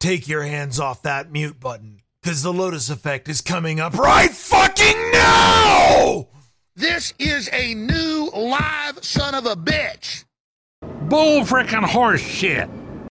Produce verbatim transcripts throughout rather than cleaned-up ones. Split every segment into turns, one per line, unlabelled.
take your hands off that mute button, because the Lotus Effect is coming up right fucking now!
This is a new live son of a bitch.
Bull frickin' horse shit.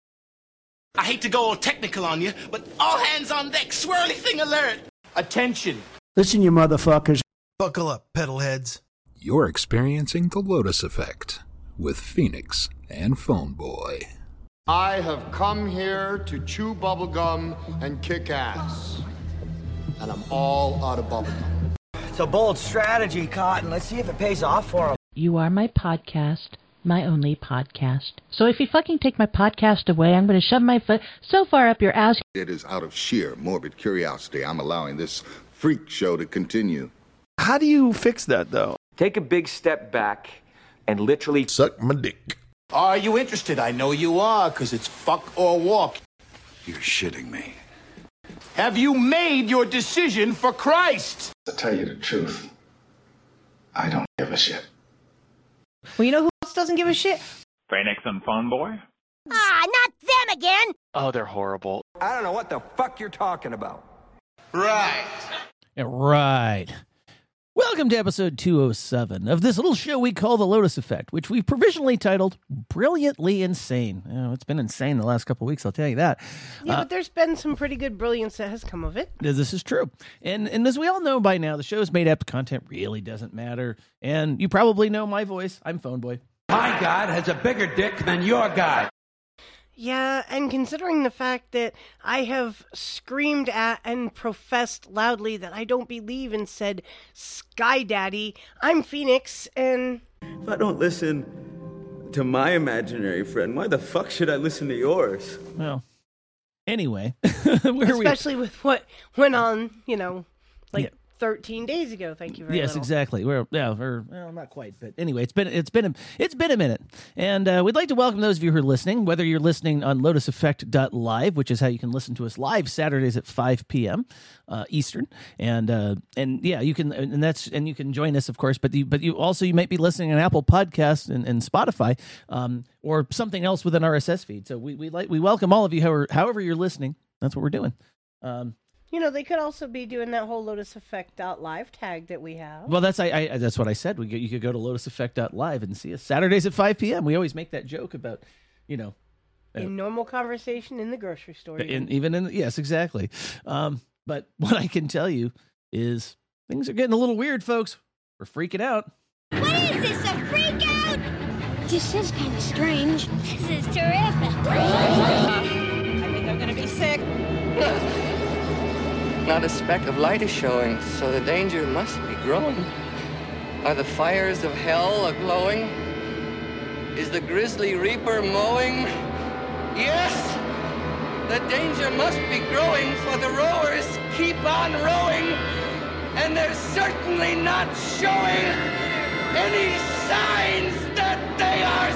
I hate to go all technical on you, but all hands on deck, swirly thing alert. Attention.
Listen, you motherfuckers.
Buckle up, pedal heads.
You're experiencing the Lotus Effect with Phoenix and Phone Boy.
I have come here to chew bubblegum and kick ass. And I'm all out of bubblegum.
It's a bold strategy, Cotton. Let's see if it pays off for him.
You are my podcast, my only podcast. So if you fucking take my podcast away, I'm going to shove my foot so far up your ass.
It is out of sheer morbid curiosity I'm allowing this freak show to continue.
How do you fix that, though?
Take a big step back and literally
suck my dick.
Are you interested? I know you are, because it's fuck or walk.
You're shitting me.
Have you made your decision for Christ?
To tell you the truth, I don't give a shit.
Well, you know who else doesn't give a shit?
Phoenix and Phone Boy?
Ah, not them again!
Oh, they're horrible.
I don't know what the fuck you're talking about.
Right.
Yeah, right. Welcome to episode two oh seven of this little show we call The Lotus Effect, which we've provisionally titled Brilliantly Insane. Oh, it's been insane the last couple of weeks, I'll tell you that.
Yeah,
uh,
but there's been some pretty good brilliance that has come of it.
This is true. And and as we all know by now, the show's made up content really doesn't matter. And you probably know my voice. I'm Phone Boy.
My God has a bigger dick than your God.
Yeah, and considering the fact that I have screamed at and professed loudly that I don't believe in said Sky Daddy, I'm Phoenix, and...
If I don't listen to my imaginary friend, why the fuck should I listen to yours?
Well, anyway.
where Especially we... with what went on, you know, like... Yeah. thirteen days ago. Thank you very much.
Yes, little. exactly. We're yeah, we're well, not quite, but anyway, it's been it's been a, it's been a minute, and uh, we'd like to welcome those of you who are listening. Whether you're listening on lotus effect dot live, which is how you can listen to us live Saturdays at five p.m. Uh, Eastern, and uh, and yeah, you can and that's and you can join us, of course. But you, but you also you might be listening on Apple Podcasts and, and Spotify, um, or something else with an R S S feed. So we we like we welcome all of you, however however you're listening. That's what we're doing. Um,
You know, they could also be doing that whole lotus effect dot live tag that we have.
Well, that's I, I that's what I said. We you could go to lotus effect dot live and see us Saturdays at five p.m. We always make that joke about, you know,
uh, in normal conversation in the grocery store.
In, even in yes, exactly. Um, but what I can tell you is things are getting a little weird, folks. We're freaking out.
What is this? A freak out? This is kind of strange. This is terrific.
I think I'm gonna be sick.
Not a speck of light is showing, so the danger must be growing. Are the fires of hell a-glowing? Is the grisly reaper mowing? Yes! The danger must be growing, for the rowers keep on rowing, and they're certainly not showing any signs that they are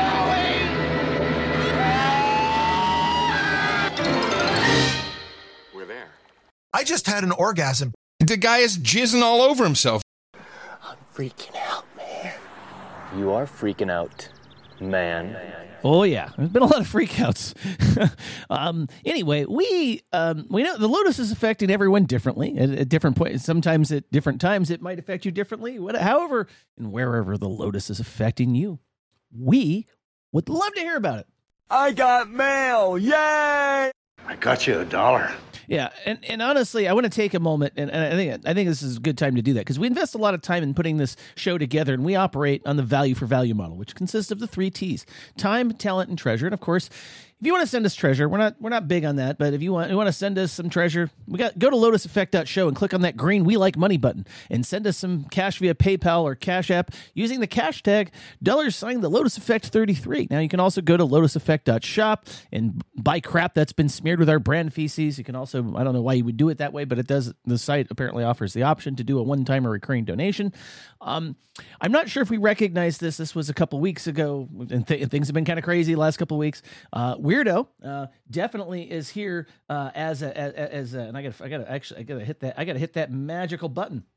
slowing!
We're there.
I just had an orgasm.
The guy is jizzing all over himself.
I'm freaking out, man.
You are freaking out, man.
Oh yeah, there's been a lot of freakouts. um, anyway, we um, we know the Lotus is affecting everyone differently at, at different points. Sometimes at different times, it might affect you differently. What, however, and wherever the Lotus is affecting you, we would love to hear about it.
I got mail! Yay!
I got you a dollar.
Yeah, and, and honestly, I want to take a moment, and, and I think I think this is a good time to do that, because we invest a lot of time in putting this show together, and we operate on the value for value model, which consists of the three T's: time, talent, and treasure. And of course, if you want to send us treasure, we're not we're not big on that, but if you want you want to send us some treasure, we got go to lotus effect dot show and click on that green "We Like Money" button and send us some cash via PayPal or Cash App using the cash tag dollar sign the Lotus Effect thirty-three. Now you can also go to lotus effect dot shop and buy crap that's been smeared with our brand feces. You can also, I don't know why you would do it that way, but it does. The site apparently offers the option to do a one-time or recurring donation. Um, I'm not sure if we recognize this. This was a couple weeks ago, and th- things have been kind of crazy the last couple of weeks. Uh, Weirdo uh, definitely is here uh, as a, as, as a, and I got I got to actually I got to hit that I got to hit that magical button.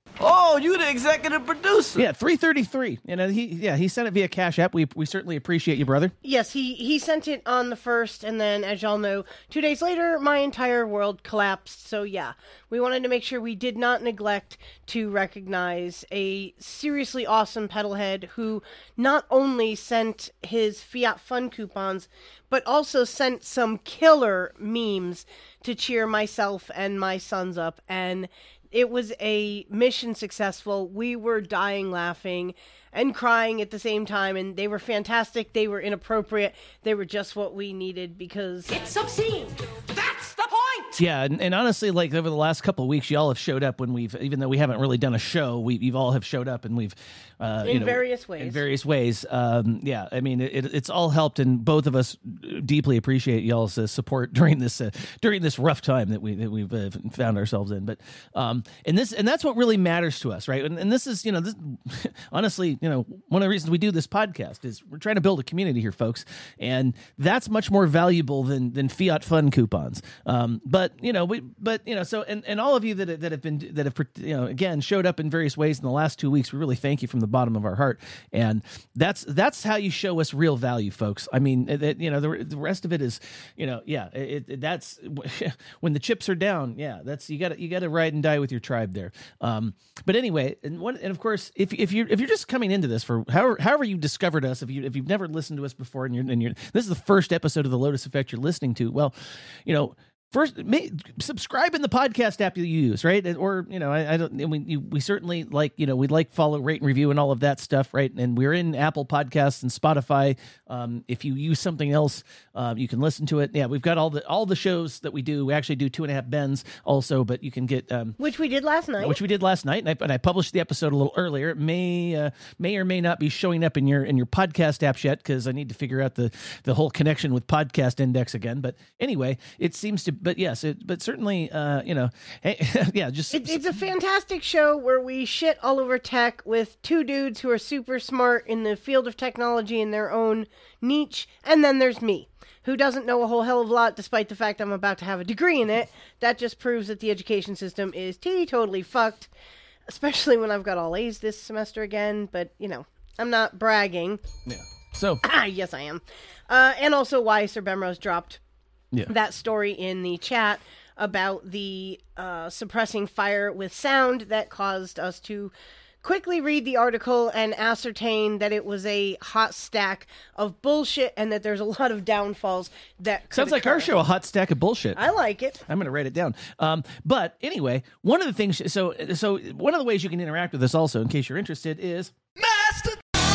Oh, you the executive producer.
Yeah, three thirty-three. And uh, he, yeah, he sent it via Cash App. We we certainly appreciate you, brother.
Yes, he, he sent it on the first, and then, as y'all know, two days later, my entire world collapsed. So, yeah, we wanted to make sure we did not neglect to recognize a seriously awesome pedalhead who not only sent his Fiat Fun coupons, but also sent some killer memes to cheer myself and my sons up, and it was a mission successful. We were dying laughing and crying at the same time, and they were fantastic. They were inappropriate. They were just what we needed because
It's obscene. That's the point.
Yeah, and, and honestly, like over the last couple of weeks, y'all have showed up when we've, even though we haven't really done a show, we you've all have showed up and we've, uh,
in
you know,
various ways.
In various ways, um, yeah. I mean, it, it's all helped, and both of us deeply appreciate y'all's uh, support during this uh, during this rough time that we that we've uh, found ourselves in. But um, and this and that's what really matters to us, right? And, and this is, you know, this honestly, you know, one of the reasons we do this podcast is we're trying to build a community here, folks, and that's much more valuable than than Fiat Fun coupons. Um, but you know, we, but you know, so and, and all of you that that have been that have you know again showed up in various ways in the last two weeks, we really thank you from the bottom of our heart. And that's that's how you show us real value, folks. I mean, it, you know, the, the rest of it is, you know, yeah, it, it, that's when the chips are down. Yeah, that's you got to you got to ride and die with your tribe there. Um, but anyway, and one, and of course, if if you if you're just coming into this for however however you discovered us, if you if you've never listened to us before, and you're and you're this is the first episode of the Lotus Effect you're listening to, well, you know. First, may, subscribe in the podcast app you use, right? Or, you know, I, I don't, we, you, we certainly like, you know, we like follow, rate, and review and all of that stuff, right? And we're in Apple Podcasts and Spotify. Um, if you use something else, uh, you can listen to it. Yeah, we've got all the all the shows that we do. We actually do Two and a Half Bends also, but you can get... Um,
which we did last night.
Which we did last night, and I, and I published the episode a little earlier. It may, uh, may or may not be showing up in your in your podcast apps yet, because I need to figure out the, the whole connection with Podcast Index again. But anyway, it seems to... But yes, it, but certainly, uh, you know, hey, yeah, just...
It, it's a fantastic show where we shit all over tech with two dudes who are super smart in the field of technology in their own niche, and then there's me, who doesn't know a whole hell of a lot, despite the fact I'm about to have a degree in it. That just proves that the education system is totally fucked, especially when I've got all A's this semester again, but, you know, I'm not bragging.
Yeah. So...
Ah, yes, I am. Uh, and also why Sir Bemrose dropped
Yeah.
that story in the chat about the uh, suppressing fire with sound that caused us to quickly read the article and ascertain that it was a hot stack of bullshit and that there's a lot of downfalls that could
Sounds like
occur.
our show, a hot stack of bullshit.
I like it.
I'm going to write it down. Um, but anyway, one of the things, so so one of the ways you can interact with us also, in case you're interested, is...
Master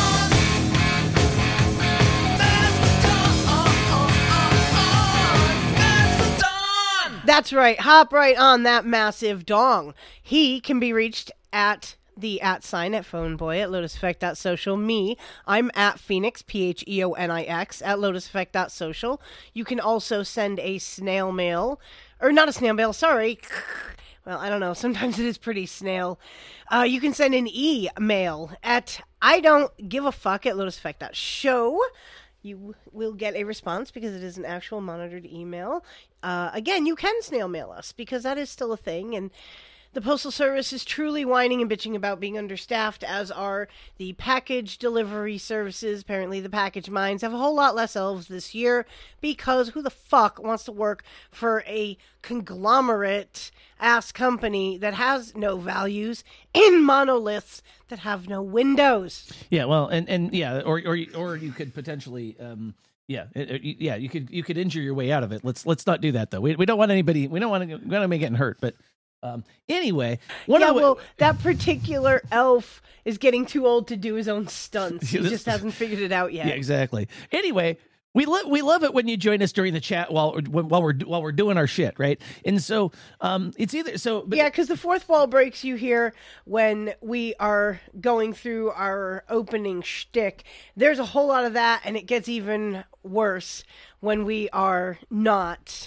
That's right. Hop right on that massive dong. He can be reached at the at sign at phoneboy at lotus effect dot social. Me, I'm at Phoenix, P H E O N I X, at lotus effect dot social. You can also send a snail mail, or not a snail mail, sorry. Well, I don't know. Sometimes it is pretty snail. Uh, you can send an email at I don't give a fuck at lotus effect dot show. You will get a response because it is an actual monitored email. Uh, again, you can snail mail us because that is still a thing. And the Postal Service is truly whining and bitching about being understaffed, as are the package delivery services. Apparently, the package mines have a whole lot less elves this year because who the fuck wants to work for a conglomerate-ass company that has no values in monoliths that have no windows?
Yeah, well, and, and yeah, or or or you could potentially, um, yeah, it, it, yeah, you could you could injure your way out of it. Let's let's not do that though. We we don't want anybody. We don't want to. We don't want to get hurt. But um, anyway, one
yeah,
of the,
well, that particular elf is getting too old to do his own stunts. He just hasn't figured it out yet.
Yeah, exactly. Anyway. We love we love it when you join us during the chat while while we're while we're doing our shit, right? And so um, it's either so but,
yeah, because the fourth wall breaks you here when we are going through our opening shtick. There's a whole lot of that, and it gets even worse when we are not.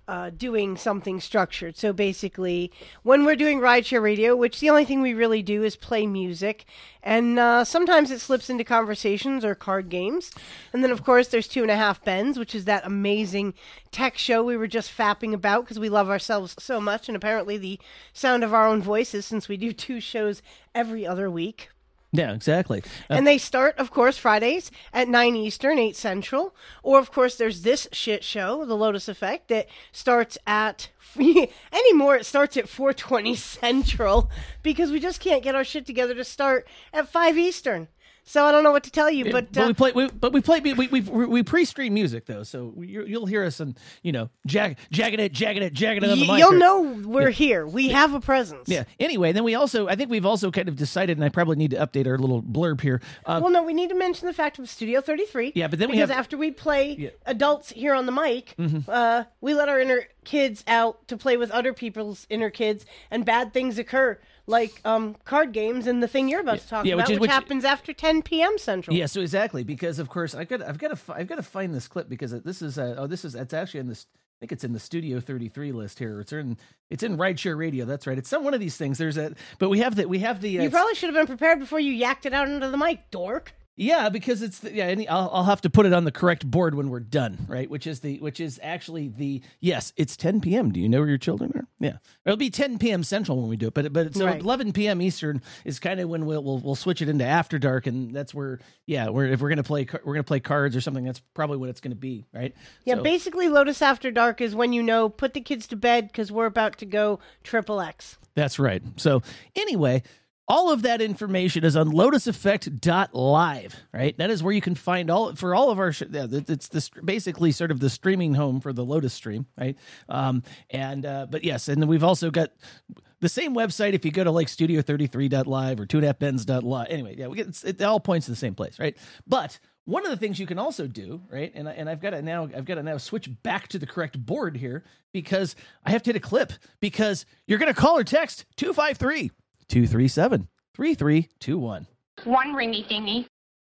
uh, doing something structured. So basically, when we're doing rideshare radio, which the only thing we really do is play music, and uh, sometimes it slips into conversations or card games. And then, of course, there's Two and a Half Bens, which is that amazing tech show we were just fapping about because we love ourselves so much, and apparently the sound of our own voices, since we do two shows every other week.
Yeah, exactly. Uh,
and they start, of course, Fridays at nine Eastern, eight Central. Or, of course, there's this shit show, The Lotus Effect, that starts at... anymore, it starts at four twenty Central because we just can't get our shit together to start at five Eastern. So I don't know what to tell you, but
but
uh,
we play. We, but we play. We we we pre-stream music though, so you, you'll hear us and you know, jag, jagging it, jagging it, jagging it on the mic.
You'll
or,
know we're
yeah.
here. We
yeah.
have a presence.
Yeah. Anyway, then we also, I think we've also kind of decided, and I probably need to update our little blurb here. Uh,
well, no, we need to mention the fact of Studio thirty-three.
Yeah, but then we
because
have
after we play
yeah.
adults here on the mic,
mm-hmm.
uh, we let our inner kids out to play with other people's inner kids, and bad things occur. Like um, card games and the thing you're about
yeah.
to talk
yeah,
about,
which, is,
which,
which
happens after ten p.m. Central.
Yeah, so exactly because of course I've got I've got to I've got to find this clip because this is uh, oh this is it's actually in this I think it's in the Studio thirty-three list here. It's in it's in Rideshare Radio. That's right. It's some one of these things. There's a but we have the we have the uh,
you probably should have been prepared before you yacked it out into the mic, dork.
Yeah, because it's the, yeah. Any, I'll, I'll have to put it on the correct board when we're done, right? Which is the which is actually the yes. It's ten p.m. Do you know where your children are? Yeah, it'll be ten p.m. Central when we do it, but but so
right.
eleven p.m. Eastern is kind of when we'll, we'll we'll switch it into After Dark, and that's where yeah, we're if we're gonna play we're gonna play cards or something. That's probably what it's gonna be, right?
Yeah,
so,
basically, Lotus After Dark is when you know put the kids to bed because we're about to go triple X.
That's right. So anyway. All of that information is on lotus effect dot live, right? That is where you can find all for all of our. Sh- yeah, it's this basically sort of the streaming home for the Lotus stream, right? Um, and uh, but yes, and then we've also got the same website. If you go to like studio thirty-three dot live or two and a half bens dot live, anyway, yeah, we get it's, it all points to the same place, right? But one of the things you can also do, right? And I, and I've got to now I've got to now switch back to the correct board here because I have to hit a clip because you're going to call or text two five three. two three seven, three three two one.
One ringy dingy.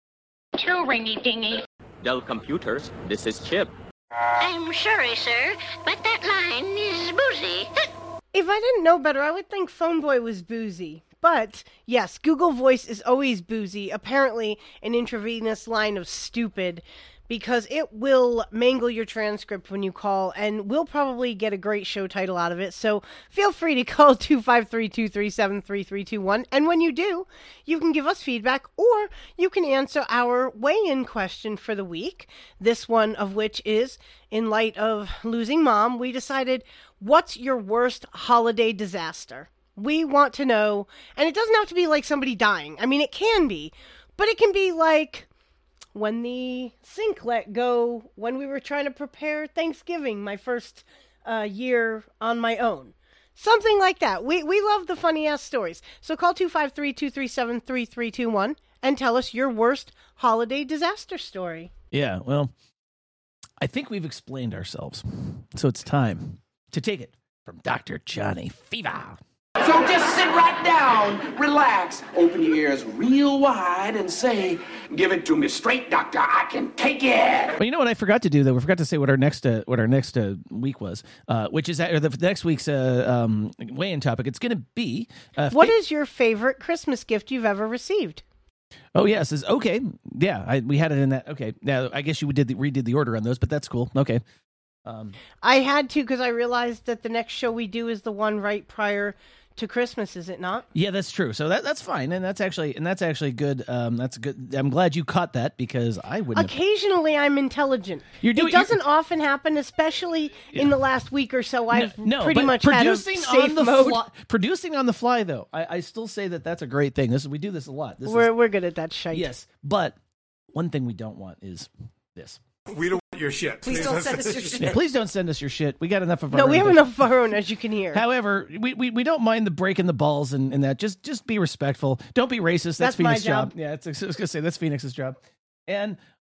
Two ringy dingy.
Dell Computers, this is Chip.
I'm sorry, sir, but that line is boozy.
If I didn't know better, I would think Phone Boy was boozy. But, yes, Google Voice is always boozy. Apparently, an intravenous line of stupid. Because it will mangle your transcript when you call, and we'll probably get a great show title out of it. So feel free to call two five three, two three seven, three three two one. And when you do, you can give us feedback, or you can answer our weigh-in question for the week. This one of which is, in light of losing Mom, we decided, what's your worst holiday disaster? We want to know, and it doesn't have to be like somebody dying. I mean, it can be, but it can be like when the sink let go, when we were trying to prepare Thanksgiving, my first uh, year on my own. Something like that. We we love the funny-ass stories. So call two five three, two three seven, three three two one and tell us your worst holiday disaster story.
Yeah, well, I think we've explained ourselves. So it's time to take it from Doctor Johnny Fever.
So just sit right down, relax, open your ears real wide and say, give it to me straight, doctor, I can take it.
Well, you know what I forgot to do, though? We forgot to say what our next uh, what our next uh, week was, uh, which is or the next week's uh, um, weigh-in topic. It's going to be... Uh,
what
fa-
is your favorite Christmas gift you've ever received?
Oh, yes. Is okay. Yeah, I, we had it in that. Okay. Now, I guess you did the, redid the order on those, but that's cool. Okay. Um,
I had to because I realized that the next show we do is the one right prior to Christmas, is it not?
Yeah, that's true. So that that's fine, and that's actually and that's actually good. Um, that's good. I'm glad you caught that because I wouldn't.
Occasionally, have... I'm intelligent.
You're doing,
it doesn't
you're...
often happen, especially yeah. in the last week or so. I've
no, no,
pretty much had a safe
on the
mode.
Fly, producing on the fly, though, I, I still say that that's a great thing. This we do this a lot. This
we're
is,
we're good at that shit.
Yes, but one thing we don't want is this.
We don't want your shit.
Please, please don't send us your shit.
Yeah, please don't send us your shit. We got enough of our
no,
own.
we have enough of our own, as you can hear.
However, we, we, we don't mind the breaking the balls and, and that. Just just be respectful. Don't be racist. That's,
that's
Phoenix's
my job.
job. Yeah, it's, I was gonna say that's Phoenix's job. And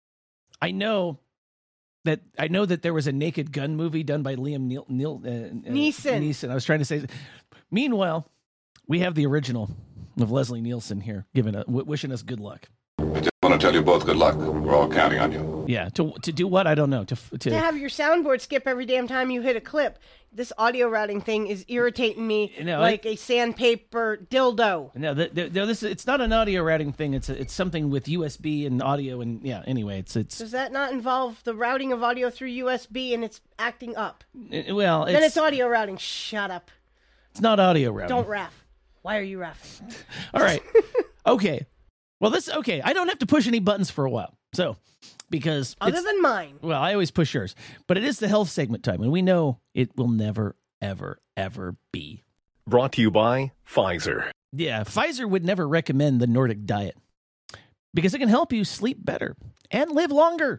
I know that I know that there was a Naked Gun movie done by Liam Neal, Neal uh,
Neeson.
Neeson. I was trying to say. Meanwhile, we have the original of Leslie Nielsen here, giving a w- wishing us good luck.
want to tell you both good luck. We're all counting on you.
Yeah, to to do what? I don't know. To to,
To have your soundboard skip every damn time you hit a clip. This audio routing thing is irritating me
No,
like
I-
a sandpaper dildo.
No, the, the, no, this it's not an audio routing thing. It's a, it's something with U S B and audio and yeah. Anyway, it's it's
Does that not involve the routing of audio through U S B and it's acting up?
it- well,
then
it's
it's audio routing. Shut up.
it's not audio routing.
Don't raff. Why are you raffing?
All right. Okay. Well, this okay. I don't have to push any buttons for a while. So, because
Other
it's-
than mine.
well, I always push yours, but it is the health segment time, and we know it will never, ever, ever be.
Brought to you by Pfizer.
Yeah, Pfizer would never recommend the Nordic diet because it can help you sleep better and live longer.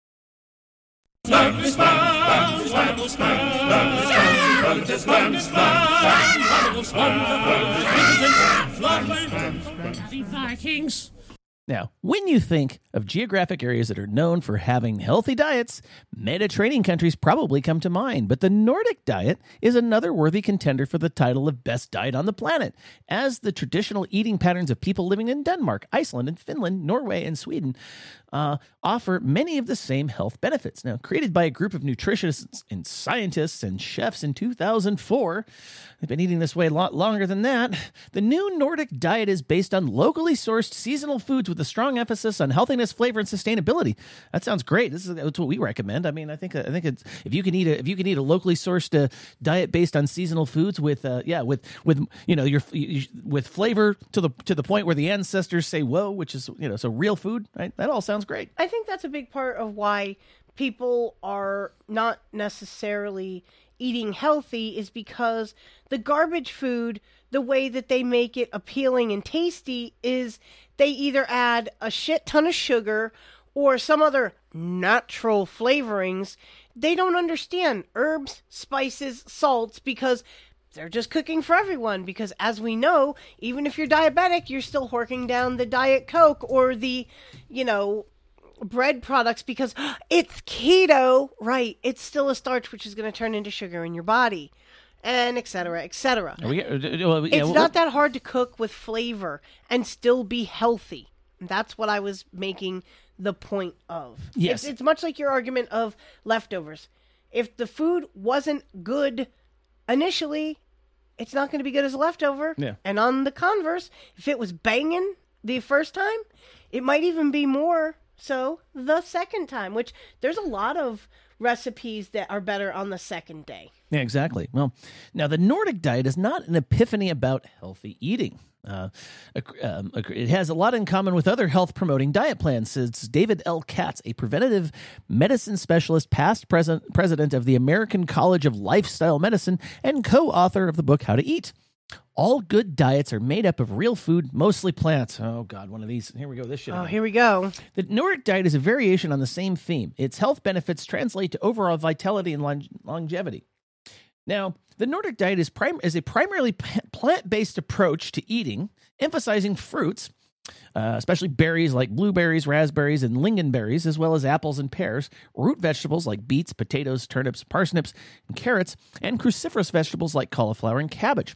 Vikings.
Now, when you think of geographic areas that are known for having healthy diets, Mediterranean countries probably come to mind. But the Nordic diet is another worthy contender for the title of best diet on the planet, as the traditional eating patterns of people living in Denmark, Iceland, and Finland, Norway, and Sweden uh, offer many of the same health benefits. Now, created by a group of nutritionists and scientists and chefs in two thousand four, they've been eating this way a lot longer than that. The new Nordic diet is based on locally sourced seasonal foods with a strong emphasis on healthiness, flavor, and sustainability. That sounds great. This is that's what we recommend. I mean, I think I think it's if you can eat a if you can eat a locally sourced uh, diet based on seasonal foods with uh, yeah with with you know your you, with flavor to the to the point where the ancestors say whoa, which is you know so real food, right? That all sounds great.
I think that's a big part of why people are not necessarily eating healthy is because the garbage food, the way that they make it appealing and tasty is they either add a shit ton of sugar or some other natural flavorings. They don't understand herbs, spices, salts because they're just cooking for everyone. Because as we know, even if you're diabetic, you're still horking down the Diet Coke or the, you know, bread products because it's keto, right? It's still a starch which is going to turn into sugar in your body, and et cetera, et cetera.
We, uh, well, yeah,
it's
well,
not that hard to cook with flavor and still be healthy. That's what I was making the point of.
Yes.
It's, it's much like your argument of leftovers. If the food wasn't good initially, it's not going to be good as a leftover.
Yeah.
And on the converse, if it was banging the first time, it might even be more so the second time, which there's a lot of recipes that are better on the second day.
Yeah, exactly. Well, now the Nordic diet is not an epiphany about healthy eating. Uh, um, it has a lot in common with other health-promoting diet plans, says David L. Katz, a preventative medicine specialist, past present, president of the American College of Lifestyle Medicine, and co-author of the book How to Eat. All good diets are made up of real food, mostly plants. Oh, God, one of these. Here we go. This shit.
Oh, here we go.
The Nordic diet is a variation on the same theme. Its health benefits translate to overall vitality and long- longevity. Now, the Nordic diet is, prim- is a primarily p- plant-based approach to eating, emphasizing fruits, uh, especially berries like blueberries, raspberries, and lingonberries, as well as apples and pears, root vegetables like beets, potatoes, turnips, parsnips, and carrots, and cruciferous vegetables like cauliflower and cabbage.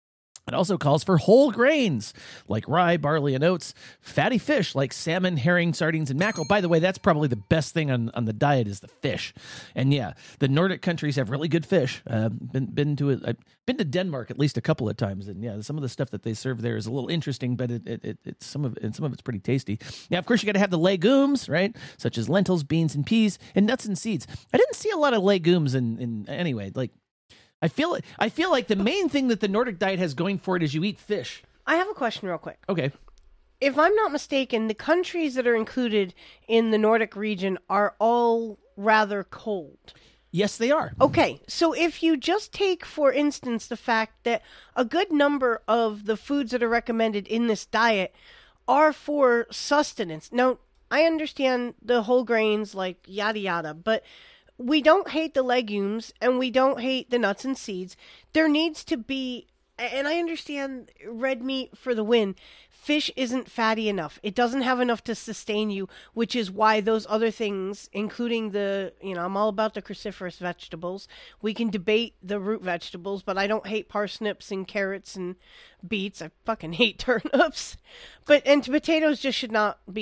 It also calls for whole grains like rye, barley, and oats, fatty fish like salmon, herring, sardines, and mackerel. By the way, that's probably the best thing on, on the diet is the fish. And yeah, the Nordic countries have really good fish. Uh, been been to a, I've been to Denmark at least a couple of times, and yeah, some of the stuff that they serve there is a little interesting, but it, it, it it's some of and some of it's pretty tasty. Now, of course, you got to have the legumes, right? Such as lentils, beans, and peas, and nuts and seeds. I didn't see a lot of legumes in, in anyway, like. I feel I feel like the main thing that the Nordic diet has going for it is you eat fish.
I have a question real quick.
Okay.
If I'm not mistaken, the countries that are included in the Nordic region are all rather cold.
Yes, they are.
Okay, so if you just take, for instance, the fact that a good number of the foods that are recommended in this diet are for sustenance. Now, I understand the whole grains, like yada yada, but we don't hate the legumes and we don't hate the nuts and seeds. There needs to be, and I understand red meat for the win. Fish isn't fatty enough. It doesn't have enough to sustain you, which is why those other things, including the, you know, I'm all about the cruciferous vegetables. We can debate the root vegetables, but I don't hate parsnips and carrots and beets. I fucking hate turnips. But, and potatoes just should not be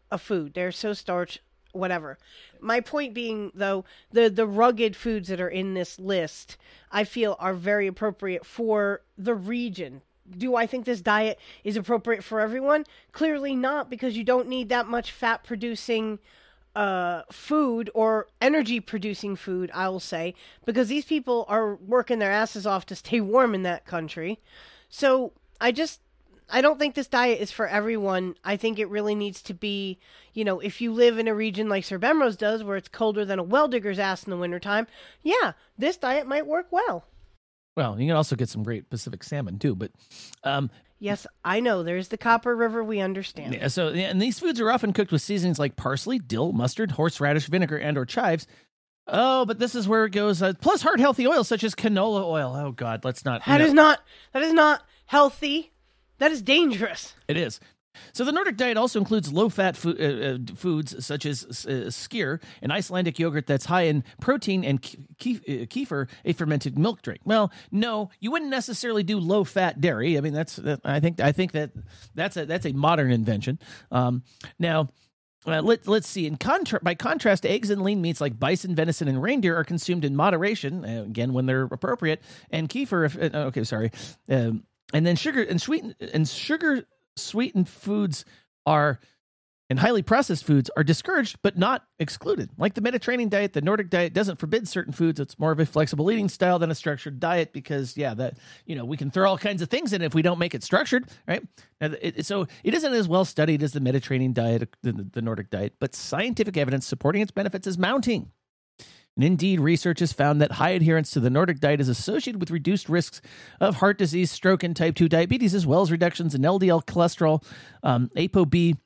a food. They're so starch, whatever. My point being, though, the, the rugged foods that are in this list, I feel are very appropriate for the region. Do I think this diet is appropriate for everyone? Clearly not, because you don't need that much fat-producing uh, food or energy-producing food, I will say, because these people are working their asses off to stay warm in that country. So I just... I don't think this diet is for everyone. I think it really needs to be, you know, if you live in a region like Sir Bemrose does, where it's colder than a well-digger's ass in the wintertime, yeah, this diet might work well.
Well, you can also get some great Pacific salmon, too, but... Um,
yes, I know. There's the Copper River, we understand.
Yeah, so, yeah, and these foods are often cooked with seasonings like parsley, dill, mustard, horseradish vinegar, and or chives. Oh, but this is where it goes. Uh, plus heart-healthy oils such as canola oil. Oh, God, let's not...
That is not, that is not healthy. That is dangerous.
It is. So the Nordic diet also includes low-fat fo- uh, uh, foods such as uh, skyr, an Icelandic yogurt that's high in protein, and ke- ke- uh, kefir, a fermented milk drink. Well, no, you wouldn't necessarily do low-fat dairy. I mean, that's that, I think I think that that's a that's a modern invention. Um, now. Uh, let, let's see. In contra- by contrast, eggs and lean meats like bison, venison, and reindeer are consumed in moderation, uh, again, when they're appropriate. And kefir, if, uh, okay, sorry. Um, and then sugar and sweeten and sugar sweetened foods are, and highly processed foods are discouraged, but not excluded. Like the Mediterranean diet, the Nordic diet doesn't forbid certain foods. It's more of a flexible eating style than a structured diet because, yeah, that, you know, we can throw all kinds of things in if we don't make it structured, right? Now, it, so it isn't as well studied as the Mediterranean diet, the, the Nordic diet, but scientific evidence supporting its benefits is mounting. And indeed, research has found that high adherence to the Nordic diet is associated with reduced risks of heart disease, stroke, and type two diabetes, as well as reductions in L D L cholesterol, um, ApoB,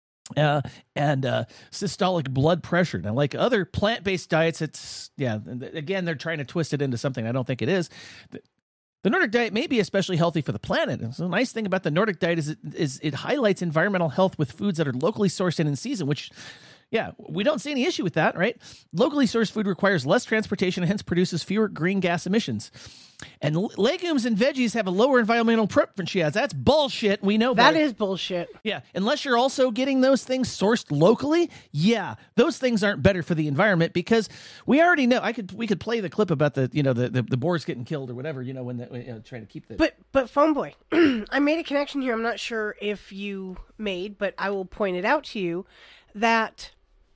Uh, and uh, systolic blood pressure. Now, like other plant-based diets, it's, yeah, again, they're trying to twist it into something I don't think it is. The Nordic diet may be especially healthy for the planet. And so the nice thing about the Nordic diet is it, is it highlights environmental health with foods that are locally sourced and in season, which... Yeah, we don't see any issue with that, right? Locally sourced food requires less transportation and hence produces fewer green gas emissions. And l- legumes and veggies have a lower environmental footprint. Yeah, that's bullshit. We know
that
better.
is bullshit.
Yeah, unless you're also getting those things sourced locally, yeah, those things aren't better for the environment because we already know. I could we could play the clip about the you know the the, the boars getting killed or whatever you know when they're you know, trying to keep the.
But but phone boy, I made a connection here. I'm not sure if you made, but I will point it out to you that.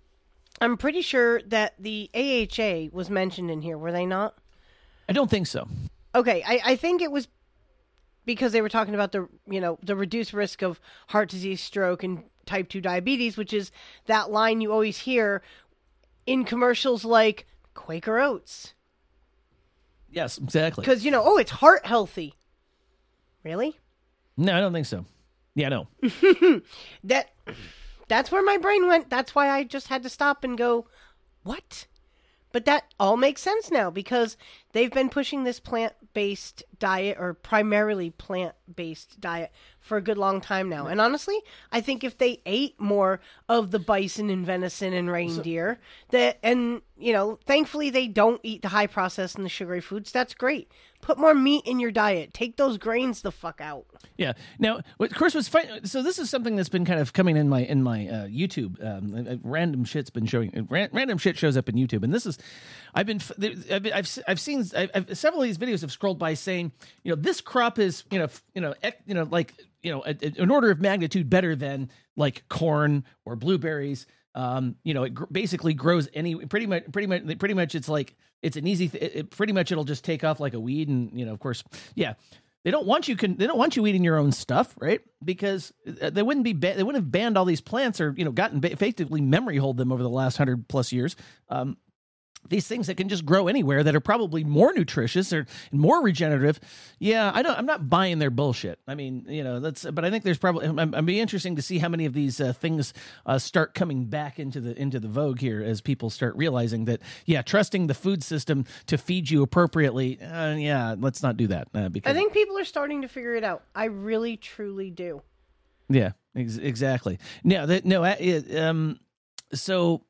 I'm pretty sure that the A H A was mentioned in here, were they not?
I don't think so.
Okay, I, I think it was because they were talking about the, you know, the reduced risk of heart disease, stroke, and type two diabetes, which is that line you always hear in commercials like Quaker Oats.
Yes, exactly.
Because, you know, oh, it's heart healthy. Really?
No, I don't think so. Yeah, no.
that... That's where my brain went. That's why I just had to stop and go, what? But that all makes sense now because they've been pushing this plant-based diet or primarily plant-based diet for a good long time now. And honestly, I think if they ate more of the bison and venison and reindeer, so, that and, you know, thankfully they don't eat the high processed and the sugary foods. That's great. Put more meat in your diet. Take those grains the fuck out.
Yeah. Now, of course, what's fun, so this is something that's been kind of coming in my in my uh, YouTube. Um, random shit's been showing. Random shit shows up in YouTube, and this is, I've been, I've, been, I've, I've seen I've, several of these videos have scrolled by saying, you know, this crop is, you know, you know, you know, like, you know, a, a, an order of magnitude better than like corn or blueberries. Um, you know, it gr- basically grows any pretty much, pretty much, pretty much. It's like it's an easy. Th- it, it pretty much it'll just take off like a weed, and you know, of course, yeah. They don't want you can. They don't want you eating your own stuff, right? Because they wouldn't be. Ba- they wouldn't have banned all these plants, or you know, gotten ba- effectively memory hold them over the last hundred plus years. Um, these things that can just grow anywhere that are probably more nutritious or more regenerative. Yeah, I don't, I'm not buying their bullshit. I mean, you know, that's, but I think there's probably, it'd be interesting to see how many of these uh, things uh, start coming back into the, into the vogue here as people start realizing that, yeah, trusting the food system to feed you appropriately. Uh, yeah, let's not do that. Uh, because
I think people are starting to figure it out. I really, truly do.
Yeah, ex- exactly. No, that, no, uh, um, so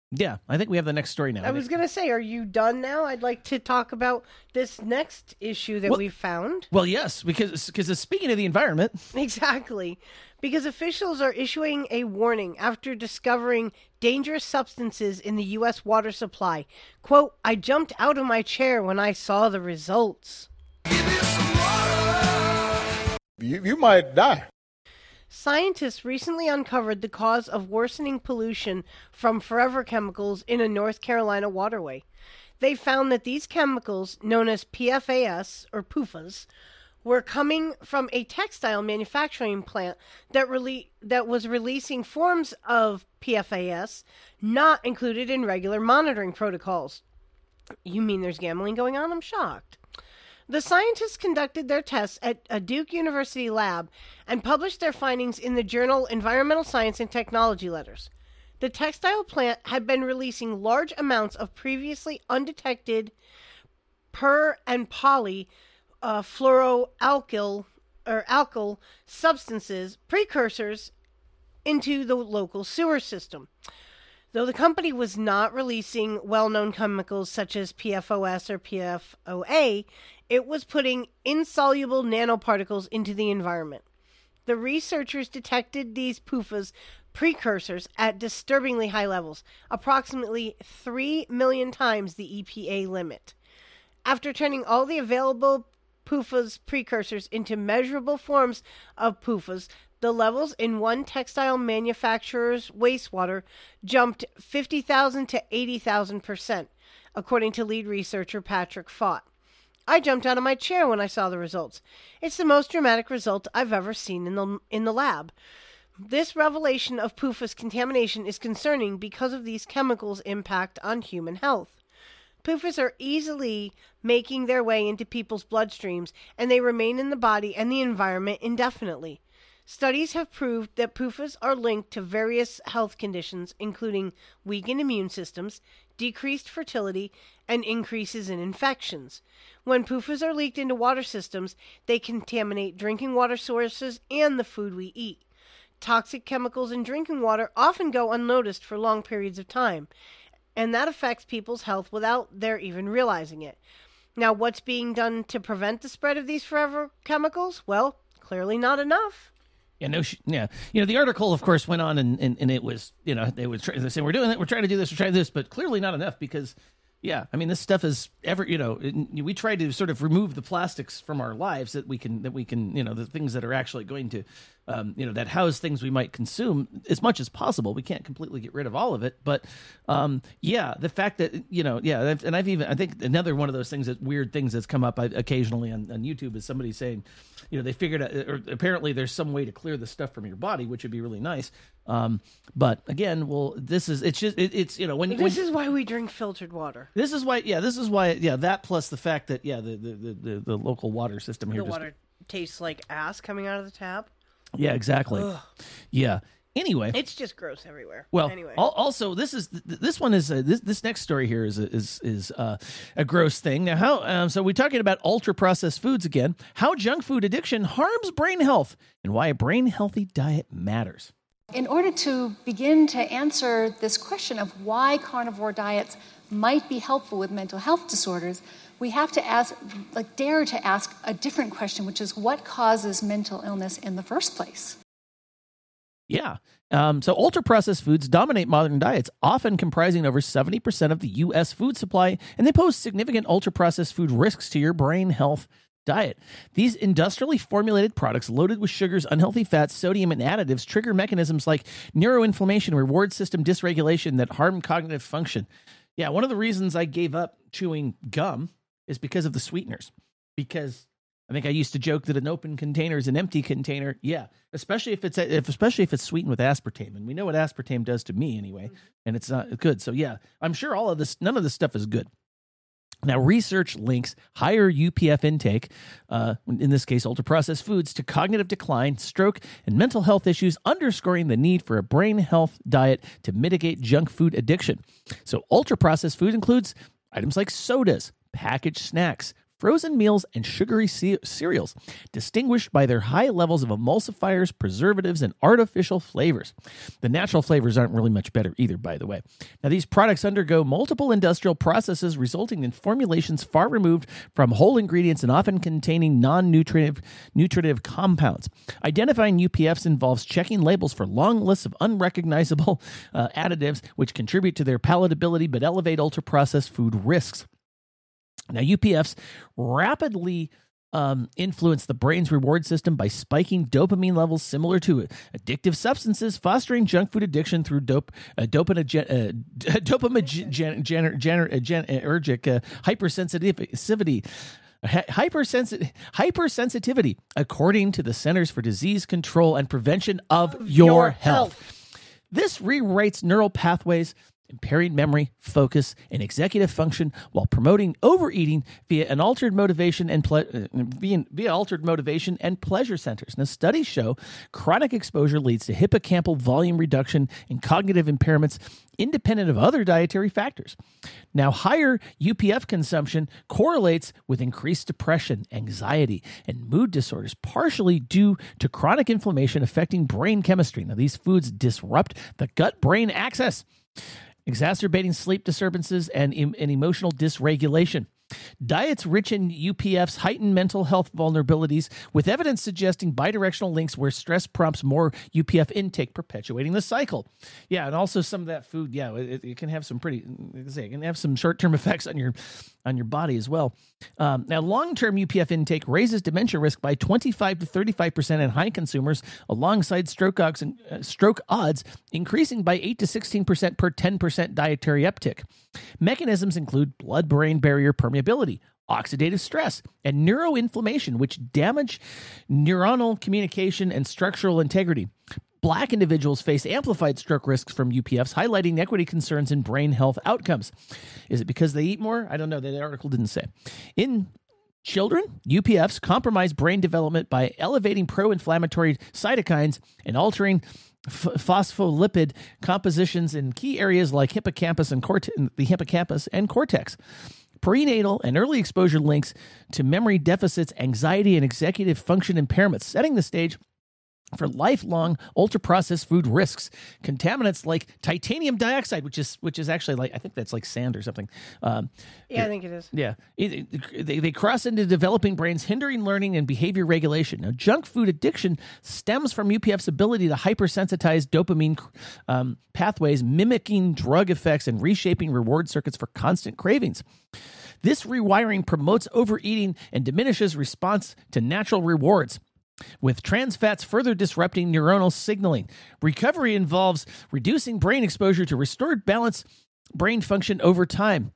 Yeah, I think we have the next story now.
I was going to say, are you done now? I'd like to talk about this next issue that
well,
we found.
Well, yes, because because speaking of the environment.
Exactly. Because officials are issuing a warning after discovering dangerous substances in the U S water supply. Quote, I jumped out of my chair when I saw the results.
You, you might die.
Scientists recently uncovered the cause of worsening pollution from forever chemicals in a North Carolina waterway. They found that these chemicals, known as P F A S, or P U F As, were coming from a textile manufacturing plant that, rele- that was releasing forms of P F A S not included in regular monitoring protocols. You mean there's gambling going on? I'm shocked. The scientists conducted their tests at a Duke University lab and published their findings in the journal Environmental Science and Technology Letters. The textile plant had been releasing large amounts of previously undetected per and poly uh, fluoroalkyl or alkyl substances, precursors, into the local sewer system. Though the company was not releasing well-known chemicals such as P F O S or P F O A, it was putting insoluble nanoparticles into the environment. The researchers detected these P U F As precursors at disturbingly high levels, approximately three million times the E P A limit. After turning all the available P U F As precursors into measurable forms of P U F As, the levels in one textile manufacturer's wastewater jumped fifty thousand to eighty thousand percent, according to lead researcher Patrick Fott. I jumped out of my chair when I saw the results. It's the most dramatic result I've ever seen in the in the lab. This revelation of P U F As contamination is concerning because of these chemicals' impact on human health. P U F As are easily making their way into people's bloodstreams, and they remain in the body and the environment indefinitely. Studies have proved that P U F As are linked to various health conditions, including weakened immune systems, decreased fertility, and increases in infections. When P U F As are leaked into water systems, they contaminate drinking water sources and the food we eat. Toxic chemicals in drinking water often go unnoticed for long periods of time, and that affects people's health without their even realizing it. Now, what's being done to prevent the spread of these forever chemicals? Well, clearly not enough.
Yeah, no, sh- yeah. You know, the article, of course, went on and, and, and it was, you know, they would try, they say, we're doing it, we're trying to do this, we're trying to do this, but clearly not enough because, yeah, I mean, this stuff is ever, you know, it, we try to sort of remove the plastics from our lives that we can, that we can, you know, the things that are actually going to, um, you know, that house things we might consume as much as possible. We can't completely get rid of all of it, but, um, yeah, the fact that, you know, yeah, and I've even, I think another one of those things that weird things that's come up occasionally on, on YouTube is somebody saying, you know, they figured out, or apparently there's some way to clear the stuff from your body, which would be really nice. Um, but again, well, this is, it's just, it, it's, you know, when
This
when,
is why we drink filtered water.
This is why, yeah, this is why, yeah, that plus the fact that, yeah, the the, the, the, the local water system here.
The
just,
water tastes like ass coming out of the tap.
Yeah, exactly.
Ugh.
Yeah. Anyway,
It's just gross everywhere.
well,
anyway.
al- also this is this one is uh, this this next story here is is is uh, a gross thing. Now, how um, so we're talking about ultra processed foods again. How junk food addiction harms brain health and why a brain healthy diet matters.
In order to begin to answer this question of why carnivore diets might be helpful with mental health disorders, we have to ask, like, dare to ask a different question, which is what causes mental illness in the first place?
Yeah. Um, so ultra-processed foods dominate modern diets, often comprising over seventy percent of the U S food supply, and they pose significant ultra-processed food risks to your brain health diet. These industrially formulated products loaded with sugars, unhealthy fats, sodium, and additives trigger mechanisms like neuroinflammation, reward system dysregulation that harm cognitive function. Yeah, one of the reasons I gave up chewing gum is because of the sweeteners, because I think I used to joke that an open container is an empty container. Yeah, especially if it's if especially if it's sweetened with aspartame, and we know what aspartame does to me anyway, and it's not good. So yeah, I'm sure all of this, none of this stuff is good. Now, research links higher U P F intake, uh, in this case, ultra-processed foods, to cognitive decline, stroke, and mental health issues, underscoring the need for a brain health diet to mitigate junk food addiction. So ultra-processed food includes items like sodas, packaged snacks, frozen meals, and sugary ce- cereals, distinguished by their high levels of emulsifiers, preservatives, and artificial flavors. The natural flavors aren't really much better either, by the way. Now, these products undergo multiple industrial processes, resulting in formulations far removed from whole ingredients and often containing non-nutritive nutritive compounds. Identifying U P Fs involves checking labels for long lists of unrecognizable uh, additives, which contribute to their palatability but elevate ultra-processed food risks. Now, U P Fs rapidly um, influence the brain's reward system by spiking dopamine levels similar to addictive substances, fostering junk food addiction through dope, uh, dopamine, uh, dopaminergic uh, hypersensitivity. Hypersensi- hypersensitivity, according to the Centers for Disease Control and Prevention of, of Your, your health. health. This rewrites neural pathways, impairing memory, focus, and executive function while promoting overeating via an altered motivation and ple- uh, via, via altered motivation and pleasure centers. Now, studies show chronic exposure leads to hippocampal volume reduction and cognitive impairments independent of other dietary factors. Now, higher U P F consumption correlates with increased depression, anxiety, and mood disorders, partially due to chronic inflammation affecting brain chemistry. Now, these foods disrupt the gut-brain axis, exacerbating sleep disturbances and, and emotional dysregulation. Diets rich in U P Fs heighten mental health vulnerabilities, with evidence suggesting bidirectional links where stress prompts more U P F intake, perpetuating the cycle. Yeah, and also some of that food, yeah, it, it can have some pretty, it can have some short-term effects on your on your body as well. Um, now, long-term U P F intake raises dementia risk by twenty-five to thirty-five percent in high consumers, alongside stroke odds, uh, stroke odds increasing by eight to sixteen percent per ten percent dietary uptick. Mechanisms include blood-brain barrier permeability, oxidative stress, and neuroinflammation, which damage neuronal communication and structural integrity. Black individuals face amplified stroke risks from U P Fs, highlighting equity concerns in brain health outcomes. Is it because they eat more? I don't know. The article didn't say. In children, U P Fs compromise brain development by elevating pro-inflammatory cytokines and altering f- phospholipid compositions in key areas like hippocampus and corte- the hippocampus and cortex. Prenatal and early exposure links to memory deficits, anxiety, and executive function impairments, setting the stage for lifelong ultra-processed food risks. Contaminants like titanium dioxide, which is which is actually like, I think that's like sand or something. Um,
yeah, I think it is.
Yeah. It, it, they, they cross into developing brains, hindering learning and behavior regulation. Now, junk food addiction stems from U P F's ability to hypersensitize dopamine um, pathways, mimicking drug effects and reshaping reward circuits for constant cravings. This rewiring promotes overeating and diminishes response to natural rewards, with trans fats further disrupting neuronal signaling. Recovery involves reducing brain exposure to restored balance brain function over time.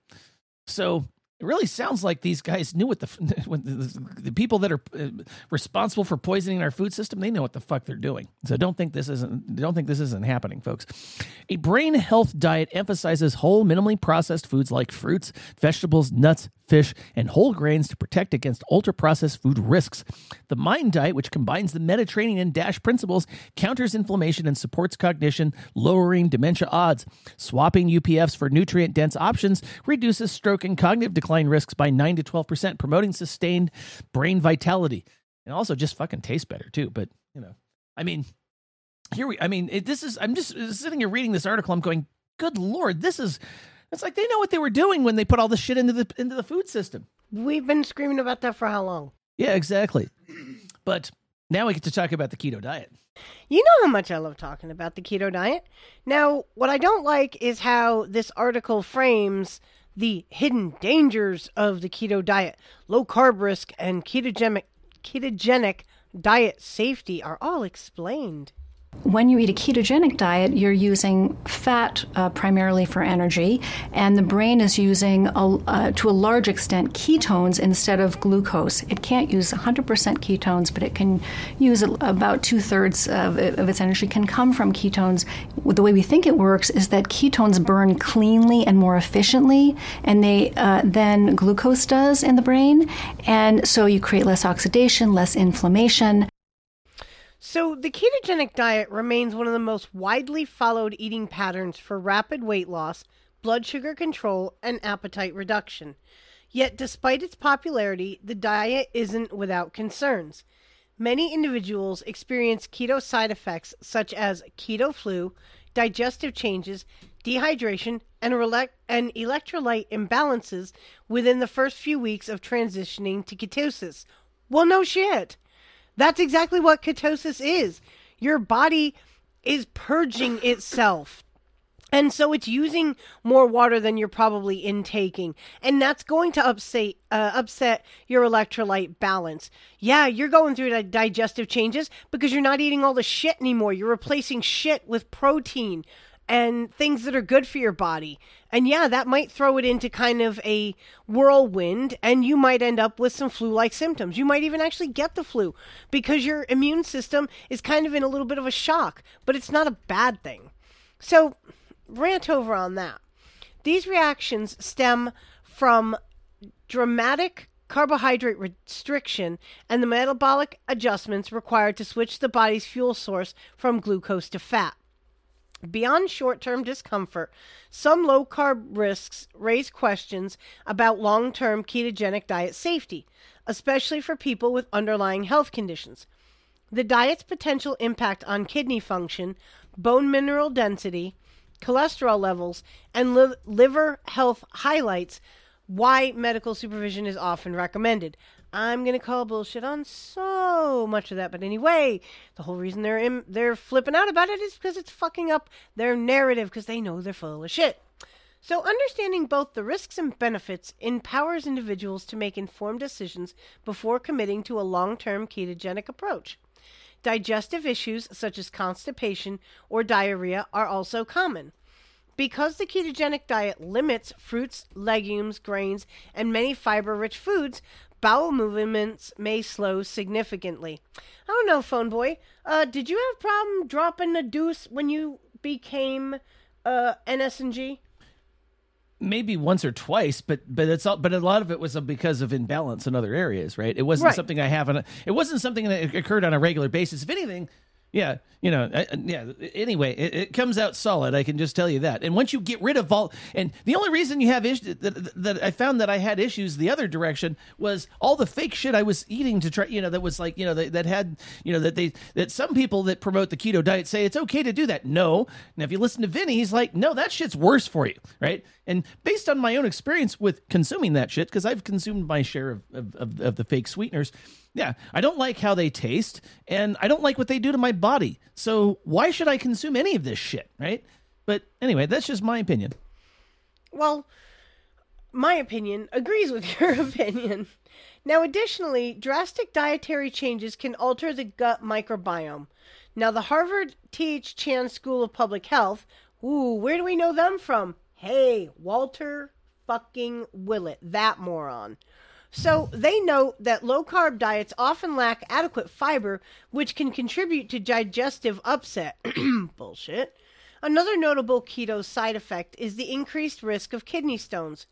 So it really sounds like these guys knew what the, what the, the, the people that are uh, responsible for poisoning our food system, they know what the fuck they're doing. So don't think this isn't, don't think this isn't happening, folks. A brain health diet emphasizes whole, minimally processed foods like fruits, vegetables, nuts, fish, and whole grains to protect against ultra-processed food risks. The MIND diet, which combines the Mediterranean and DASH principles, counters inflammation and supports cognition, lowering dementia odds. Swapping U P Fs for nutrient-dense options reduces stroke and cognitive decline risks by nine to twelve percent, promoting sustained brain vitality. And also just fucking tastes better, too. But, you know, I mean, here we, I mean, it, this is, I'm just sitting here reading this article, I'm going, good Lord, this is, it's like they know what they were doing when they put all this shit into the into the food system.
We've been screaming about that for how long?
Yeah, exactly. But now we get to talk about the keto diet.
You know how much I love talking about the keto diet. Now, what I don't like is how this article frames the hidden dangers of the keto diet. Low carb risk and ketogenic ketogenic diet safety are all explained.
When you eat a ketogenic diet, you're using fat uh, primarily for energy, and the brain is using, a, uh, to a large extent, ketones instead of glucose. It can't use one hundred percent ketones, but it can use a, about two-thirds of, of its energy can come from ketones. The way we think it works is that ketones burn cleanly and more efficiently, and they uh, than glucose does in the brain, and so you create less oxidation, less inflammation.
So the ketogenic diet remains one of the most widely followed eating patterns for rapid weight loss, blood sugar control, and appetite reduction. Yet, despite its popularity, the diet isn't without concerns. Many individuals experience keto side effects such as keto flu, digestive changes, dehydration, and, rele- and electrolyte imbalances within the first few weeks of transitioning to ketosis. Well, no shit. That's exactly what ketosis is. Your body is purging itself. And so it's using more water than you're probably intaking. And that's going to upset, uh, upset your electrolyte balance. Yeah, you're going through the digestive changes because you're not eating all the shit anymore. You're replacing shit with protein and things that are good for your body. And yeah, that might throw it into kind of a whirlwind, and you might end up with some flu-like symptoms. You might even actually get the flu because your immune system is kind of in a little bit of a shock, but it's not a bad thing. So, rant over on that. These reactions stem from dramatic carbohydrate restriction and the metabolic adjustments required to switch the body's fuel source from glucose to fat. Beyond short-term discomfort, some low-carb risks raise questions about long-term ketogenic diet safety, especially for people with underlying health conditions. The diet's potential impact on kidney function, bone mineral density, cholesterol levels, and li- liver health highlights why medical supervision is often recommended. I'm going to call bullshit on so much of that, but anyway, the whole reason they're in, they're flipping out about it is because it's fucking up their narrative because they know they're full of shit. So understanding both the risks and benefits empowers individuals to make informed decisions before committing to a long-term ketogenic approach. Digestive issues such as constipation or diarrhea are also common. Because the ketogenic diet limits fruits, legumes, grains, and many fiber-rich foods, bowel movements may slow significantly. I don't know, phone boy. Uh, did you have a problem dropping a deuce when you became uh, N S and G?
Maybe once or twice, but but it's all, but a lot of it was because of imbalance in other areas, right? It wasn't
Right.
something I have on a, it wasn't something that occurred on a regular basis. If anything, yeah, you know, I, yeah. Anyway, it, it comes out solid. I can just tell you that. And once you get rid of all, and the only reason you have issues that, that I found that I had issues the other direction was all the fake shit I was eating to try, you know, that was like, you know, that, that had, you know, that they that some people that promote the keto diet say it's okay to do that. No. Now, if you listen to Vinny, he's like, no, that shit's worse for you, right? And based on my own experience with consuming that shit, because I've consumed my share of, of, of, of the fake sweeteners, yeah, I don't like how they taste, and I don't like what they do to my body. So why should I consume any of this shit, right? But anyway, that's just my opinion.
Well, my opinion agrees with your opinion. Now, additionally, drastic dietary changes can alter the gut microbiome. Now, the Harvard T H Chan School of Public Health, ooh, where do we know them from? Hey, Walter fucking Willett, that moron. So they note that low-carb diets often lack adequate fiber, which can contribute to digestive upset. Bullshit. Another notable keto side effect is the increased risk of kidney stones.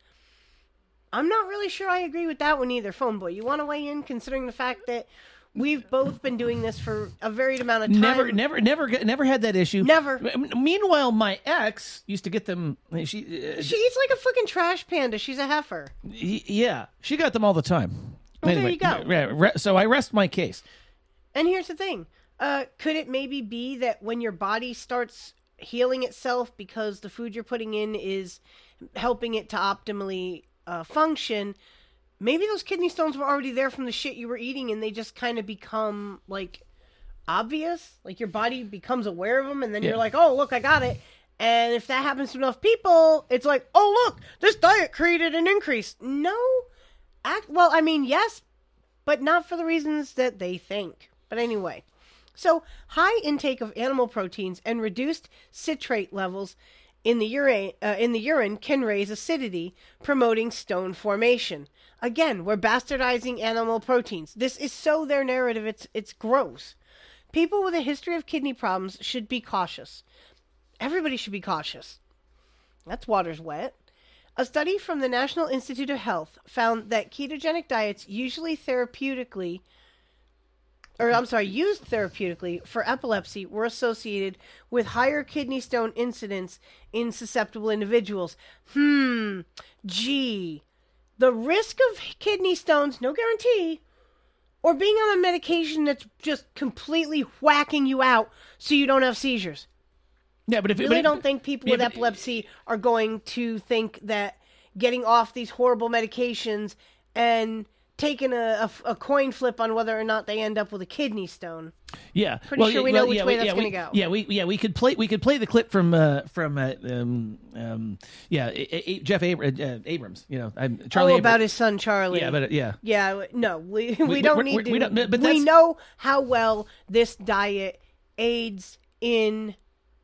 I'm not really sure I agree with that one either, phone boy. You want to weigh in, considering the fact that we've both been doing this for a varied amount of time?
Never, never, never, never had that issue.
Never.
Meanwhile, my ex used to get them. She uh,
She eats like a fucking trash panda. She's a heifer.
yeah, she got them all the time.
Well, there you go.
yeah, re- So I rest my case.
And here's the thing. Uh, could it maybe be that when your body starts healing itself because the food you're putting in is helping it to optimally uh, function, maybe those kidney stones were already there from the shit you were eating and they just kind of become, like, obvious? Like, your body becomes aware of them and then
Yeah.
you're like, oh, look, I got it. And if that happens to enough people, it's like, oh, look, this diet created an increase. No. Act, well, I mean, yes, but not for the reasons that they think. But anyway, so high intake of animal proteins and reduced citrate levels in the urine, uh, in the urine can raise acidity, promoting stone formation. Again, we're bastardizing animal proteins. This is so their narrative, it's it's gross. People with a history of kidney problems should be cautious. Everybody should be cautious. That's water's wet. A study from the National Institute of Health found that ketogenic diets usually therapeutically, or I'm sorry, used therapeutically for epilepsy were associated with higher kidney stone incidence in susceptible individuals. Hmm, gee, the risk of kidney stones, no guarantee, or being on a medication that's just completely whacking you out so you don't have seizures.
Yeah, but if
I really
but,
don't think people
yeah,
with
but,
epilepsy are going to think that getting off these horrible medications and taking a, a, a coin flip on whether or not they end up with a kidney stone.
Yeah,
pretty
well,
sure we
well,
know which
yeah,
way
we,
that's
yeah,
going to
we,
go.
Yeah, we yeah we could play we could play the clip from uh, from uh, um, um, yeah a- a- Jeff Abr- uh, Abrams. You know, I'm, Charlie
oh,
Abr-
about his son Charlie.
Yeah, but uh, yeah,
yeah. No, we we,
We-
don't
we're-
need
we're-
to.
we don't- but
we
that's-
know how well this diet aids in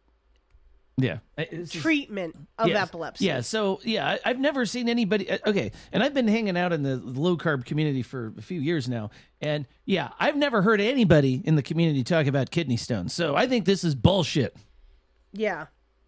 yeah. It's just-
treatment of
Yes.
epilepsy.
Yeah, so yeah, I, I've never seen anybody. uh, Okay, and I've been hanging out in the low carb community for a few years now, and yeah, I've never heard anybody in the community talk about kidney stones. So I think this is bullshit.
Yeah,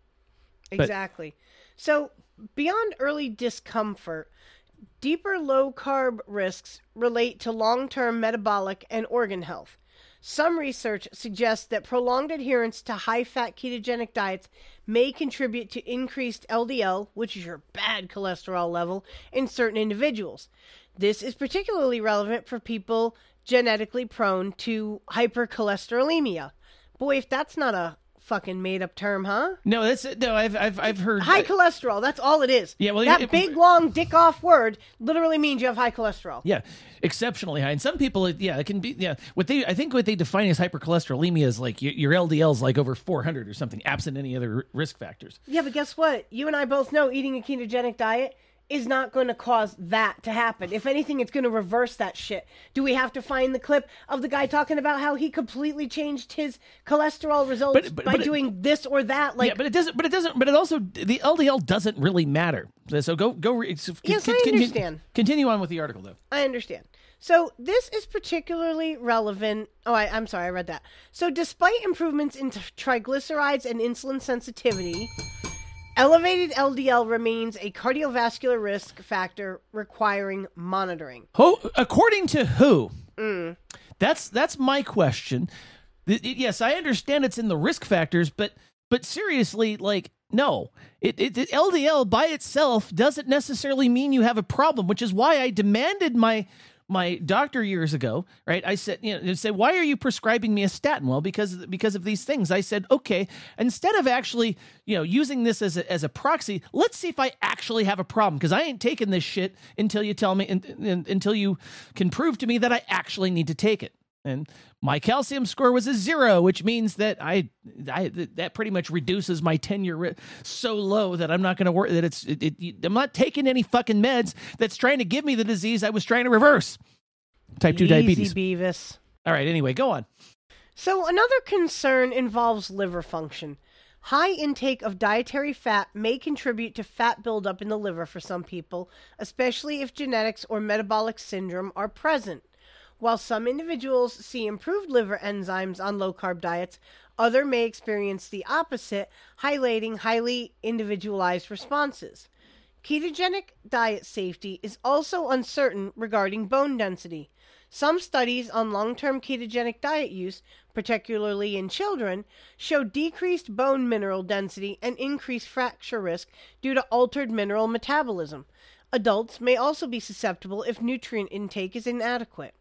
But-
exactly. So beyond early discomfort, deeper low carb risks relate to long-term metabolic and organ health. Some research suggests that prolonged adherence to high-fat ketogenic diets may contribute to increased L D L, which is your bad cholesterol level, in certain individuals. This is particularly relevant for people genetically prone to hypercholesterolemia. Boy, if that's not a fucking made-up term, huh?
No, that's no. I've I've I've heard
High cholesterol, that's all it is.
Yeah, well,
that
it-
big, long, dick-off word literally means you have high cholesterol.
Yeah, exceptionally high. And some people, it- yeah, it can be. Yeah, what they I think what they define as hypercholesterolemia is like your, your L D L is like over four hundred or something, absent any other r- risk factors.
Yeah, but guess what? You and I both know eating a ketogenic diet is not going to cause that to happen. If anything, it's going to reverse that shit. Do we have to find the clip of the guy talking about how he completely changed his cholesterol results
But- but-
by
but it-
doing this or that? Like,
yeah, but it doesn't. But it doesn't. But it also the L D L doesn't really matter. So go go. Re, so,
Yes,
con-
I
con-
understand.
Continue on with the article though.
I understand. So this is particularly relevant. Oh, I, I'm sorry, I read that. So despite improvements in t- triglycerides and insulin sensitivity, elevated L D L remains a cardiovascular risk factor requiring monitoring.
Who, according to who?
Mm.
That's that's my question. Th- it- yes, I understand it's in the risk factors, but but seriously, like no, it, it, it L D L by itself doesn't necessarily mean you have a problem, which is why I demanded my my doctor years ago, right? I said, you know, they said, why are you prescribing me a statin? Well, because because of these things. I said, okay, instead of actually, you know, using this as a, as a proxy, let's see if I actually have a problem, because I ain't taking this shit until you tell me, in, in, until you can prove to me that I actually need to take it. And my calcium score was a zero, which means that I, I that pretty much reduces my tenure ri- so low that I'm not going to worry that it's, it, it, I'm not taking any fucking meds that's trying to give me the disease I was trying to reverse. Type two
Easy,
diabetes.
Beavis.
All right. Anyway, go on.
So another concern involves liver function. High intake of dietary fat may contribute to fat buildup in the liver for some people, especially if genetics or metabolic syndrome are present. While some individuals see improved liver enzymes on low-carb diets, others may experience the opposite, highlighting highly individualized responses. Ketogenic diet safety is also uncertain regarding bone density. Some studies on long-term ketogenic diet use, particularly in children, show decreased bone mineral density and increased fracture risk due to altered mineral metabolism. Adults may also be susceptible if nutrient intake is inadequate.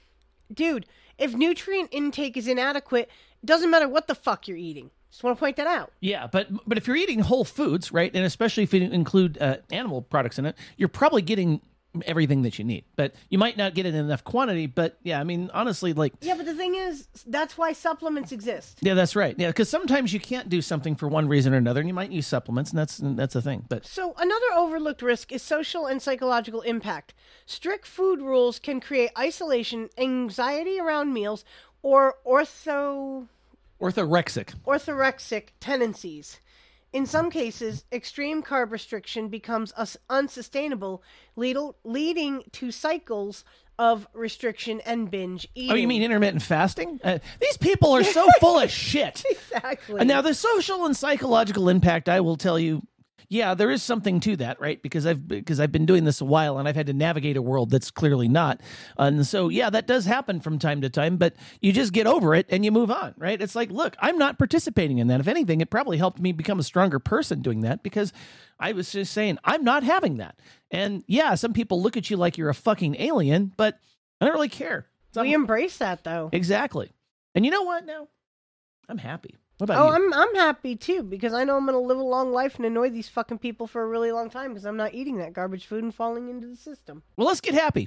Dude, if nutrient intake is inadequate, it doesn't matter what the fuck you're eating. Just want to point that out.
Yeah, but but if you're eating whole foods, right, and especially if you include uh, animal products in it, you're probably getting everything that you need. But you might not get it in enough quantity. But yeah, I mean, honestly, like
Yeah, but the thing is, that's why supplements exist.
yeah, that's right. Yeah, because sometimes you can't do something for one reason or another, and you might use supplements, and that's and that's a thing. But
So another overlooked risk is social and psychological impact. Strict food rules can create isolation, anxiety around meals, or ortho
orthorexic.
orthorexic tendencies. In some cases, extreme carb restriction becomes us- unsustainable, lead- leading to cycles of restriction and binge eating.
Oh, you mean intermittent fasting? Uh, these people are so full of shit.
Exactly.
And now the social and psychological impact, I will tell you, yeah, there is something to that, right? Because I've because I've been doing this a while and I've had to navigate a world that's clearly not. And so, yeah, that does happen from time to time, but you just get over it and you move on, right? It's like, look, I'm not participating in that. If anything, it probably helped me become a stronger person doing that because I was just saying, I'm not having that. And yeah, some people look at you like you're a fucking alien, but I don't really care. So
we embrace that, though.
Exactly. And you know what now? I'm happy. What about
oh,
you?
I'm I'm happy too because I know I'm going to live a long life and annoy these fucking people for a really long time because I'm not eating that garbage food and falling into the system.
Well, let's get happy.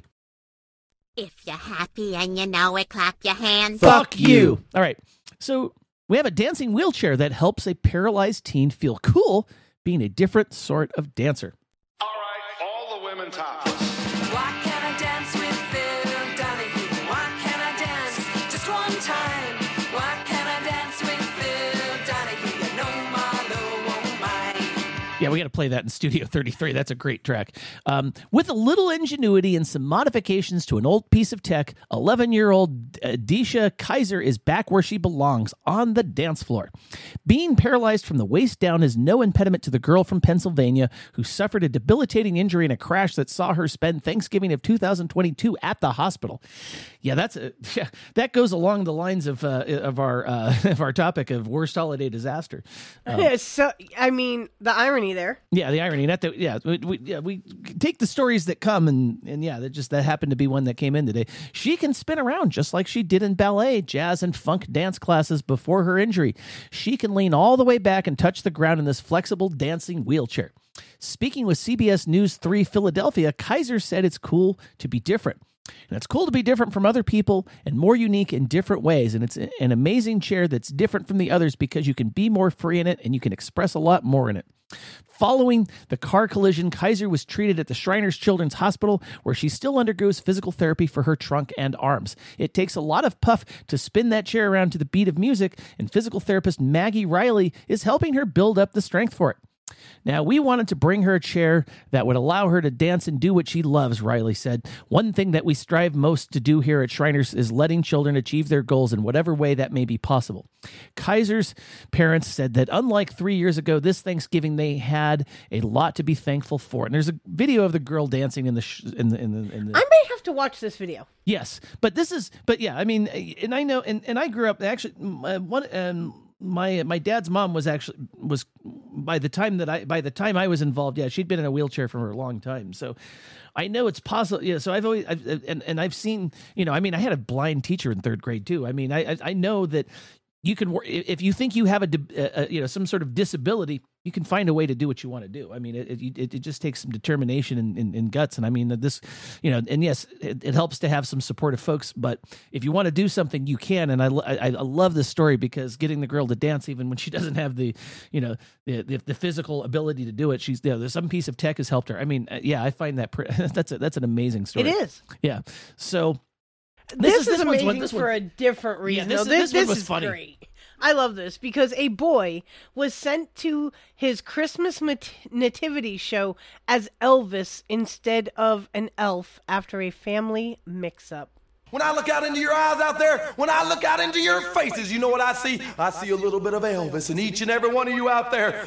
If you're happy and you know it, clap your hands.
Fuck you. All right. So we have a dancing wheelchair that helps a paralyzed teen feel cool being a different sort of dancer.
All right, all the women topless.
Why can't I dance with Phil Donahue? Why can't I dance just one time? Why can't I dance with Phil Donahue? You know Marlo won't mind.
Yeah, we got to play that in Studio thirty-three. That's a great track. Um, with a little ingenuity and some modifications to an old piece of tech, eleven-year-old uh, Disha Kaiser is back where she belongs, on the dance floor. Being paralyzed from the waist down is no impediment to the girl from Pennsylvania who suffered a debilitating injury in a crash that saw her spend Thanksgiving of two thousand twenty-two at the hospital. Yeah, that's a, yeah, that goes along the lines of uh, of our uh, of our topic of worst holiday disaster. Um,
so, I mean, the irony there.
Yeah, the irony. Not that. Yeah, we, we, yeah, we take the stories that come, and and yeah, that just that happened to be one that came in today. She can spin around just like she did in ballet, jazz, and funk dance classes before her injury. She can lean all the way back and touch the ground in this flexible dancing wheelchair. Speaking with C B S News three Philadelphia, Kaiser said it's cool to be different. And it's cool to be different from other people and more unique in different ways. And it's an amazing chair that's different from the others because you can be more free in it and you can express a lot more in it. Following the car collision, Kaiser was treated at the Shriners Children's Hospital, where she still undergoes physical therapy for her trunk and arms. It takes a lot of puff to spin that chair around to the beat of music, and physical therapist Maggie Riley is helping her build up the strength for it. Now, we wanted to bring her a chair that would allow her to dance and do what she loves, Riley said. One thing that we strive most to do here at Shriners is letting children achieve their goals in whatever way that may be possible. Kaiser's parents said that unlike three years ago, this Thanksgiving, they had a lot to be thankful for. And there's a video of the girl dancing in the... Sh- in the, in the, in the
I may have to watch this video.
Yes, but this is... But yeah, I mean, and I know... And, and I grew up... Actually, uh, one... Um, My my dad's mom was actually was by the time that I by the time I was involved, yeah, she'd been in a wheelchair for a long time. So I know it's possible. Yeah, so I've always I've, and and I've seen, you know, I mean, I had a blind teacher in third grade too. I mean, I I know that you can, if you think you have a, a you know some sort of disability, you can find a way to do what you want to do. I mean, it it, it just takes some determination and, and, and guts. And I mean, this, you know, and yes, it, it helps to have some supportive folks. But if you want to do something, you can. And I, I, I love this story because getting the girl to dance, even when she doesn't have the, you know, the the, the physical ability to do it, she's, you know, there's some piece of tech has helped her. I mean, yeah, I find that pre- that's a, that's an amazing story.
It is.
Yeah. So.
This,
this
is
this
amazing
one, this
for
one.
a different reason.
Yeah, this,
no, this,
this, this
this
one was
is
funny.
Great. I love this because a boy was sent to his Christmas mat- nativity show as Elvis instead of an elf after a family mix-up.
When I look out into your eyes out there, when I look out into your faces, you know what I see? I see a little bit of Elvis in each and every one of you out there.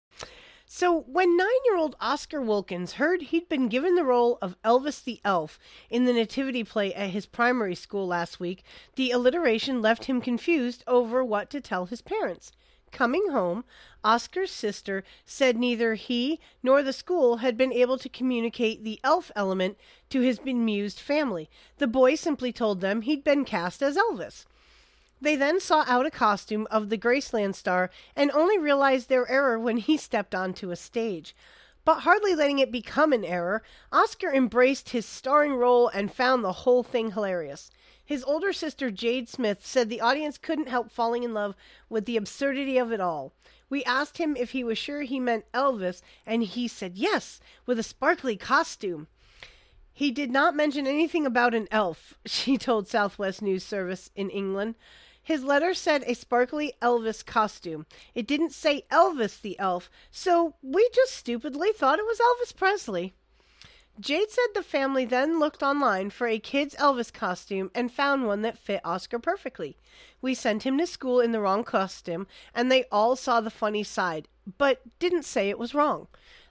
So when nine-year-old Oscar Wilkins heard he'd been given the role of Elvis the Elf in the nativity play at his primary school last week, the alliteration left him confused over what to tell his parents. Coming home, Oscar's sister said neither he nor the school had been able to communicate the elf element to his bemused family. The boy simply told them he'd been cast as Elvis. They then saw out a costume of the Graceland star and only realized their error when he stepped onto a stage. But hardly letting it become an error, Oscar embraced his starring role and found the whole thing hilarious. His older sister Jade Smith said the audience couldn't help falling in love with the absurdity of it all. We asked him if he was sure he meant Elvis, and he said yes, with a sparkly costume. He did not mention anything about an elf, she told Southwest News Service in England. His letter said a sparkly Elvis costume. It didn't say Elvis the Elf, so we just stupidly thought it was Elvis Presley. Jade said the family then looked online for a kid's Elvis costume and found one that fit Oscar perfectly. We sent him to school in the wrong costume, and they all saw the funny side, but didn't say it was wrong.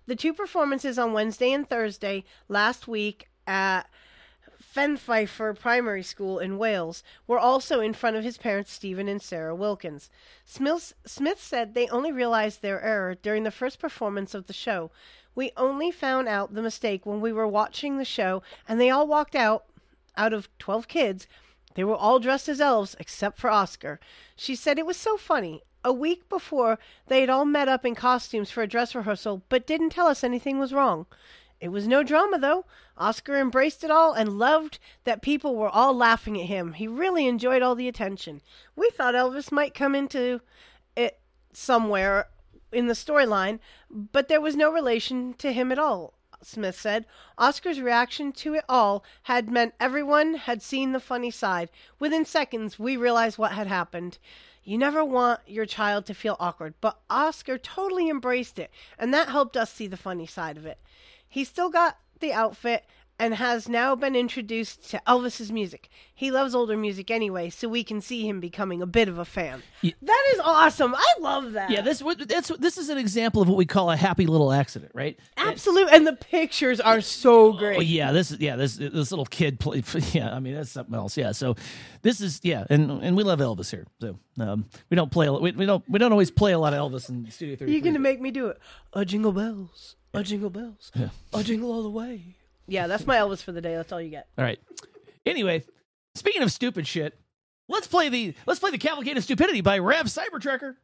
The two performances on Wednesday and Thursday last week at Fenpfeifer Primary School in Wales were also in front of his parents Stephen and Sarah Wilkins. Smith, Smith said they only realized their error during the first performance of the show. We only found out the mistake when we were watching the show, and they all walked out. Out of twelve kids, they were all dressed as elves except for Oscar. She said it was so funny. A week before, they had all met up in costumes for a dress rehearsal, but didn't tell us anything was wrong. It was no drama, though. Oscar embraced it all and loved that people were all laughing at him. He really enjoyed all the attention. We thought Elvis might come into it somewhere in the storyline, but there was no relation to him at all, Smith said. Oscar's reaction to it all had meant everyone had seen the funny side. Within seconds, we realized what had happened. You never want your child to feel awkward, but Oscar totally embraced it, and that helped us see the funny side of it. He still got the outfit and has now been introduced to Elvis's music. He loves older music anyway, so we can see him becoming a bit of a fan. Yeah. That is awesome. I love that.
Yeah, this that's this is an example of what we call a happy little accident, right?
Absolutely, and the pictures are so great.
Oh, yeah, this is yeah, this this little kid play. Yeah, I mean that's something else. Yeah, so this is yeah, and and we love Elvis here. So um, we don't play we, we don't we don't always play a lot of Elvis in Studio thirty-three.
You're gonna make me do it. A jingle bells, a jingle bells,
yeah.
a jingle all the way. Yeah, that's my Elvis for the day. That's all you get.
All right. Anyway, speaking of stupid shit, let's play the let's play the Cavalcade of Stupidity by Rev Cybertrucker.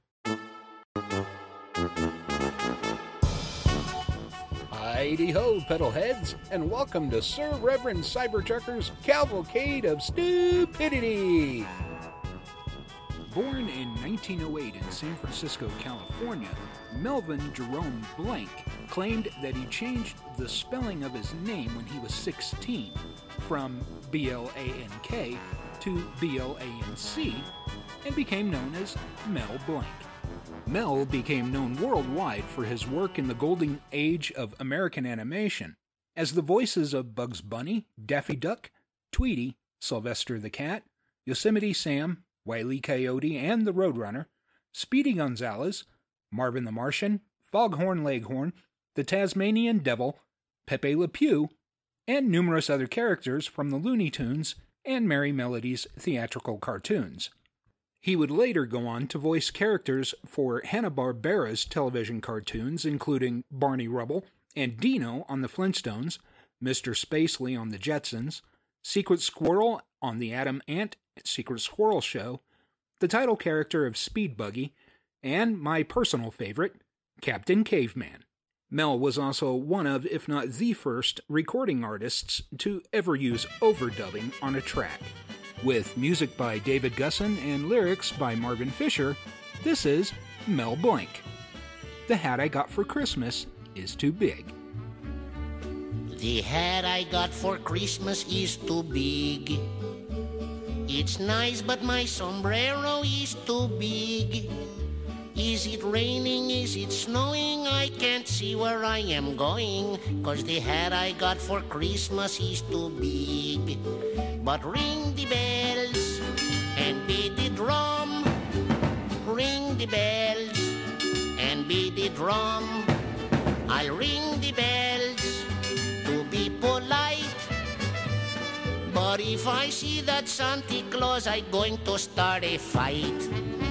Heidi-ho, pedalheads, and welcome to Sir Reverend Cybertrucker's Cavalcade of Stupidity. Born in nineteen oh eight in San Francisco, California, Melvin Jerome Blank claimed that he changed the spelling of his name when he was sixteen from B L A N K to B L A N C and became known as Mel Blanc. Mel became known worldwide for his work in the golden age of American animation as the voices of Bugs Bunny, Daffy Duck, Tweety, Sylvester the Cat, Yosemite Sam, Wile E. Coyote and the Roadrunner, Speedy Gonzales, Marvin the Martian, Foghorn Leghorn, the Tasmanian Devil, Pepe Le Pew, and numerous other characters from the Looney Tunes and Merry Melodies theatrical cartoons. He would later go on to voice characters for Hanna-Barbera's television cartoons, including Barney Rubble and Dino on the Flintstones, Mister Spacely on the Jetsons, Secret Squirrel on the Adam Ant Secret Squirrel Show, the title character of Speed Buggy, and my personal favorite, Captain Caveman. Mel was also one of, if not the first, recording artists to ever use overdubbing on a track. With music by David Gusson and lyrics by Marvin Fisher, this is Mel Blanc. The hat I got for Christmas is too big.
The hat I got for Christmas is too big. It's nice, but my sombrero is too big. Is it raining? Is it snowing? I can't see where I am going, 'cause the hat I got for Christmas is too big. But ring the bells and beat the drum. Ring the bells and beat the drum. I'll ring the bells to be polite. But if I see that Santa Claus, I'm going to start a fight.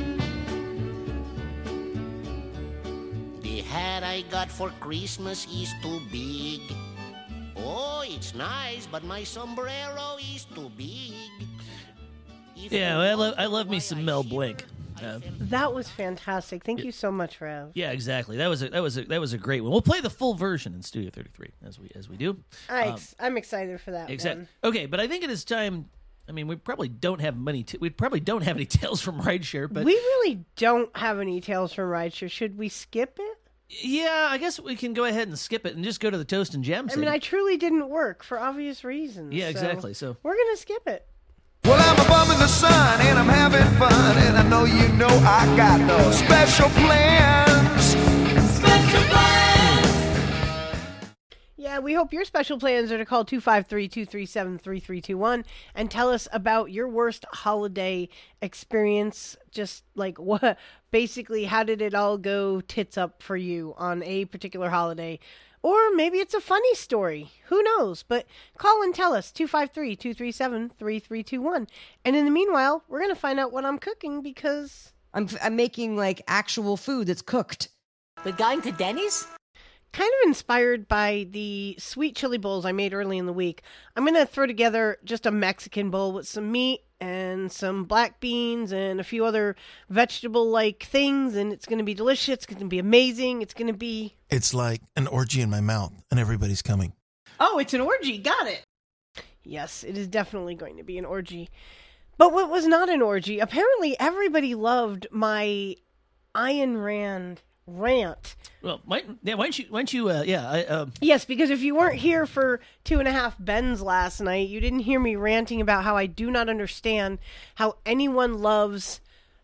The hat I got for Christmas is too big. Oh, it's nice, but my sombrero is too big. If
Yeah, I love I love me some Mel Blanc. Uh,
That was fantastic. Thank you so much, Rev.
yeah, exactly. That was a that was a that was a great one. We'll play the full version in Studio thirty-three as we as we do.
I
Um,
ex- I'm excited for that
Exactly.
one.
Okay, but I think it is time. I mean, we probably don't have many. T- we probably don't have any tales from Rideshare, but
We really don't have any tales from Rideshare. Should we skip it?
yeah, I guess we can go ahead and skip it and just go to the Toast and Gem.
I mean, I truly didn't work for obvious reasons.
Yeah,
so
exactly, so-
we're gonna skip it.
Well, I'm a bum in the sun and I'm having fun, and I know you know I got no special plans. Special plans.
Yeah, Yeah, we hope your special plans are to call two five three, two three seven, three three two one and tell us about your worst holiday experience. Just like what, basically, how did it all go tits up for you on a particular holiday? Or maybe it's a funny story. Who knows? But call and tell us, two five three, two three seven, three three two one. And in the meanwhile, we're going to find out what I'm cooking because...
I'm, I'm making, like, actual food that's cooked.
We're going to Denny's?
Kind of inspired by the sweet chili bowls I made early in the week. I'm going to throw together just a Mexican bowl with some meat and some black beans and a few other vegetable-like things, and it's going to be delicious. It's going to be amazing. It's going to be...
It's like an orgy in my mouth, and everybody's coming.
Oh, it's an orgy. Got it. Yes, it is definitely going to be an orgy. But what was not an orgy, apparently everybody loved my Ayn Rand rant.
Well, why, yeah, why don't you, why don't you, uh, yeah. I, uh...
Yes, because if you weren't here for two and a half Bens last night, you didn't hear me ranting about how I do not understand how anyone loves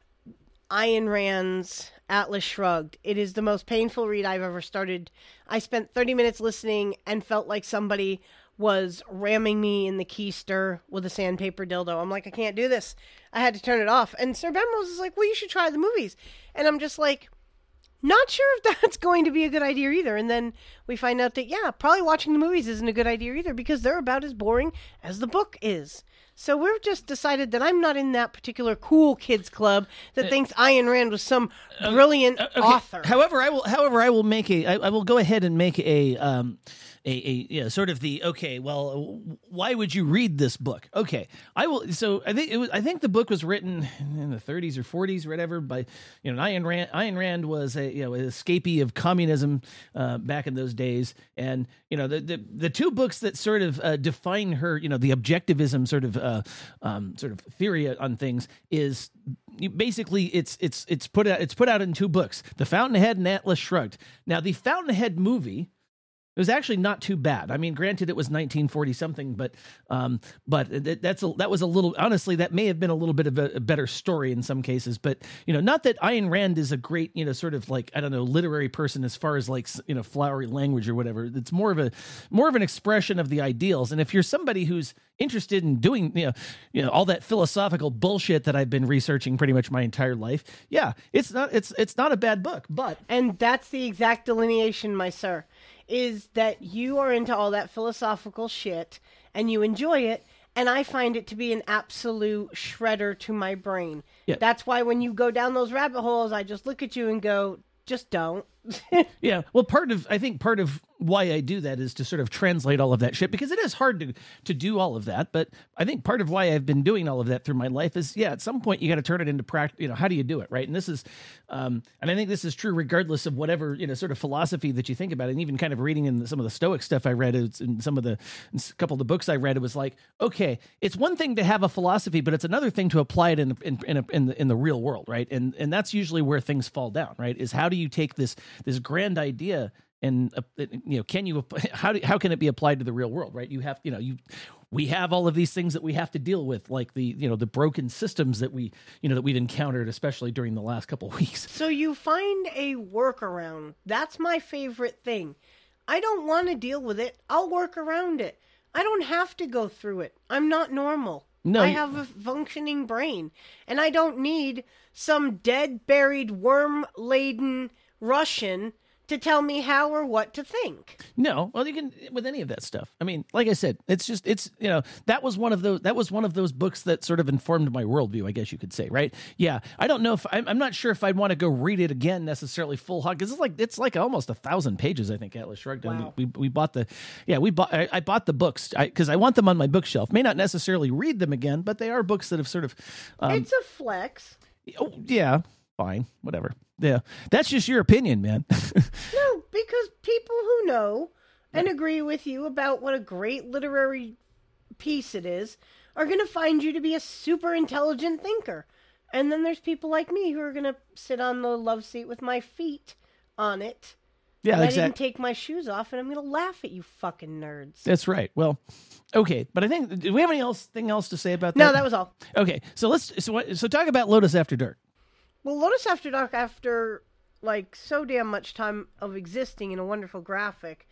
Ayn Rand's Atlas Shrugged. It is the most painful read I've ever started. I spent thirty minutes listening and felt like somebody was ramming me in the keister with a sandpaper dildo. I'm like, I can't do this. I had to turn it off. And Sir Benrose is like, well, you should try the movies. And I'm just like, not sure if that's going to be a good idea either. And then we find out that, yeah, probably watching the movies isn't a good idea either because they're about as boring as the book is. So we've just decided that I'm not in that particular cool kids club that uh, thinks Ayn Rand was some brilliant uh, okay. author.
However, I will. However, I will make a. I, I will go ahead and make a. Um, A, a yeah, sort of the okay. Well, why would you read this book? Okay, I will. So I think it was. I think the book was written in the thirties or forties, or whatever. By you know, Ayn Rand. Ayn Rand was a you know an escapee of communism uh, back in those days, and you know the the, the two books that sort of uh, define her, you know, the objectivism sort of uh, um, sort of theory on things is. Basically, it's it's it's put out it's put out in two books: The Fountainhead and Atlas Shrugged. Now, the Fountainhead movie. It was actually not too bad. I mean, granted, it was nineteen forty something, but um, but that's a, that was a little. Honestly, that may have been a little bit of a, a better story in some cases. But you know, not that Ayn Rand is a great, you know, sort of like I don't know, literary person as far as like you know, flowery language or whatever. It's more of a more of an expression of the ideals. And if you're somebody who's interested in doing you know, you know, all that philosophical bullshit that I've been researching pretty much my entire life, yeah, it's not it's it's not a bad book. But
and that's the exact delineation, my sir. Is that you are into all that philosophical shit and you enjoy it, and I find it to be an absolute shredder to my brain. Yeah. That's why when you go down those rabbit holes, I just look at you and go, just don't.
Yeah, well, part of I think part of why I do that is to sort of translate all of that shit because it is hard to to do all of that. But I think part of why I've been doing all of that through my life is, yeah, at some point you got to turn it into practice. You know, how do you do it, right? And this is, um, and I think this is true regardless of whatever you know sort of philosophy that you think about. And even kind of reading in some of the Stoic stuff I read, it's in some of the in a couple of the books I read, it was like, okay, it's one thing to have a philosophy, but it's another thing to apply it in in in, a, in the in the real world, right? And and that's usually where things fall down, right? Is how do you take this this grand idea idea and uh, you know can you how do, how can it be applied to the real world, right? You have you know you we have all of these things that we have to deal with, like the you know the broken systems that we you know that we've encountered, especially during the last couple of weeks.
So you find a workaround. That's my favorite thing. I don't want to deal with it. I'll work around it. I don't have to go through it. I'm not normal. No, I have a functioning brain, and I don't need some dead, buried, worm-laden Russian to tell me how or what to think.
No, well, you can with any of that stuff. I mean, like I said, it's just it's you know that was one of those that was one of those books that sort of informed my worldview, I guess you could say, right? Yeah, I don't know if I'm, I'm not sure if I'd want to go read it again necessarily full hog because it's like it's like almost a thousand pages. I think Atlas Shrugged. Wow. We, we we bought the yeah we bought I, I bought the books because I, I want them on my bookshelf. May not necessarily read them again, but they are books that have sort of um,
it's a flex.
Oh yeah, fine, whatever. Yeah, that's just your opinion, man.
No, because people who know and agree with you about what a great literary piece it is are going to find you to be a super intelligent thinker. And then there's people like me who are going to sit on the love seat with my feet on it.
Yeah,
and
exactly.
I didn't take my shoes off, and I'm going to laugh at you fucking nerds.
That's right. Well, okay, but I think, do we have any else thing else to say about that?
No, that was all.
Okay, so let's so, so talk about Lotus After Dark.
Well, Lotus After Dark, after like so damn much time of existing in a wonderful graphic,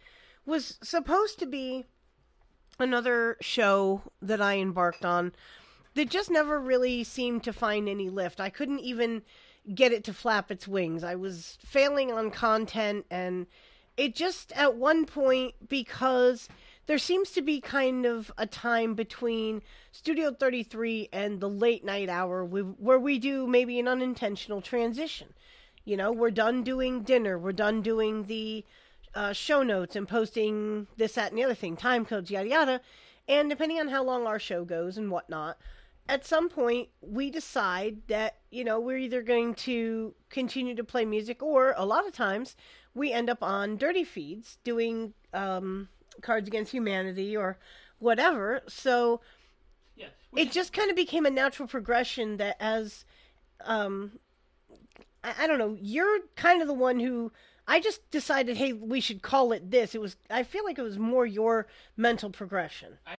was supposed to be another show that I embarked on that just never really seemed to find any lift. I couldn't even get it to flap its wings. I was failing on content, and it just at one point, because there seems to be kind of a time between Studio thirty-three and the late night hour where we do maybe an unintentional transition. You know, we're done doing dinner, we're done doing the uh, show notes and posting this, that, and the other thing, time codes, yada, yada. And depending on how long our show goes and whatnot, at some point we decide that, you know, we're either going to continue to play music, or a lot of times we end up on dirty feeds doing um, Cards Against Humanity or whatever. So
yeah,
it just kind of became a natural progression that as, um, I, I don't know, you're kind of the one who, I just decided, hey, we should call it this. It was, I feel like it was more your mental progression.
I-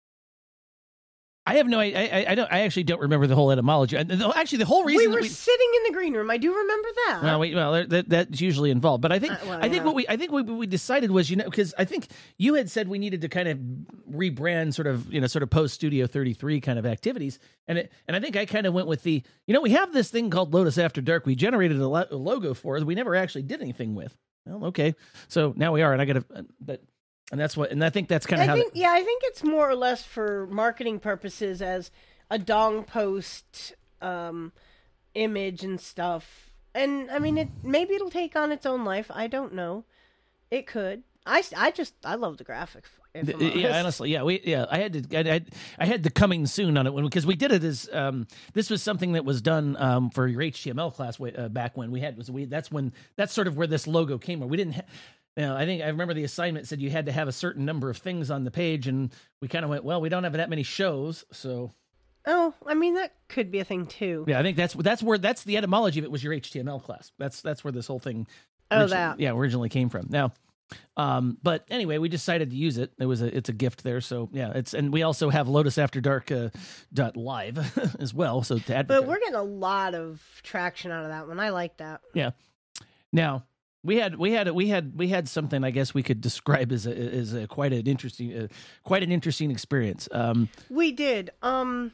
I have no, I, I, I don't, I actually don't remember the whole etymology. Actually, the whole reason
we were
we,
sitting in the green room. I do remember that.
Well, we, well, that, that's usually involved. But I think,
Uh, well,
I think
yeah.
what we, I think what we decided was, you know, because I think you had said we needed to kind of rebrand, sort of, you know, sort of post Studio thirty-three kind of activities, and it, and I think I kind of went with the, you know, we have this thing called Lotus After Dark. We generated a, lo- a logo for it. We never actually did anything with. Well, okay, so now we are, and I got to, but. And that's what, and I think that's kind of
I
how.
think,
the,
yeah, I think it's more or less for marketing purposes as a dong post um, image and stuff. And I mean, it maybe it'll take on its own life. I don't know. It could. I, I just I love the graphics. if I'm
Yeah,
honest.
honestly, yeah, we, yeah, I had to, I had, I had the coming soon on it when, because we did it as, um, this was something that was done, um, for your H T M L class way, uh, back when we had, was we, that's when, that's sort of where this logo came from. We didn't have, you know, I think I remember the assignment said you had to have a certain number of things on the page, and we kind of went, well, we don't have that many shows, so.
Oh, I mean, that could be a thing too.
Yeah, I think that's, that's where, that's the etymology of it, was your H T M L class. That's, that's where this whole thing.
Oh,
origi-
that.
Yeah, originally came from. Now, Um, but anyway, we decided to use it. It was a, it's a gift there. So yeah, it's, and we also have Lotus After Dark, uh, dot live as well. So to advertise.
But we're getting a lot of traction out of that one. I like that.
Yeah. Now we had, we had, we had, we had something, I guess we could describe as a, as a quite an interesting, uh, quite an interesting experience. Um,
We did. Um,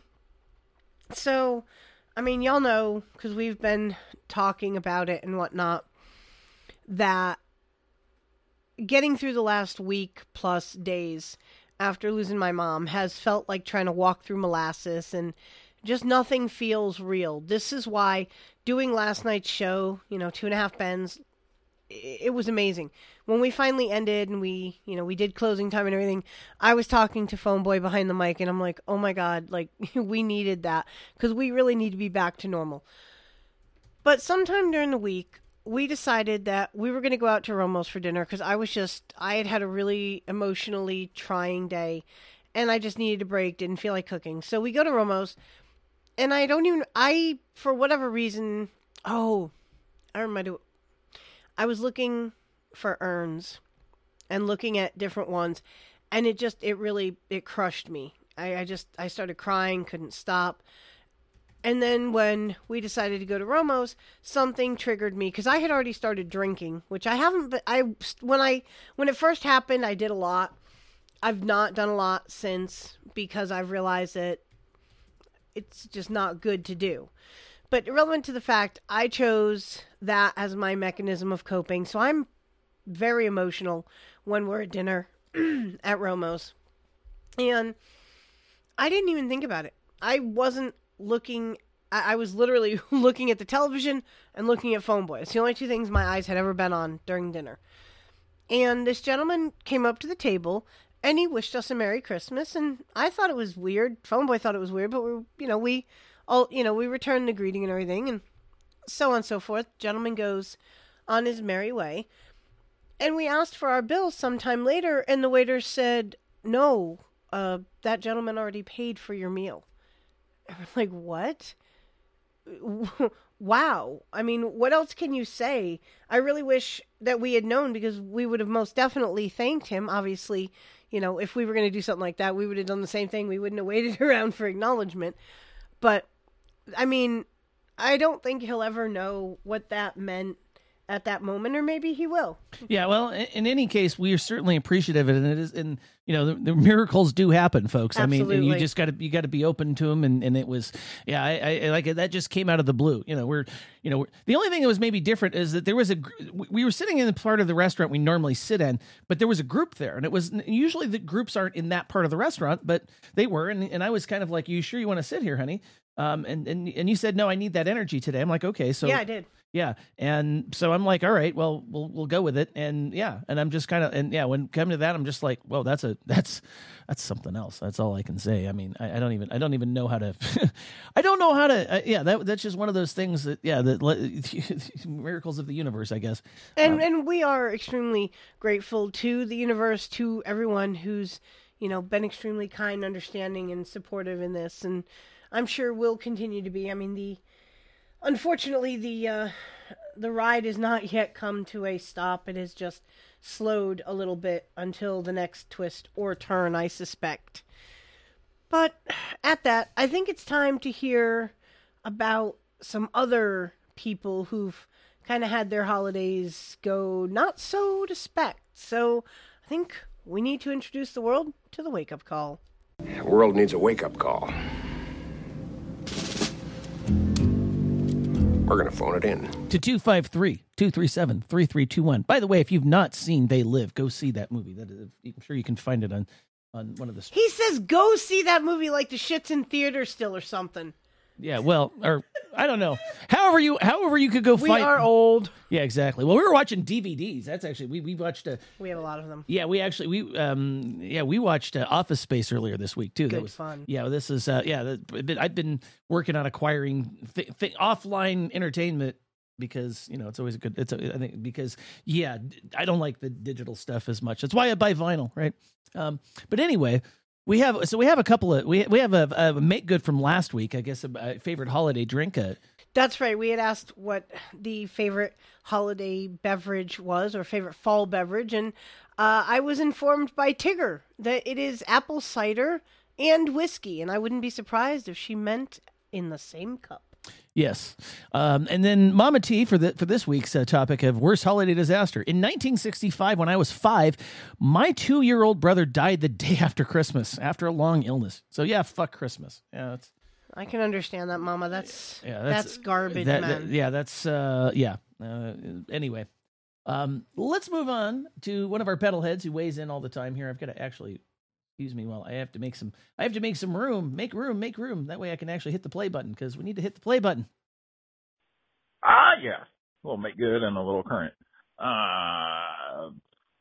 so, I mean, y'all know, because we've been talking about it and whatnot, that getting through the last week plus days after losing my mom has felt like trying to walk through molasses, and just nothing feels real. This is why doing last night's show, you know, Two and a Half Bends, it was amazing. When we finally ended and we, you know, we did closing time and everything, I was talking to Phone Boy behind the mic, and I'm like, oh my God, like, we needed that, because we really need to be back to normal. But sometime during the week, we decided that we were going to go out to Romo's for dinner, because I was just, I had had a really emotionally trying day, and I just needed a break, didn't feel like cooking. So we go to Romo's, and I don't even, I, for whatever reason, oh, I remember, I was looking for urns and looking at different ones, and it just, it really, it crushed me. I, I just, I started crying, couldn't stop. And then when we decided to go to Romo's, something triggered me, because I had already started drinking, which I haven't, but I, when I, when it first happened, I did a lot. I've not done a lot since, because I've realized that it's just not good to do. But irrelevant to the fact, I chose that as my mechanism of coping. So I'm very emotional when we're at dinner at Romo's. And I didn't even think about it. I wasn't looking, I, I was literally looking at the television and looking at Phone Boy. It's the only two things my eyes had ever been on during dinner. And this gentleman came up to the table, and he wished us a Merry Christmas. And I thought it was weird. Phone Boy thought it was weird, but we, you know, we all, you know, we returned the greeting and everything, and so on and so forth. Gentleman goes on his merry way. And we asked for our bills sometime later, and the waiter said, no, uh, that gentleman already paid for your meal. And we're like, what? Wow. I mean, what else can you say? I really wish that we had known, because we would have most definitely thanked him. Obviously, you know, if we were going to do something like that, we would have done the same thing. We wouldn't have waited around for acknowledgement. But, I mean, I don't think he'll ever know what that meant at that moment, or maybe he will.
Yeah, well, in, in any case, we are certainly appreciative of it, and it is, and you know, the, the miracles do happen, folks.
Absolutely.
I mean, and you just got to you got to be open to them, and, and it was, yeah, I, I like it. That just came out of the blue. You know, we're, you know, we're, the only thing that was maybe different is that there was a gr- we were sitting in the part of the restaurant we normally sit in, but there was a group there, and it was usually the groups aren't in that part of the restaurant, but they were, and and I was kind of like, "You sure you want to sit here, honey?" Um, and and and you said, "No, I need that energy today." I'm like, "Okay, so
yeah, I did."
Yeah. And so I'm like, all right, well, we'll, we'll go with it. And yeah. And I'm just kind of, and yeah, when come to that, I'm just like, well, that's a, that's, that's something else. That's all I can say. I mean, I, I don't even, I don't even know how to, I don't know how to, uh, yeah, that, that's just one of those things that, yeah, that miracles of the universe, I guess.
And,
um,
and we are extremely grateful to the universe, to everyone who's, you know, been extremely kind, understanding, and supportive in this. And I'm sure will continue to be. I mean, the, Unfortunately, the uh, the ride has not yet come to a stop. It has just slowed a little bit until the next twist or turn, I suspect. But at that, I think it's time to hear about some other people who've kind of had their holidays go not so to spec. So I think we need to introduce the world to the wake-up call.
The world needs a wake-up call. We're going to phone it in.
To two five three, two three seven, three three two one. By the way, if you've not seen They Live, go see that movie. That is, I'm sure you can find it on, on one of the...
He says go see that movie like the shit's in theater still or something.
Yeah, well, or I don't know. However you, however you could go
we
find.
We are old.
Yeah, exactly. Well, we were watching D V Ds. That's actually we we watched a.
We have a lot of them.
Yeah, we actually we um yeah we watched uh, Office Space earlier this week too.
Good
that was
fun.
Yeah, this is uh yeah. That, I've been working on acquiring th- th- offline entertainment because you know it's always a good. It's a, I think because yeah I don't like the digital stuff as much. That's why I buy vinyl, right? Um, but anyway. We have so we have a couple of we we have a, a make good from last week. I guess a, a favorite holiday drink. Uh,
That's right. We had asked what the favorite holiday beverage was, or favorite fall beverage, and uh, I was informed by Tigger that it is apple cider and whiskey, and I wouldn't be surprised if she meant in the same cup.
Yes, um, and then Mama T for the for this week's uh, topic of worst holiday disaster. In nineteen sixty-five, when I was five, my two-year-old brother died the day after Christmas after a long illness. So yeah, fuck Christmas. Yeah, that's.
I can understand that, Mama. That's
yeah,
that's,
that's
garbage,
that,
man.
That, yeah, that's uh, yeah. Uh, anyway, um, let's move on to one of our pedal heads who weighs in all the time here. I've got to actually. Excuse me while I have to make some I have to make some room, make room, make room. That way I can actually hit the play button because we need to hit the play button.
Ah, yeah. A little make good and a little current. Uh,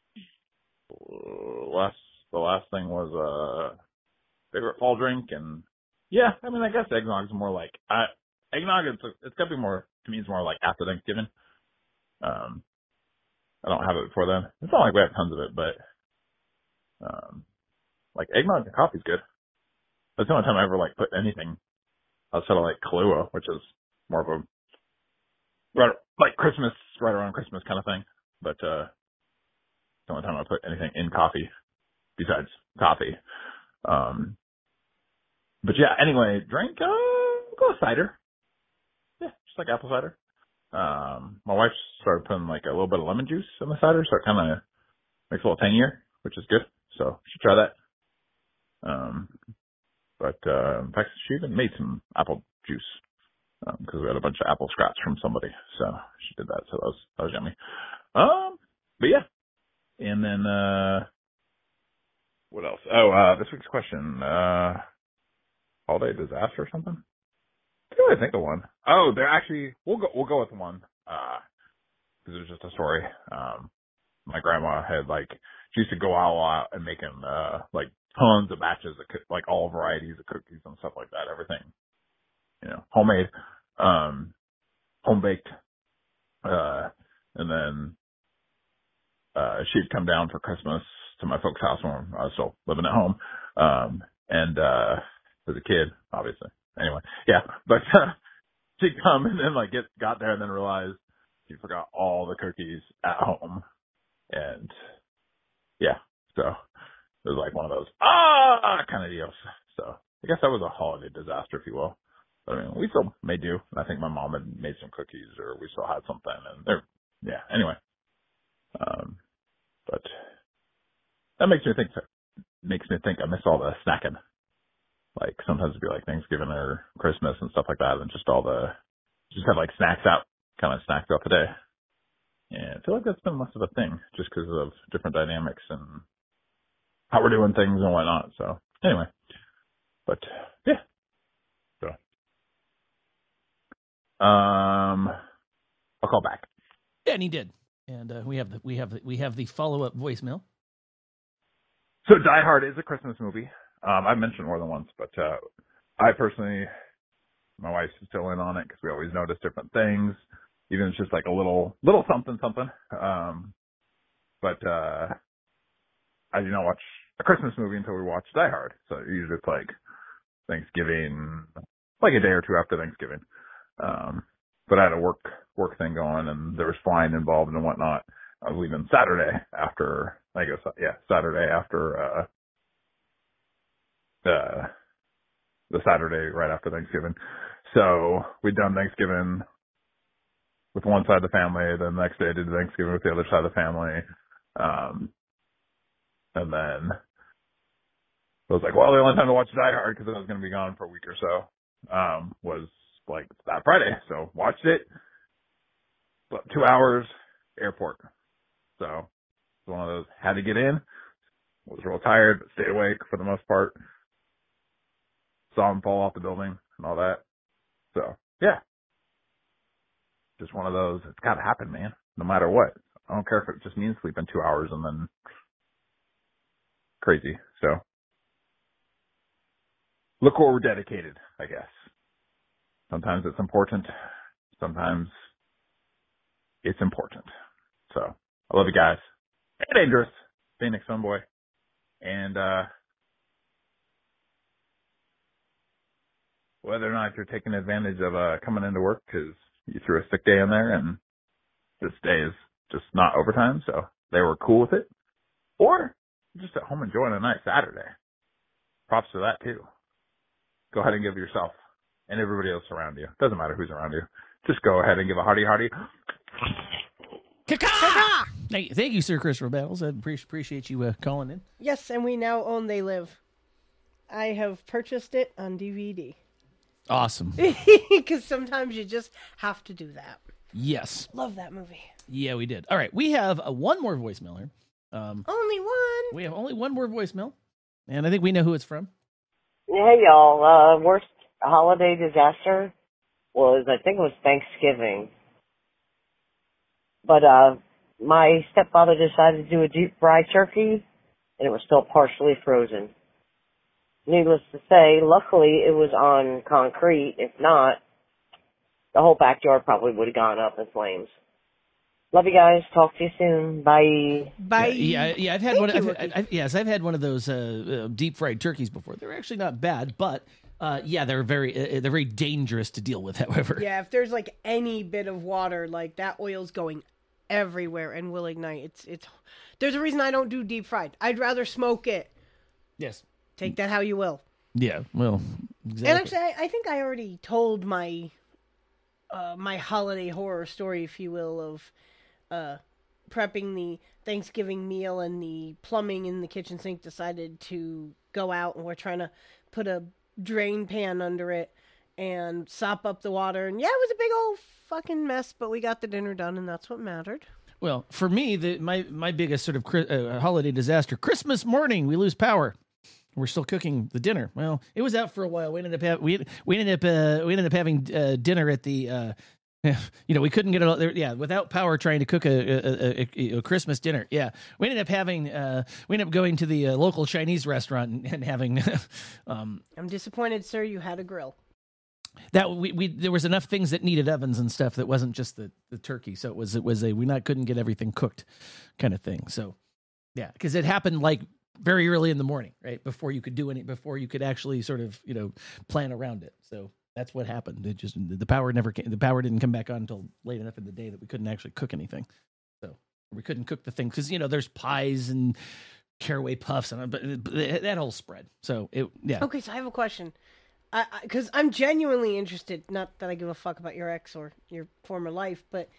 last, the last thing was a uh, favorite fall drink. And yeah, I mean, I guess eggnog's more like, I, eggnog, it's, it's gotta be more, to me, it's more like after Thanksgiving. Um, I don't have it before then. It's not like we have tons of it, but, um, like, eggnog and coffee's good. That's the only time I ever, like, put anything outside of, like, Kahlua, which is more of a, right, like, Christmas, right around Christmas kind of thing. But, uh, the only time I put anything in coffee besides coffee. Um, but yeah, anyway, drink, uh, go with cider. Yeah, just like apple cider. Um, my wife started putting, like, a little bit of lemon juice in the cider, so it kind of makes it a little tangier, which is good. So, you should try that. Um, but, uh, in fact, she even made some apple juice, um, cause we had a bunch of apple scraps from somebody. So she did that. So that was, that was yummy. Um, but yeah. And then, uh, what else? Oh, uh, this week's question, uh, holiday disaster or something? I can't really think of one. Oh, they're actually, we'll go, we'll go with one, uh, cause it was just a story. Um, my grandma had like, she used to go all out and making, uh, like, tons of batches of, co- like, all varieties of cookies and stuff like that. Everything, you know, homemade, um, home baked. Uh, and then, uh, she'd come down for Christmas to my folks' house when I was still living at home. Um, and, uh, as a kid, obviously. Anyway, yeah, but, uh, she'd come and then, like, get, got there and then realized she forgot all the cookies at home. And, yeah, so it was like one of those, ah, kind of deals. So I guess that was a holiday disaster, if you will. But I mean, we still may do. And I think my mom had made some cookies or we still had something and they're yeah. Anyway, um, but that makes me think. Makes me think I miss all the snacking. Like sometimes it'd be like Thanksgiving or Christmas and stuff like that, and just all the just have like snacks out, kind of snacks throughout the day. And I feel like that's been less of a thing, just because of different dynamics and how we're doing things and whatnot. So anyway, but yeah. So um, I'll call back.
Yeah, and he did. And uh, we have the we have the, we have the follow up voicemail.
So Die Hard is a Christmas movie. Um, I've mentioned more than once, but uh, I personally, my wife's still in on it because we always notice different things. Even if it's just like a little, little something, something. Um, but uh, I do not watch a Christmas movie until we watch Die Hard. So usually it's like Thanksgiving, like a day or two after Thanksgiving. Um, but I had a work work thing going, and there was flying involved and whatnot. I was leaving Saturday after, I guess, yeah, Saturday after, uh, the, the Saturday right after Thanksgiving. So we'd done Thanksgiving with one side of the family, then the next day I did Thanksgiving with the other side of the family. Um, and then I was like, well, the only time to watch Die Hard, because I was going to be gone for a week or so, um, was like that Friday. So watched it, but two hours, airport. So it was one of those, had to get in, was real tired, but stayed awake for the most part. Saw him fall off the building and all that. So, yeah. Just one of those, it's got to happen, man, no matter what. I don't care if it just means sleeping two hours and then crazy. So, look where we're dedicated, I guess. Sometimes it's important. Sometimes it's important. So, I love you guys. And Dangerous, Phoenix Sunboy. And, uh, whether or not you're taking advantage of, uh, coming into work because you threw a sick day in there and this day is just not overtime, so they were cool with it. Or just at home enjoying a nice Saturday. Props to that too. Go ahead and give yourself and everybody else around you. Doesn't matter who's around you. Just go ahead and give a hearty hearty.
Kaka! Thank, thank you, Sir Christopher Battles. I pre- appreciate you uh, calling in.
Yes, and we now own They Live. I have purchased it on D V D.
Awesome.
Because sometimes you just have to do that.
Yes.
Love that movie.
Yeah, we did. All right, we have uh, one more voicemail here. Um,
only one?
We have only one more voicemail, and I think we know who it's from.
Hey, y'all. Uh, worst holiday disaster was, I think it was Thanksgiving. But uh, my stepfather decided to do a deep fried turkey, and it was still partially frozen. Needless to say, luckily it was on concrete. If not, the whole backyard probably would have gone up in flames. Love you guys. Talk to you soon. Bye.
Bye.
Yeah, yeah, yeah I've had
Thank
one.
you,
I've, I've, I've, yes, I've had one of those uh, uh, deep fried turkeys before. They're actually not bad, but uh, yeah, they're very uh, they're very dangerous to deal with. However,
Yeah, if there's like any bit of water, like that oil's going everywhere and will ignite. It's it's. There's a reason I don't do deep fried. I'd rather smoke it.
Yes.
Take that how you will.
Yeah. Well. Exactly.
And actually, I, I think I already told my uh, my holiday horror story, if you will, of uh, prepping the Thanksgiving meal, and the plumbing in the kitchen sink decided to go out, and we're trying to put a drain pan under it and sop up the water. And yeah, it was a big old fucking mess, but we got the dinner done, and that's what mattered.
Well, for me, the my my biggest sort of uh, holiday disaster: Christmas morning, we lose power. We're still cooking the dinner. Well, it was out for a while. We ended up have, we we ended up uh, we ended up having uh, dinner at the uh, you know we couldn't get it all there. Yeah, without power, trying to cook a, a, a, a Christmas dinner. Yeah, we ended up having uh, we ended up going to the uh, local Chinese restaurant and, and having. um,
I'm disappointed, sir. You had a grill.
That we, we there was enough things that needed ovens and stuff that wasn't just the, the turkey. So it was it was a we not couldn't get everything cooked kind of thing. So yeah, because it happened like very early in the morning, right before you could do any before you could actually sort of you know plan around it. So that's what happened. It just the power never came, the power didn't come back on until late enough in the day that we couldn't actually cook anything. So we couldn't cook the thing because you know there's pies and caraway puffs and but that whole spread. So it yeah.
Okay, so I have a question. Because I'm genuinely interested, not that I give a fuck about your ex or your former life, but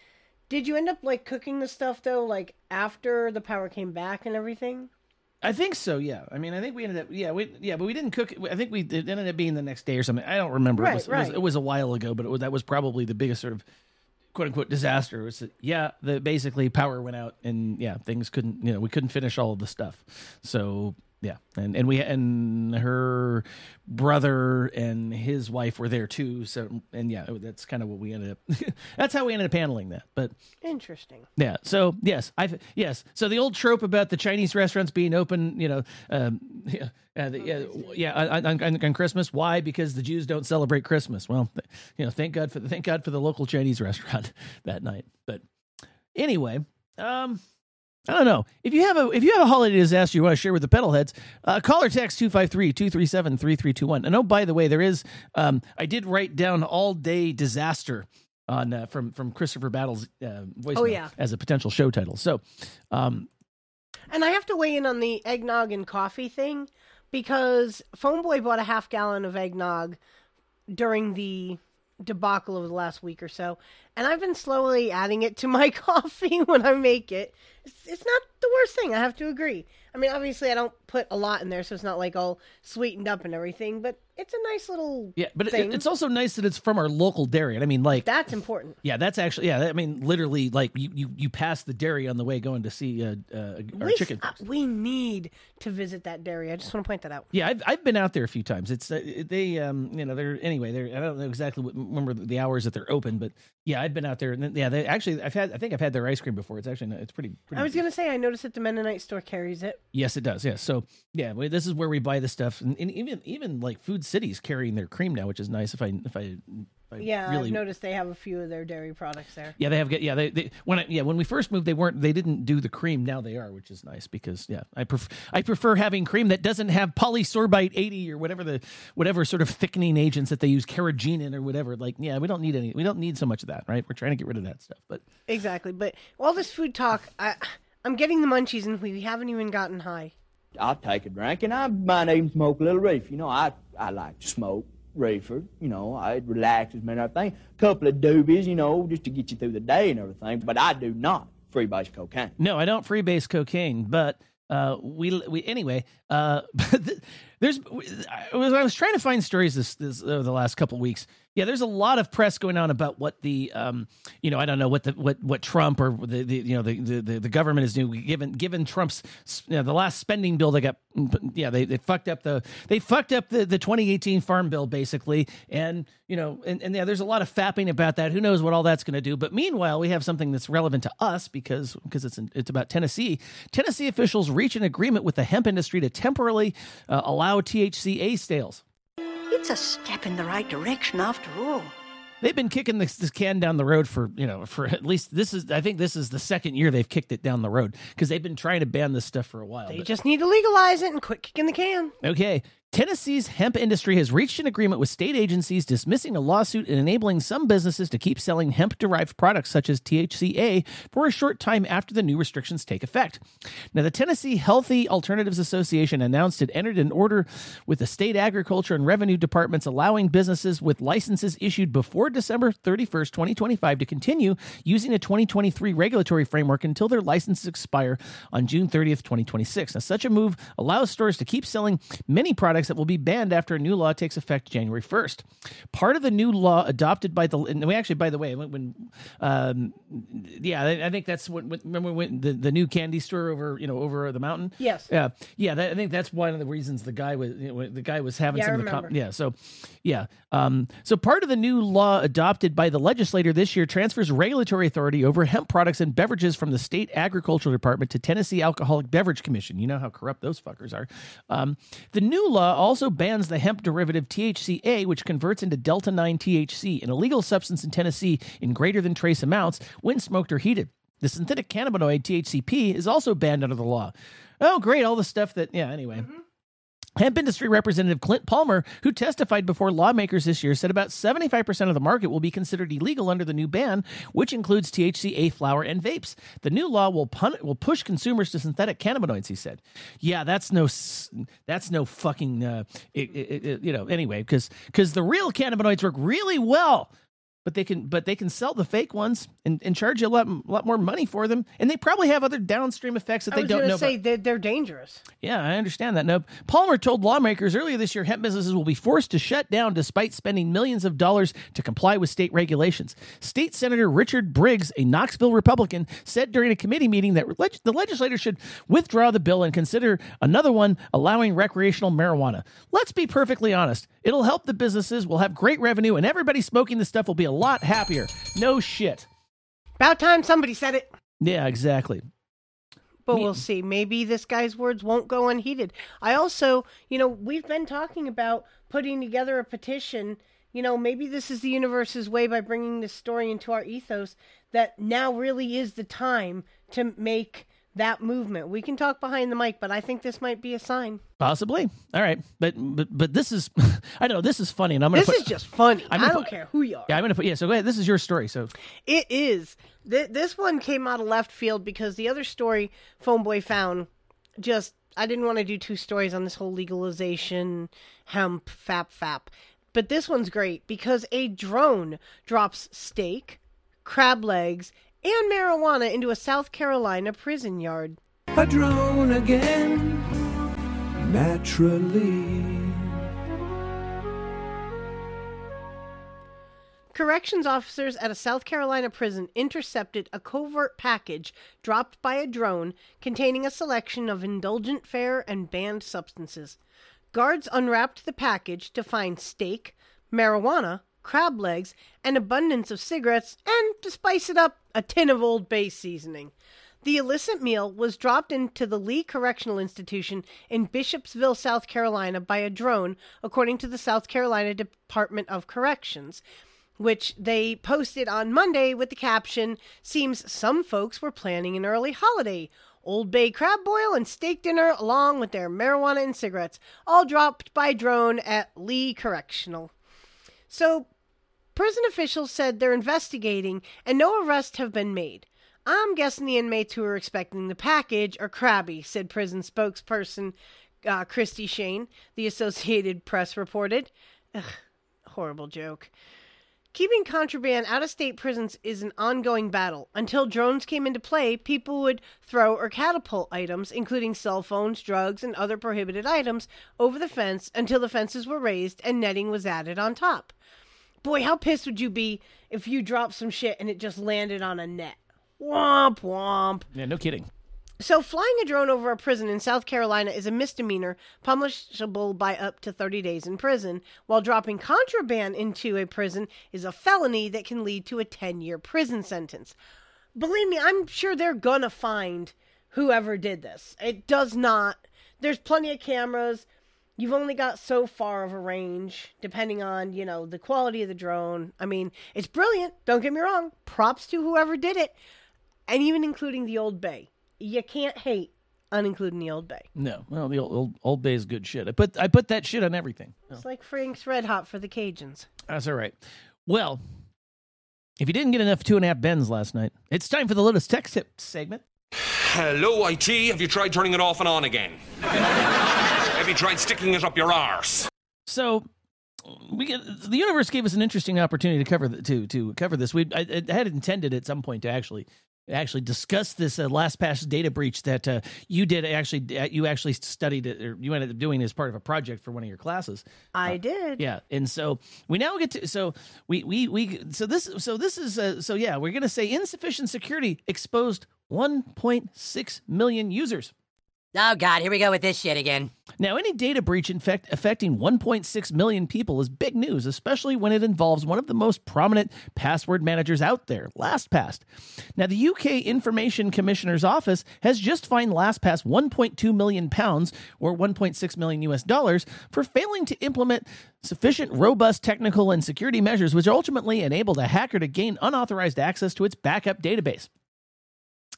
Did you end up like cooking the stuff though, like after the power came back and everything?
I think so. Yeah. I mean, I think we ended up. Yeah. We. Yeah. But we didn't cook it. I think we it ended up being the next day or something. I don't remember.
Right,
it, was,
right.
it was. It was a while ago, but it was, that was probably the biggest sort of quote unquote disaster. It was that, yeah. The basically power went out and yeah, things couldn't. You know, we couldn't finish all of the stuff. So. Yeah, and and we and her brother and his wife were there too. So and yeah, that's kind of what we ended up. That's how we ended up handling that. But
interesting.
Yeah. So yes, I yes. So the old trope about the Chinese restaurants being open, you know, um, yeah, uh, the, yeah, yeah, on, on, on Christmas. Why? Because the Jews don't celebrate Christmas. Well, th- you know, thank God for the thank God for the local Chinese restaurant that night. But anyway, um. I don't know. If you have a if you have a holiday disaster you want to share with the pedal heads, uh, call or text two five three, two three seven, three three two one. And oh, by the way, there is um, I did write down all day disaster on uh, from from Christopher Battle's uh, voicemail
Oh, yeah.
as a potential show title. So, um,
And I have to weigh in on the eggnog and coffee thing because Phone Boy bought a half gallon of eggnog during the debacle of the last week or so, and I've been slowly adding it to my coffee when I make it. It's, it's not the worst thing, I have to agree. I mean, obviously I don't put a lot in there, so it's not like all sweetened up and everything, but it's a nice little
yeah, but
thing.
it, it's also nice that it's from our local dairy. And I mean, like
That's important.
yeah, that's actually yeah. I mean, literally, like you you, you pass the dairy on the way going to see uh, uh, our
we,
chicken.
uh, we need to visit that dairy. I just want to point that out.
Yeah, I've I've been out there a few times. It's uh, they um you know they're anyway they're I don't know exactly what remember the hours that they're open, but yeah, I've been out there and then, yeah, they actually I've had I think I've had their ice cream before. It's actually it's pretty. pretty
I was gonna say I noticed that the Mennonite store carries it.
Yes, it does. Yeah, so yeah, we- this is where we buy the stuff, and, and even even like Food City's carrying their cream now, which is nice. If I if I, if I
Yeah,
really
I've noticed they have a few of their dairy products there.
yeah, they have get yeah they, they when I, yeah when we first moved they weren't they didn't do the cream. Now they are, which is nice because yeah I prefer I prefer having cream that doesn't have polysorbate eighty or whatever the whatever sort of thickening agents that they use carrageenan or whatever. Like yeah, we don't need any we don't need so much of that, right? We're trying to get rid of that stuff, but
Exactly, but all this food talk, I, I'm getting the munchies and we haven't even gotten high.
I'll take a drink, and I might even smoke a little reefer. You know, I I like to smoke reefer. You know, it relaxes me and everything. A couple of doobies, you know, just to get you through the day and everything. But I do not freebase cocaine.
no, I don't freebase cocaine, but uh, we we anyway. Uh, there's I was I was trying to find stories this this over the last couple weeks. Yeah, there's a lot of press going on about what the um you know I don't know what the what what Trump or the, the you know the, the the government is doing given given Trump's you know, the last spending bill they got yeah they, they fucked up the they fucked up the, the twenty eighteen farm bill basically and you know and, and yeah there's a lot of fapping about that. Who knows what all that's going to do? But meanwhile we have something that's relevant to us because because it's it's about Tennessee. Tennessee officials reach an agreement with the hemp industry to temporarily uh, allow T H C A sales.
It's a step in the right direction after all.
They've been kicking this, this can down the road for, you know, for at least this is, I think this is the second year they've kicked it down the road because they've been trying to ban this stuff for a while.
They
but-
just need to legalize it and quit kicking the can.
Okay. Tennessee's hemp industry has reached an agreement with state agencies dismissing a lawsuit and enabling some businesses to keep selling hemp-derived products such as T H C A for a short time after the new restrictions take effect. Now, the Tennessee Healthy Alternatives Association announced it entered an order with the state agriculture and revenue departments allowing businesses with licenses issued before December thirty-first, twenty twenty-five to continue using a twenty twenty-three regulatory framework until their licenses expire on June thirtieth, twenty twenty-six. Now, such a move allows stores to keep selling many products that will be banned after a new law takes effect January first. Part of the new law adopted by the, and we actually, by the way, when, when um, yeah, I, I think that's what, when, remember when the, the new candy store over, you know, over the mountain?
Yes.
Yeah. Yeah. That, I think that's one of the reasons the guy was, you know, the guy was having
Yeah,
some
I
of the, com-
remember.
yeah. So, yeah. Um, so part of the new law adopted by the legislator this year transfers regulatory authority over hemp products and beverages from the state agricultural department to Tennessee Alcoholic Beverage Commission. You know how corrupt those fuckers are. Um, the new law also bans the hemp derivative T H C A, which converts into Delta nine T H C, an illegal substance in Tennessee in greater than trace amounts when smoked or heated. The synthetic cannabinoid T H C P is also banned under the law. Oh, great. All the stuff that, yeah, anyway. Hemp industry representative Clint Palmer, who testified before lawmakers this year, said about seventy-five percent of the market will be considered illegal under the new ban, which includes T H C A flower and vapes. The new law will pun- will push consumers to synthetic cannabinoids, he said. Yeah, that's no s- that's no fucking uh, it, it, it, you know, anyway, because because the real cannabinoids work really well. but they can but they can sell the fake ones and, and charge you a lot, lot more money for them. And they probably have other downstream effects that
I
they
was
don't
gonna
know
say
about.
they're, they're dangerous.
Yeah, I understand that. Now, Palmer told lawmakers earlier this year hemp businesses will be forced to shut down despite spending millions of dollars to comply with state regulations. State Senator Richard Briggs, a Knoxville Republican, said during a committee meeting that leg- the legislature should withdraw the bill and consider another one allowing recreational marijuana. Let's be perfectly honest. It'll help the businesses, we'll have great revenue, and everybody smoking this stuff will be a lot happier. No shit.
About time somebody said it.
Yeah, exactly.
But we'll see. Maybe this guy's words won't go unheeded. I also, you know, we've been talking about putting together a petition. You know, maybe this is the universe's way by bringing this story into our ethos that now really is the time to make that movement. We can talk behind the mic, but I think this might be a sign.
Possibly. All right. But but but this is, I don't know, this is funny. And I'm gonna
This
put,
is just funny.
I'm
I
gonna
don't
put-
care who you are.
Yeah, I'm going to put, yeah, so go ahead. This is your story. So
It is. Th- this one came out of left field because the other story Phone Boy found just, I didn't want to do two stories on this whole legalization, hemp, fap, fap. But this one's great because a drone drops steak, crab legs, and marijuana into a South Carolina prison yard.
A drone again, naturally.
Corrections officers at a South Carolina prison intercepted a covert package dropped by a drone containing a selection of indulgent fare and banned substances. Guards unwrapped the package to find steak, marijuana, crab legs, an abundance of cigarettes, and, to spice it up, a tin of Old Bay seasoning. The illicit meal was dropped into the Lee Correctional Institution in Bishopsville, South Carolina by a drone, according to the South Carolina Department of Corrections, which they posted on Monday with the caption, "Seems some folks were planning an early holiday. Old Bay crab boil and steak dinner along with their marijuana and cigarettes, all dropped by drone at Lee Correctional." So, prison officials said they're investigating and no arrests have been made. "I'm guessing the inmates who were expecting the package are crabby," said prison spokesperson uh, Christy Shane, the Associated Press reported. Ugh, horrible joke. Keeping contraband out of state prisons is an ongoing battle. Until drones came into play, people would throw or catapult items, including cell phones, drugs, and other prohibited items, over the fence until the fences were raised and netting was added on top. Boy, how pissed would you be if you dropped some shit and it just landed on a net? Womp womp.
yeah, no kidding.
So flying a drone over a prison in South Carolina is a misdemeanor, punishable by up to thirty days in prison, while dropping contraband into a prison is a felony that can lead to a ten-year prison sentence. Believe me, I'm sure they're gonna find whoever did this. It does not... There's plenty of cameras. You've only got so far of a range, depending on, you know, the quality of the drone. I mean, it's brilliant. Don't get me wrong. Props to whoever did it. And even including the Old Bay. You can't hate on including the Old Bay.
No, well, the old, old Old Bay is good shit. I put I put that shit on everything.
It's like Frank's Red Hot for the Cajuns.
That's all right. Well, if you didn't get enough two and a half bends last night, it's time for the Lotus Tech Tip segment.
Hello, I T. Have you tried turning it off and on again? Have you tried sticking it up your arse?
So, we get, the universe gave us an interesting opportunity to cover the, to to cover this. We I, I had intended at some point to actually actually discuss this uh, LastPass data breach that uh, you did actually uh, you actually studied it, or you ended up doing as part of a project for one of your classes.
I
Uh,
did.
Yeah, and so we now get to so we we we so this so this is uh, so yeah we're gonna say insufficient security exposed one point six million users.
Oh, God, here we go with this shit again.
Now, any data breach in fact affecting one point six million people is big news, especially when it involves one of the most prominent password managers out there, LastPass. Now, the U K Information Commissioner's Office has just fined LastPass one point two million pounds, or one point six million U S dollars, for failing to implement sufficient robust technical and security measures which ultimately enabled a hacker to gain unauthorized access to its backup database.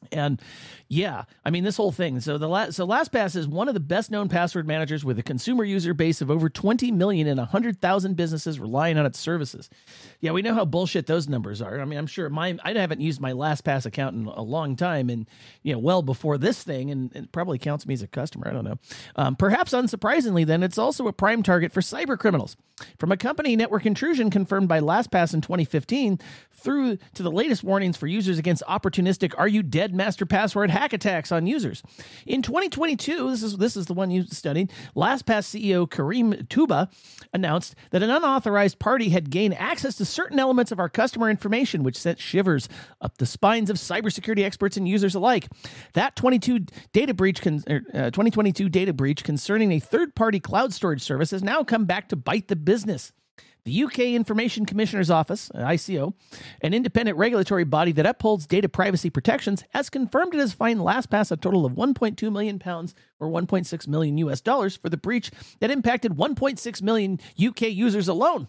And yeah, I mean, this whole thing. So the la- so LastPass is one of the best known password managers with a consumer user base of over twenty million and one hundred thousand businesses relying on its services. Yeah, we know how bullshit those numbers are. I mean, I'm sure my I haven't used my LastPass account in a long time, and you know, well before this thing, and it probably counts me as a customer. I don't know. Um, perhaps unsurprisingly, then it's also a prime target for cyber criminals. From a company network intrusion confirmed by LastPass in twenty fifteen through to the latest warnings for users against opportunistic "Are you dead?" master password hack attacks on users. In twenty twenty-two, this is this is the one you studied, LastPass C E O Kareem Tuba announced that an unauthorized party had gained access to certain elements of our customer information, which sent shivers up the spines of cybersecurity experts and users alike. That twenty-two data breach, con- uh, twenty twenty-two data breach concerning a third-party cloud storage service has now come back to bite the business. The U K Information Commissioner's Office, I C O, an independent regulatory body that upholds data privacy protections, has confirmed it has fined LastPass a total of one point two million pounds or one point six million U S dollars for the breach that impacted one point six million U K users alone.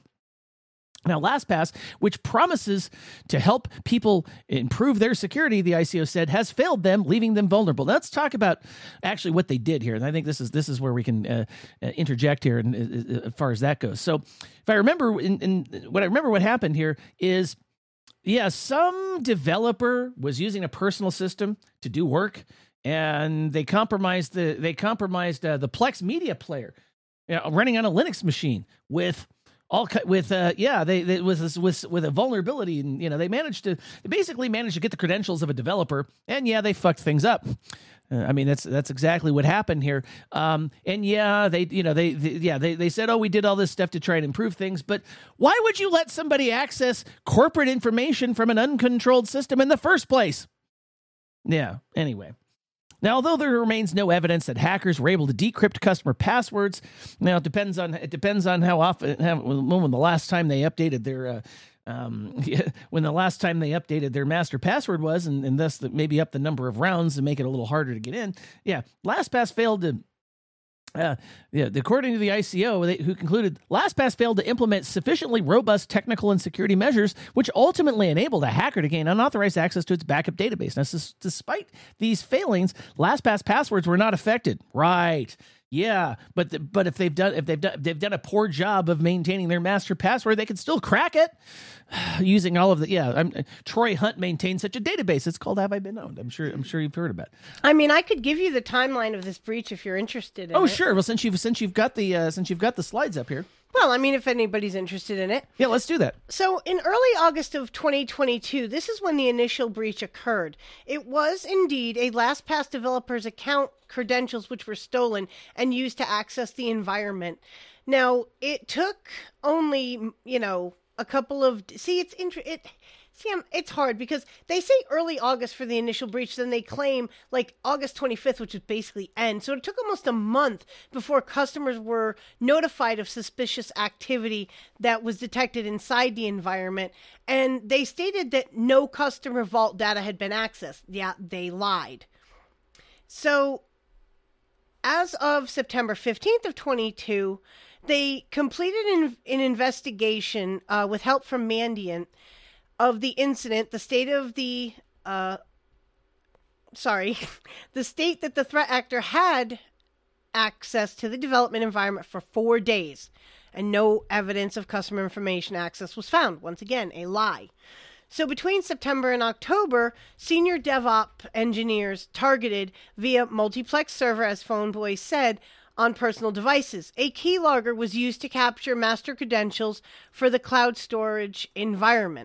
Now, LastPass, which promises to help people improve their security, the I C O said, has failed them, leaving them vulnerable. Now, let's talk about actually what they did here. And I think this is this is where we can uh, uh, interject here in, uh, as far as that goes. So if I remember, in, in, what I remember what happened here is, yeah, some developer was using a personal system to do work, and they compromised the they compromised uh, the Plex media player, you know, running on a Linux machine with all with uh yeah they, they with with with a vulnerability, and you know they managed to they basically managed to get the credentials of a developer, and yeah they fucked things up. Uh, I mean that's that's exactly what happened here. Um and yeah they you know they, they yeah they they said, oh, we did all this stuff to try and improve things, but why would you let somebody access corporate information from an uncontrolled system in the first place? Yeah. Anyway. Now, although there remains no evidence that hackers were able to decrypt customer passwords, now it depends on it depends on how often how, when the last time they updated their uh, um, when the last time they updated their master password was, and, and thus that maybe up the number of rounds to make it a little harder to get in. Yeah, LastPass failed to. Uh, yeah, according to the I C O, they, who concluded LastPass failed to implement sufficiently robust technical and security measures, which ultimately enabled a hacker to gain unauthorized access to its backup database. Now, s- despite these failings, LastPass passwords were not affected. Right? Yeah, but the, but if they've done if they've done if they've done a poor job of maintaining their master password, they can still crack it using all of the yeah. I'm, Troy Hunt maintains such a database. It's called Have I Been Owned. I'm sure I'm sure you've heard about it.
I mean, I could give you the timeline of this breach if you're interested in
oh,
it.
sure. Well, since you've since you've got the uh, since you've got the slides up here.
Well, I mean, if anybody's interested in it.
Yeah, let's do that.
So in early August of twenty twenty-two, this is when the initial breach occurred. It was indeed a LastPass developer's account credentials which were stolen and used to access the environment. Now, it took only, you know, a couple of... See, it's... Int- it. See, I'm, it's hard because they say early August for the initial breach, then they claim like August twenty-fifth, which is basically end. So it took almost a month before customers were notified of suspicious activity that was detected inside the environment. And they stated that no customer vault data had been accessed. Yeah, they lied. So as of September fifteenth of twenty-two, they completed an, an investigation uh, with help from Mandiant of the incident, the state of the, uh, sorry, the state that the threat actor had access to the development environment for four days, and no evidence of customer information access was found. Once again, a lie. So between September and October, senior DevOps engineers targeted via multiplex server, as PhoneBoy said, on personal devices. A keylogger was used to capture master credentials for the cloud storage environment.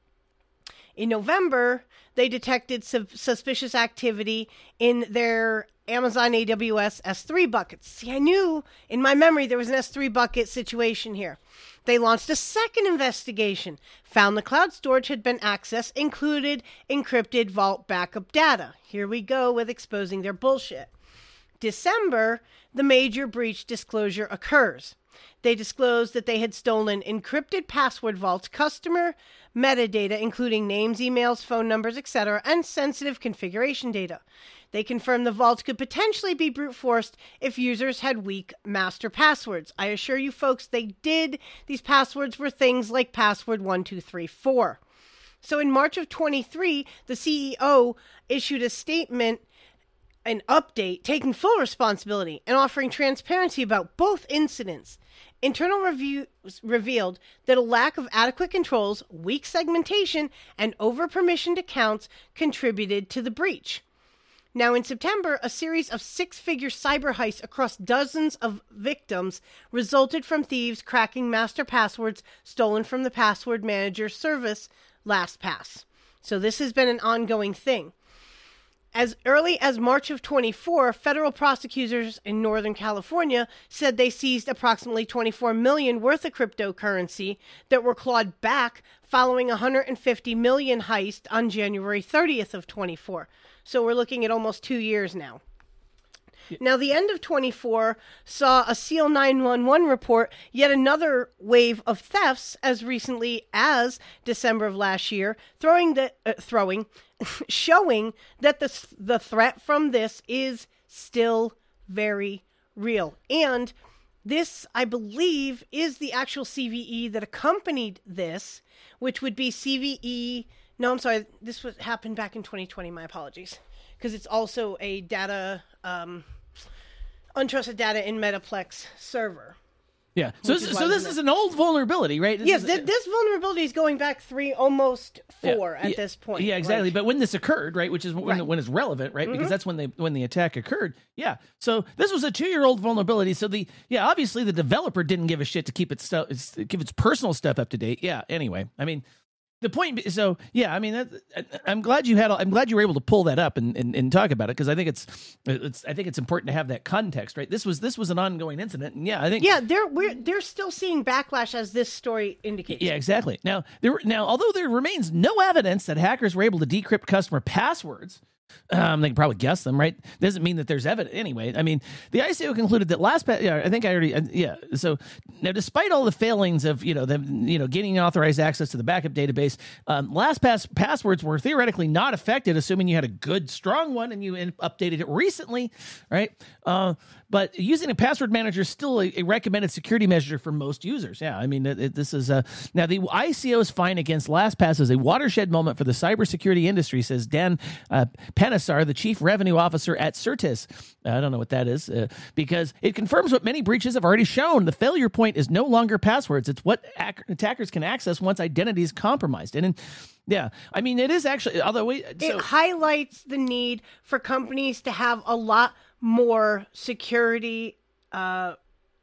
In November, they detected su- suspicious activity in their Amazon A W S S three buckets. See, I knew in my memory there was an S three bucket situation here. They launched a second investigation, found the cloud storage had been accessed, included encrypted vault backup data. Here we go with exposing their bullshit. December, the major breach disclosure occurs. They disclosed that they had stolen encrypted password vaults, customer metadata, including names, emails, phone numbers, et cetera, and sensitive configuration data. They confirmed the vaults could potentially be brute forced if users had weak master passwords. I assure you folks, they did. These passwords were things like password one two three four. So in March of twenty-three, the C E O issued a statement, an update, taking full responsibility and offering transparency about both incidents. Internal reviews revealed that a lack of adequate controls, weak segmentation, and over-permissioned accounts contributed to the breach. Now, in September, a series of six-figure cyber heists across dozens of victims resulted from thieves cracking master passwords stolen from the password manager service LastPass. So this has been an ongoing thing. As early as March of twenty-four, federal prosecutors in Northern California said they seized approximately twenty-four million dollars worth of cryptocurrency that were clawed back following a one hundred fifty million dollars heist on January thirtieth of twenty-four. So we're looking at almost two years now. Now, the end of twenty-four saw a SEAL nine one one report yet another wave of thefts as recently as December of last year, throwing the uh, throwing, showing that the the threat from this is still very real. And this, I believe, is the actual C V E that accompanied this, which would be C V E. No, I'm sorry. This was happened back in twenty twenty. My apologies, because it's also a data. Um, untrusted data in Metaplex server.
Yeah. So this, so this is an old vulnerability, right? This
yes,
is,
th- this vulnerability is going back three, almost four
yeah,
at
yeah,
this point.
Yeah, exactly.
Like,
but when this occurred, right, which is when,
Right.
when it's relevant, right,
Mhm.
because that's when they when the attack occurred. Yeah. So this was a two-year-old vulnerability. So the yeah, obviously the developer didn't give a shit to keep its stuff, its, keep its personal stuff up to date. Yeah. Anyway, I mean. The point, so yeah, I mean, that, I'm glad you had, I'm glad you were able to pull that up and, and, and talk about it because I think it's, it's, I think it's important to have that context, right? This was, this was an ongoing incident, and yeah, I think,
yeah, they're we're they're still seeing backlash as this story indicates.
yeah, exactly. Now there, now although there remains no evidence that hackers were able to decrypt customer passwords. Um, they can probably guess them, right? Doesn't mean that there's evidence. Anyway, I mean, the I C O concluded that LastPass. Yeah, I think I already. Uh, yeah. So now, despite all the failings of you know them, you know, getting authorized access to the backup database, um, LastPass passwords were theoretically not affected, assuming you had a good, strong one and you in- updated it recently, right? Uh, but using a password manager is still a, a recommended security measure for most users. Yeah, I mean, it, it, this is a now the I C O's fine against LastPass is a watershed moment for the cybersecurity industry, says Dan uh, Panesar, the chief revenue officer at Certus. I don't know what that is, uh, because it confirms what many breaches have already shown. The failure point is no longer passwords. It's what ac- attackers can access once identity is compromised. And, in, yeah, I mean, it is actually, although we, so,
it highlights the need for companies to have a lot more security uh,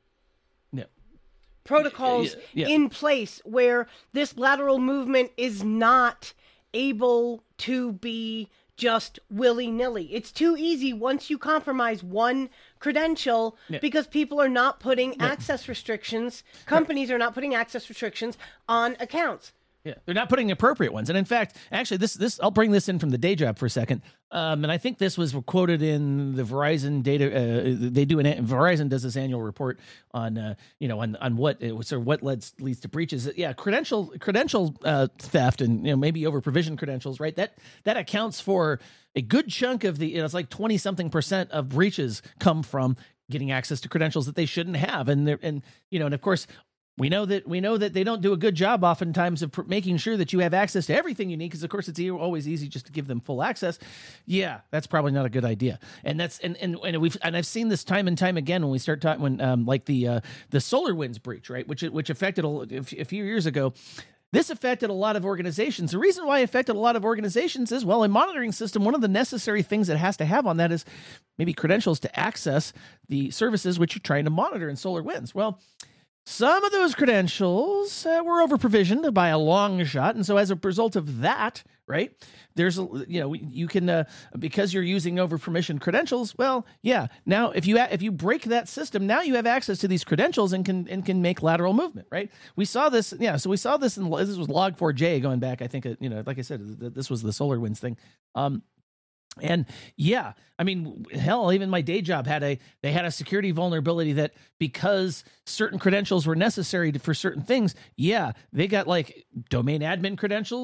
yeah.
protocols
Yeah, yeah.
in place where this lateral movement is not able to be just willy-nilly. It's too easy once you compromise one credential
Yeah.
because people are not putting
Right.
access restrictions, companies are not putting access restrictions on accounts.
Yeah, they're not putting appropriate ones. And in fact, actually, this this I'll bring this in from the day job for a second. Um, and I think this was quoted in the Verizon data. Uh, they do an Verizon does this annual report on uh, you know on on what it was or what leads leads to breaches. Yeah, credential credential uh, theft and you know maybe over provision credentials. Right, that that accounts for a good chunk of the. You know, it's like twenty something percent of breaches come from getting access to credentials that they shouldn't have. And they're and you know and of course. We know that we know that they don't do a good job oftentimes of pr- making sure that you have access to everything you need because, of course, it's e- always easy just to give them full access. Yeah, that's probably not a good idea. And that's and and, and we've and I've seen this time and time again when we start talking when um, like the uh, the SolarWinds breach, right, which which affected a, a few years ago. This affected a lot of organizations. The reason why it affected a lot of organizations is, well, a monitoring system, one of the necessary things it has to have on that is maybe credentials to access the services which you're trying to monitor in SolarWinds. Well. Some of those credentials uh, were over provisioned by a long shot, and so as a result of that, right? There's a, you know you can uh, because you're using over permissioned credentials. Well, yeah. Now if you if you break that system, now you have access to these credentials and can and can make lateral movement, right? We saw this, yeah. So we saw this in this was log four j going back. I think uh, you know, like I said, this was the SolarWinds thing. Um, And yeah, I mean, hell, even my day job had a, they had a security vulnerability that because certain credentials were necessary to, for certain things. Yeah. They got like domain admin credentials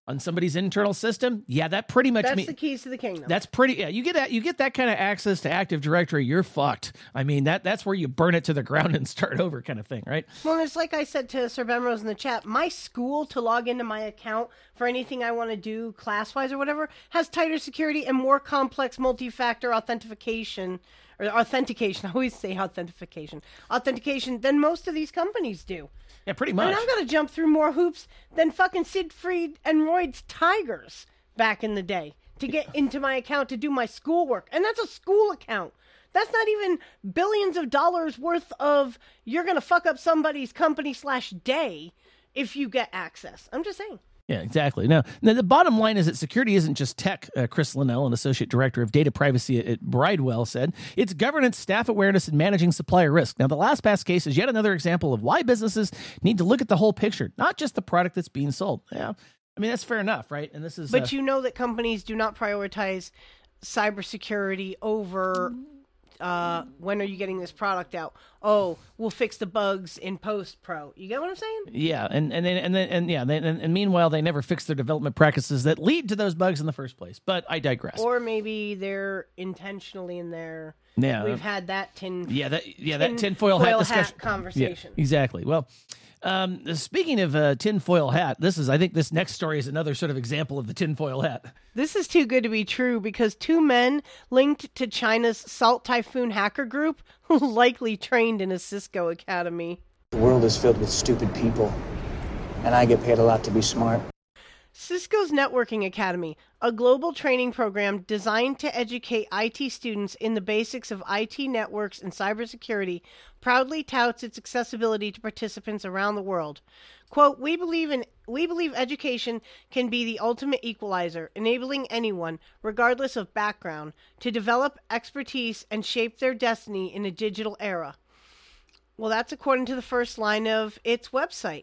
on somebody's internal system, yeah, that pretty much
That's
means
the keys to the kingdom.
that's pretty. Yeah, you get that. You get that kind of access to Active Directory, you're fucked. I mean, that that's where you burn it to the ground and start over, kind of thing, right?
Well, it's like I said to Sir Benrose in the chat, my school to log into my account for anything I want to do class-wise or whatever has tighter security and more complex multi-factor authentication, or authentication, I always say authentication, authentication than most of these companies do.
Yeah, pretty
I
much.
mean, I've got to jump through more hoops than fucking Siegfried and Roy's Tigers back in the day to get into my account to do my schoolwork. And that's a school account. That's not even billions of dollars worth of you're going to fuck up somebody's company slash day if you get access. I'm just saying.
Yeah, exactly. Now, now, the bottom line is that security isn't just tech. Uh, Chris Linnell, an associate director of data privacy at, at Bridewell, said it's governance, staff awareness, and managing supplier risk. Now, the LastPass case is yet another example of why businesses need to look at the whole picture, not just the product that's being sold. Yeah, I mean, that's fair enough, right? And this is,
But
uh,
you know that companies do not prioritize cybersecurity over uh, when are you getting this product out? Oh, we'll fix the bugs in post pro. You get what I'm saying?
yeah, and and then and then and yeah, they, and, and meanwhile, they never fix their development practices that lead to those bugs in the first place. But I digress.
Or maybe they're intentionally in there.
Yeah.
We've had that tin.
Yeah, that yeah that tinfoil hat
foil
discussion
conversation.
Yeah, exactly. Well, um, speaking of uh, tinfoil hat, this is I think this next story is another sort of example of the tinfoil hat.
This is too good to be true because two men linked to China's Salt Typhoon hacker group likely trained in a Cisco academy.
The world is filled with stupid people, and I get paid a lot to be smart.
Cisco's Networking Academy, a global training program designed to educate I T students in the basics of I T networks and cybersecurity, proudly touts its accessibility to participants around the world. Quote, we believe in we believe education can be the ultimate equalizer, enabling anyone, regardless of background, to develop expertise and shape their destiny in a digital era. Well, that's according to the first line of its website.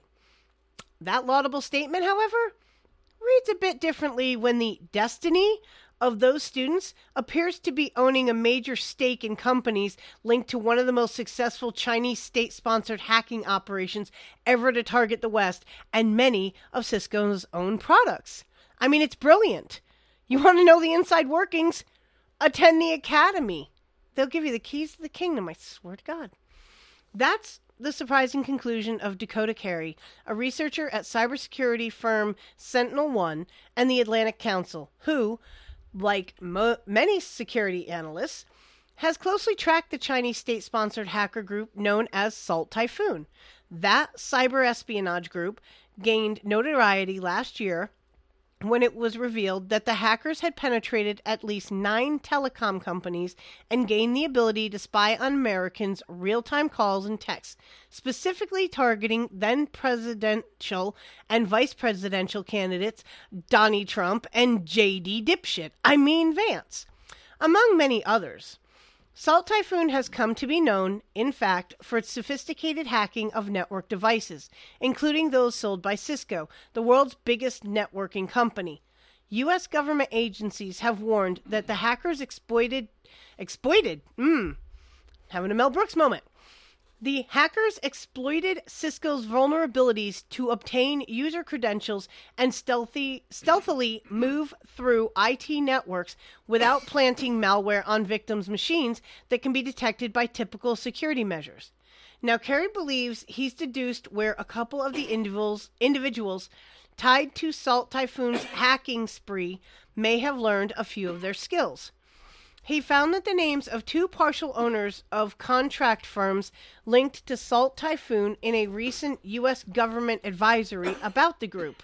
That laudable statement, however, reads a bit differently when the destiny of those students appears to be owning a major stake in companies linked to one of the most successful Chinese state-sponsored hacking operations ever to target the West and many of Cisco's own products. I mean, it's brilliant. You want to know the inside workings? Attend the academy. They'll give you the keys to the kingdom, I swear to God. That's the surprising conclusion of Dakota Carey, a researcher at cybersecurity firm Sentinel One and the Atlantic Council, who, like mo- many security analysts, has closely tracked the Chinese state-sponsored hacker group known as Salt Typhoon. That cyber espionage group gained notoriety last year when it was revealed that the hackers had penetrated at least nine telecom companies and gained the ability to spy on Americans' real-time calls and texts, specifically targeting then-presidential and vice-presidential candidates Donnie Trump and J D Dipshit, I mean Vance, among many others. Salt Typhoon has come to be known, in fact, for its sophisticated hacking of network devices, including those sold by Cisco, the world's biggest networking company. U S government agencies have warned that the hackers exploited, exploited, mmm, having a Mel Brooks moment. The hackers exploited Cisco's vulnerabilities to obtain user credentials and stealthy, stealthily move through I T networks without planting malware on victims' machines that can be detected by typical security measures. Now, Carey believes he's deduced where a couple of the individuals, individuals tied to Salt Typhoon's hacking spree may have learned a few of their skills. He found that the names of two partial owners of contract firms linked to Salt Typhoon in a recent U S government advisory about the group.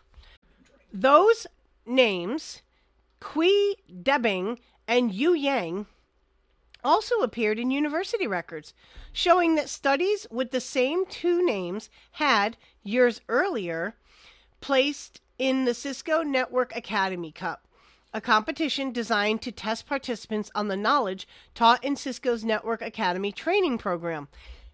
Those names, Kui Debing and Yu Yang, also appeared in university records, showing that studies with the same two names had, years earlier, placed in the Cisco Network Academy Cup, a competition designed to test participants on the knowledge taught in Cisco's Network Academy training program.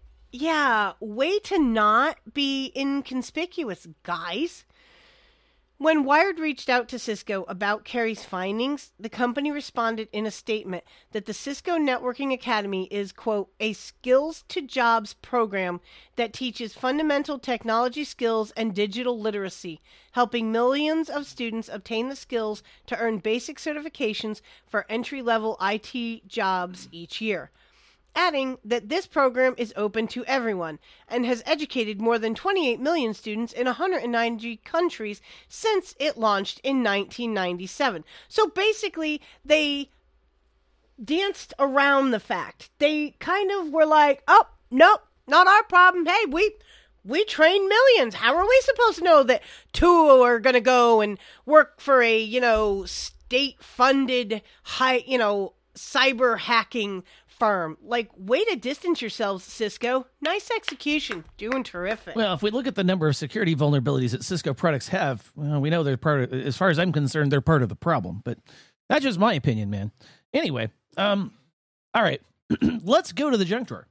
Yeah, way to not be inconspicuous, guys. When Wired reached out to Cisco about Kerry's findings, the company responded in a statement that the Cisco Networking Academy is, quote, a skills to jobs program that teaches fundamental technology skills and digital literacy, helping millions of students obtain the skills to earn basic certifications for entry-level I T jobs each year. Adding that this program is open to everyone and has educated more than twenty-eight million students in one hundred ninety countries since it launched in nineteen ninety-seven. So basically, they danced around the fact. They kind of were like, oh, nope, not our problem. Hey, we we train millions. How are we supposed to know that two are going to go and work for a, you know, state-funded, high, you know, cyber hacking firm? Like, way to distance yourselves, Cisco. Nice execution. Doing terrific.
Well, if we look at the number of security vulnerabilities that Cisco products have, well, we know they're part of, as far as I'm concerned, they're part of the problem. But that's just my opinion, man. Anyway, um, all right, let's go to the junk drawer.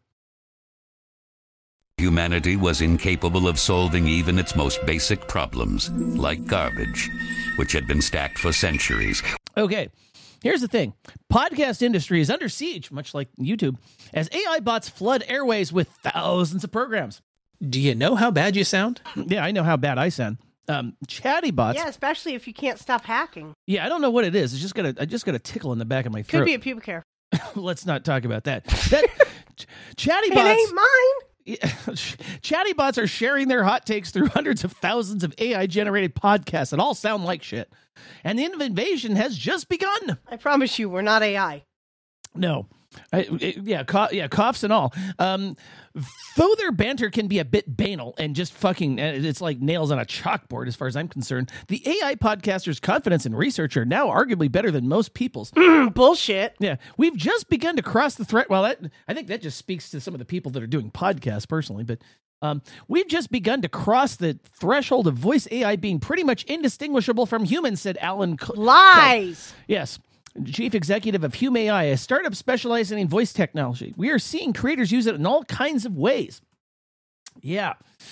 Humanity was incapable of solving even its most basic problems, like garbage, which had been stacked for centuries.
Okay. Here's the thing. Podcast industry is under siege, much like YouTube, as A I bots flood airways with thousands of programs.
Do you know how bad you sound?
Yeah, I know how bad I sound. Um, chatty bots.
Yeah, especially if you can't stop hacking.
Yeah, I don't know what it is. It's just got a, I just got a tickle in the back of my throat.
Could be a pubic hair.
Let's not talk about that. That ch- chatty bots.
It ain't mine.
Chatty bots are sharing their hot takes through hundreds of thousands of A I-generated podcasts that all sound like shit. And the invasion has just begun.
I promise you, we're not A I.
No. I, it, yeah, cough, yeah, coughs and all. Um, though their banter can be a bit banal and just fucking, it's like nails on a chalkboard as far as I'm concerned, the A I podcasters' confidence and research are now arguably better than most people's.
Bullshit.
Yeah, we've just begun to cross the threat. Well, that, I think that just speaks to some of the people that are doing podcasts personally, but um, we've just begun to cross the threshold of voice A I being pretty much indistinguishable from humans, said Alan. Cl-
Lies.
Cl- yes. Chief executive of Hume A I, a startup specializing in voice technology. We are seeing creators use it in all kinds of ways. Yeah.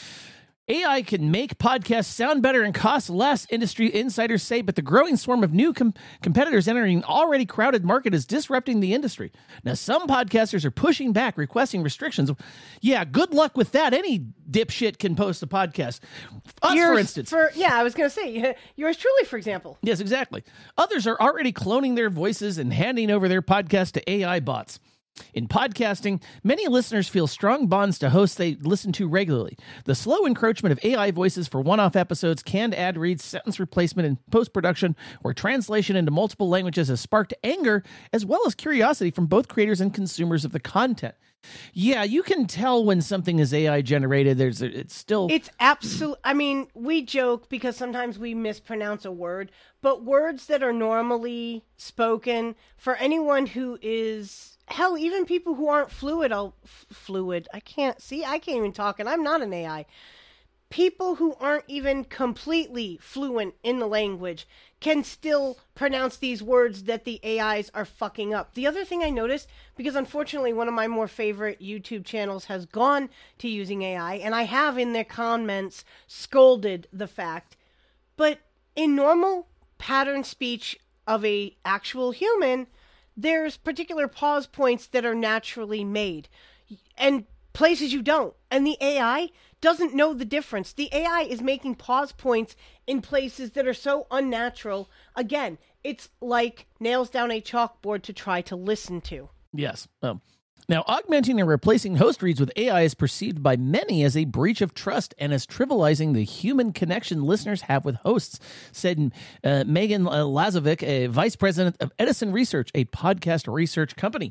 A I can make podcasts sound better and cost less, industry insiders say, but the growing swarm of new com- competitors entering an already crowded market is disrupting the industry. Now, some podcasters are pushing back, requesting restrictions. Yeah, good luck with that. Any dipshit can post a podcast. Us,
yours,
for instance.
For, yeah, I was going to say, yours truly, for example.
Yes, exactly. Others are already cloning their voices and handing over their podcast to A I bots. In podcasting, many listeners feel strong bonds to hosts they listen to regularly. The slow encroachment of A I voices for one-off episodes, canned ad reads, sentence replacement, and post-production, or translation into multiple languages has sparked anger as well as curiosity from both creators and consumers of the content. Yeah, you can tell when something is A I generated. There's, it's still...
It's absolute. I mean, we joke because sometimes we mispronounce a word, but words that are normally spoken, for anyone who is... Hell, even people who aren't fluid, I'll, f- fluid, I can't, see, I can't even talk, and I'm not an A I. People who aren't even completely fluent in the language can still pronounce these words that the A Is are fucking up. The other thing I noticed, because unfortunately one of my more favorite YouTube channels has gone to using A I, and I have in their comments scolded the fact, but in normal pattern speech of a actual human, there's particular pause points that are naturally made and places you don't. And the A I doesn't know the difference. The A I is making pause points in places that are so unnatural. Again, it's like nails down a chalkboard to try to listen to.
Yes. Um, now, augmenting and replacing host reads with A I is perceived by many as a breach of trust and as trivializing the human connection listeners have with hosts, said uh, Megan Lazovic, a vice president of Edison Research, a podcast research company.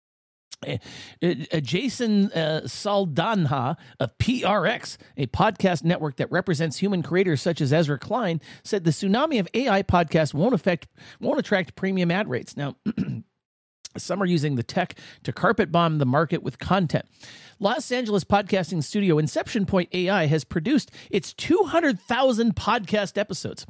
Uh, uh, Jason uh, Saldanha of P R X, a podcast network that represents human creators such as Ezra Klein, said the tsunami of A I podcasts won't affect, won't attract premium ad rates. Now, some are using the tech to carpet bomb the market with content. Los Angeles podcasting studio Inception Point A I has produced its two hundred thousand podcast episodes,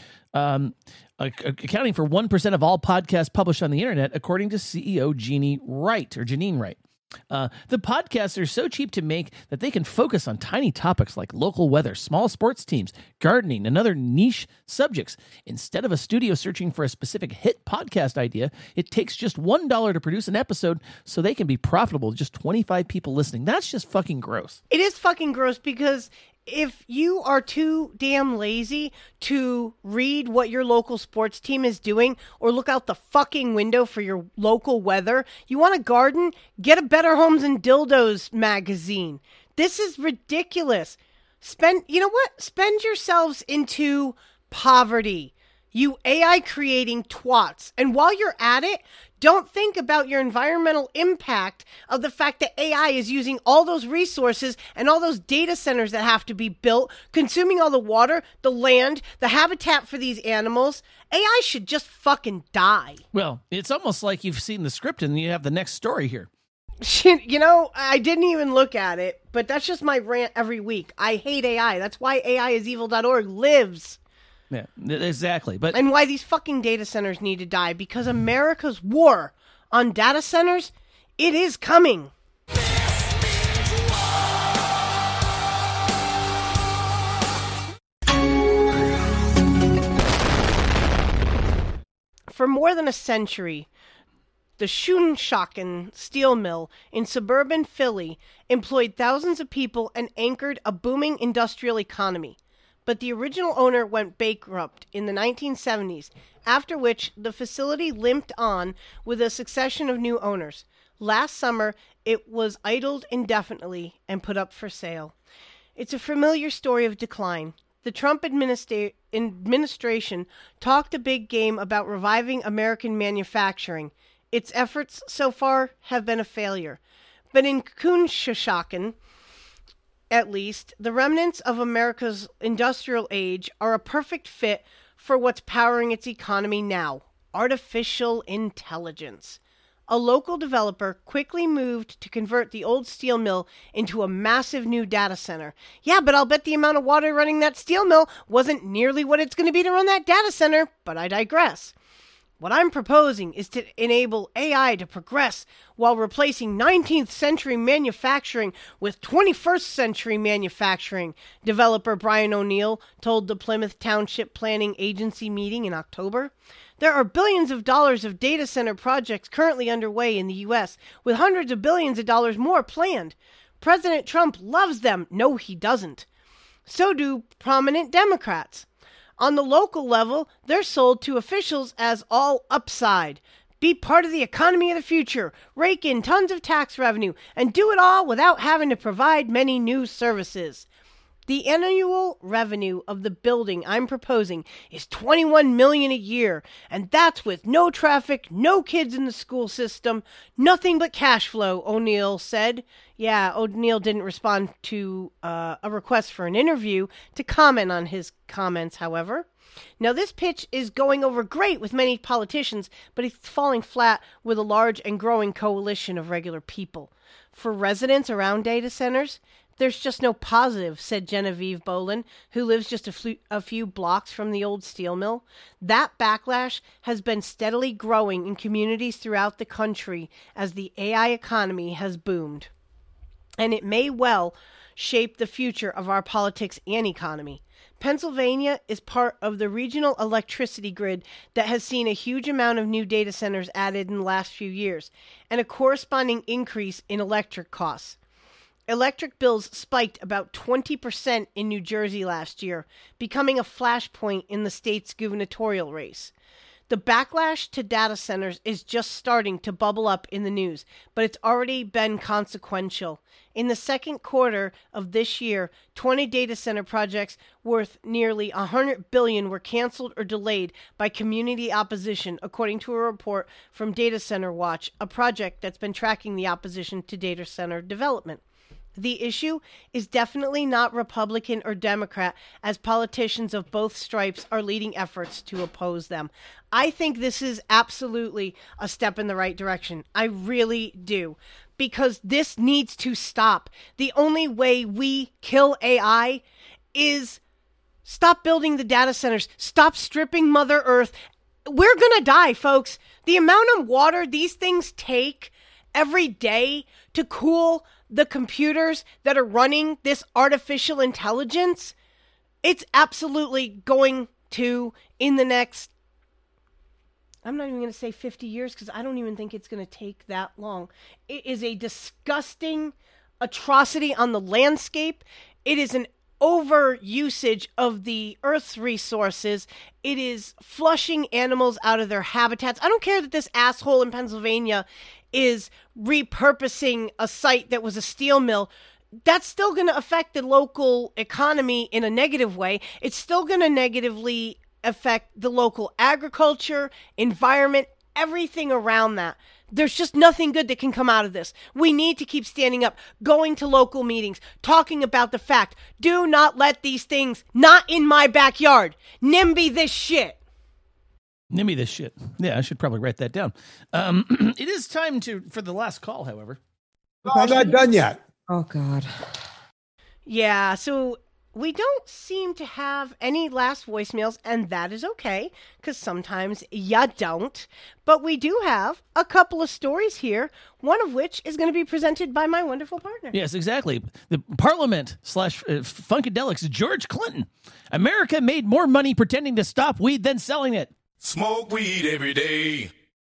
um, accounting for one percent of all podcasts published on the internet, according to C E O Jeannie Wright, or Janine Wright. Uh, the podcasts are so cheap to make that they can focus on tiny topics like local weather, small sports teams, gardening, and other niche subjects. Instead of a studio searching for a specific hit podcast idea, it takes just one dollar to produce an episode so they can be profitable with just twenty-five people listening. That's just fucking gross.
It is fucking gross because if you are too damn lazy to read what your local sports team is doing or look out the fucking window for your local weather, you want to garden? Get a Better Homes and Dildos magazine. This is ridiculous. Spend, you know what? Spend yourselves into poverty. You A I creating twats. And while you're at it, don't think about your environmental impact of the fact that A I is using all those resources and all those data centers that have to be built, consuming all the water, the land, the habitat for these animals. A I should just fucking die.
Well, it's almost like you've seen the script and you have the next story here.
Shit, you know, I didn't even look at it, but that's just my rant every week. I hate A I. That's why A I is evil dot org lives.
Yeah, exactly. But
and why these fucking data centers need to die, because America's war on data centers, it is coming. For more than a century, the Schoenshaken steel mill in suburban Philly employed thousands of people and anchored a booming industrial economy. But the original owner went bankrupt in the nineteen seventies, after which the facility limped on with a succession of new owners. Last summer, it was idled indefinitely and put up for sale. It's a familiar story of decline. The Trump administra- administration talked a big game about reviving American manufacturing. Its efforts so far have been a failure. But in Schoenshaken, at least, the remnants of America's industrial age are a perfect fit for what's powering its economy now: artificial intelligence. A local developer quickly moved to convert the old steel mill into a massive new data center. Yeah, but I'll bet the amount of water running that steel mill wasn't nearly what it's going to be to run that data center, but I digress. What I'm proposing is to enable A I to progress while replacing nineteenth century manufacturing with twenty-first century manufacturing, developer Brian O'Neill told the Plymouth Township Planning Agency meeting in October. There are billions of dollars of data center projects currently underway in the U S, with hundreds of billions of dollars more planned. President Trump loves them. No, he doesn't. So do prominent Democrats. On the local level, they're sold to officials as all upside. Be part of the economy of the future, rake in tons of tax revenue, and do it all without having to provide many new services. The annual revenue of the building I'm proposing is twenty-one million dollars a year, and that's with no traffic, no kids in the school system, nothing but cash flow, O'Neill said. Yeah, O'Neill didn't respond to uh, a request for an interview to comment on his comments, however. Now, this pitch is going over great with many politicians, but it's falling flat with a large and growing coalition of regular people. For residents around data centers, there's just no positive, said Genevieve Bolin, who lives just a, fl- a few blocks from the old steel mill. That backlash has been steadily growing in communities throughout the country as the A I economy has boomed. And it may well shape the future of our politics and economy. Pennsylvania is part of the regional electricity grid that has seen a huge amount of new data centers added in the last few years, and a corresponding increase in electric costs. Electric bills spiked about twenty percent in New Jersey last year, becoming a flashpoint in the state's gubernatorial race. The backlash to data centers is just starting to bubble up in the news, but it's already been consequential. In the second quarter of this year, twenty data center projects worth nearly one hundred billion dollars were canceled or delayed by community opposition, according to a report from Data Center Watch, a project that's been tracking the opposition to data center development. The issue is definitely not Republican or Democrat, as politicians of both stripes are leading efforts to oppose them. I think this is absolutely a step in the right direction. I really do. Because this needs to stop. The only way we kill A I is stop building the data centers. Stop stripping Mother Earth. We're going to die, folks. The amount of water these things take every day to cool the computers that are running this artificial intelligence, it's absolutely going to, in the next, I'm not even going to say fifty years because I don't even think it's going to take that long. It is a disgusting atrocity on the landscape. It is an over usage of the Earth's resources. It is flushing animals out of their habitats. I don't care that this asshole in Pennsylvania is repurposing a site that was a steel mill. That's still going to affect the local economy in a negative way. It's still going to negatively affect the local agriculture, environment, everything around that. There's just nothing good that can come out of this. We need to keep standing up, going to local meetings, talking about the fact, do not let these things, not in my backyard, NIMBY this shit.
NIMBY this shit. Yeah, I should probably write that down. Um, it is time to for the last call, however.
No, I'm not done yet.
Oh, God.
Yeah, so we don't seem to have any last voicemails, and that is okay, because sometimes ya don't. But we do have a couple of stories here, one of which is going to be presented by my wonderful partner.
Yes, exactly. The Parliament slash uh, Funkadelics, George Clinton. America made more money pretending to stop weed than selling it.
Smoke weed every day.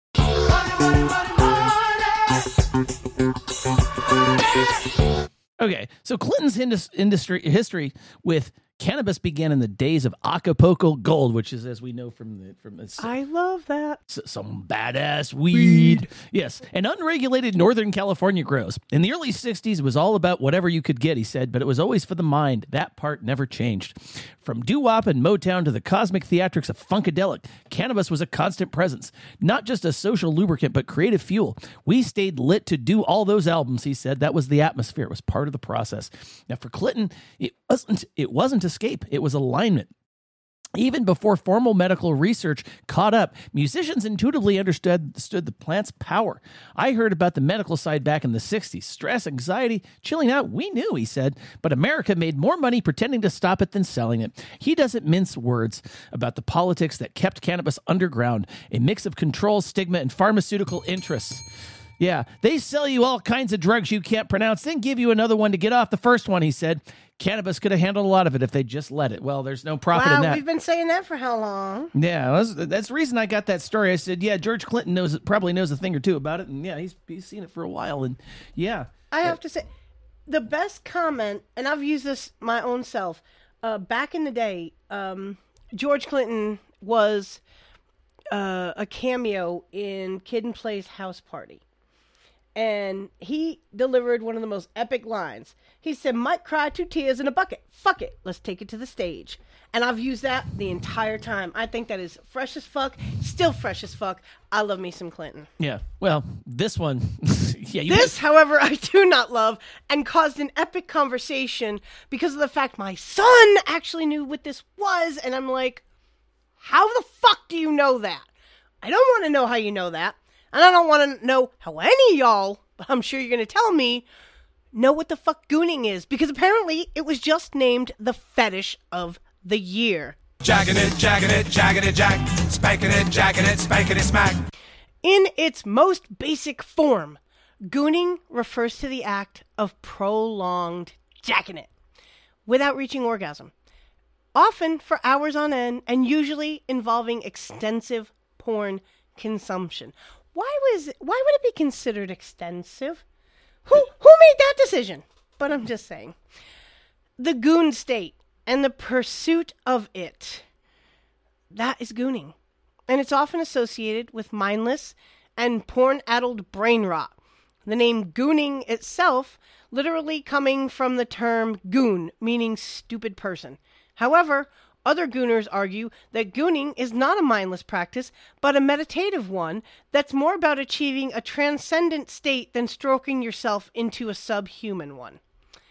Okay, so Clinton's indus- industry history with cannabis began in the days of Acapulco Gold, which is, as we know from the from the,
I love that.
s- some badass weed. Yes, and unregulated Northern California grows. In the early sixties, it was all about whatever you could get, he said, but it was always for the mind. That part never changed. From doo-wop and Motown to the cosmic theatrics of Funkadelic, cannabis was a constant presence, not just a social lubricant, but creative fuel. We stayed lit to do all those albums, he said. That was the atmosphere. It was part of the process. Now, for Clinton, it wasn't, it wasn't escape. It was alignment. Even before formal medical research caught up, musicians intuitively understood, understood the plant's power. I heard about the medical side back in the sixties. Stress, anxiety, chilling out, we knew, he said. But America made more money pretending to stop it than selling it. He doesn't mince words about the politics that kept cannabis underground, a mix of control, stigma, and pharmaceutical interests. Yeah, they sell you all kinds of drugs you can't pronounce, then give you another one to get off the first one, he said. Cannabis could have handled a lot of it if they just let it. Well, there's no profit
wow,
in that.
We've been saying that for how long?
Yeah, that's, that's the reason I got that story. I said, yeah, George Clinton knows probably knows a thing or two about it, and yeah, he's he's seen it for a while, and yeah.
I have to say, the best comment, and I've used this my own self, uh, back in the day, um, George Clinton was uh, a cameo in Kid and Play's House Party. And he delivered one of the most epic lines. He said, might cry two tears in a bucket. Fuck it. Let's take it to the stage. And I've used that the entire time. I think that is fresh as fuck. Still fresh as fuck. I love me some Clinton.
Yeah. Well, this one. yeah. You
This, however, I do not love and caused an epic conversation because of the fact my son actually knew what this was. And I'm like, how the fuck do you know that? I don't want to know how you know that. And I don't want to know how any of y'all, but I'm sure you're going to tell me, know what the fuck gooning is. Because apparently it was just named the fetish of the year.
Jacking it, jacking it, jacking it, jack. Spanking it, jacking it, spanking it, smack.
In its most basic form, gooning refers to the act of prolonged jacking it without reaching orgasm. Often for hours on end and usually involving extensive porn consumption. Why was why would it be considered extensive? Who who made that decision? But I'm just saying. The goon state and the pursuit of it. That is gooning. And it's often associated with mindless and porn-addled brain rot. The name gooning itself literally coming from the term goon, meaning stupid person. However, other gooners argue that gooning is not a mindless practice, but a meditative one that's more about achieving a transcendent state than stroking yourself into a subhuman one.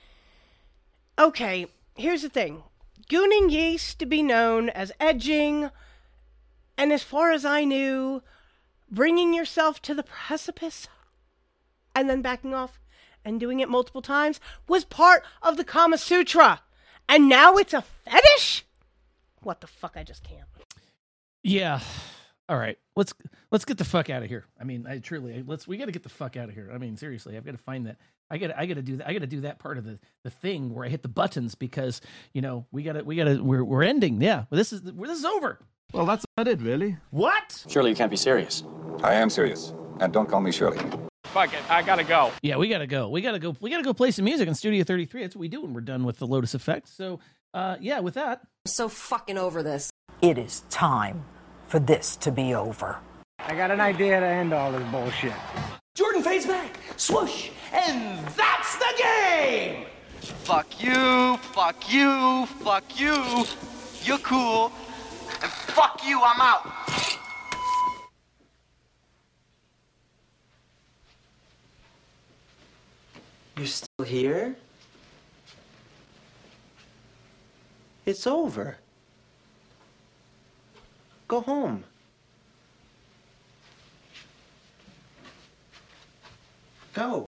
Okay, here's the thing. Gooning used to be known as edging, and as far as I knew, bringing yourself to the precipice and then backing off and doing it multiple times was part of the Kama Sutra. And now it's a fetish? What the fuck? I just can't.
Yeah. All right, let's let's get the fuck out of here. I mean, I truly let's we got to get the fuck out of here. I mean, seriously, I've got to find that. I got I got to do that. I got to do that part of the, the thing where I hit the buttons because you know we got to we got to we're we're ending. Yeah, well, this is this is over.
Well, that's about it, really.
What?
Surely you can't be serious.
I am serious. And don't call me Shirley.
Fuck it, I gotta go.
Yeah, we gotta go. We gotta go. We gotta go play some music in Studio thirty-three. That's what we do when we're done with the Lotus Effect. So, uh, yeah, with that,
I'm so fucking over this. It is time for this to be over.
I got an idea to end all this bullshit.
Jordan fades back, swoosh, and that's the game!
Fuck you, fuck you, fuck you. You're cool. And fuck you, I'm out.
You're still here? It's over. Go home. Go.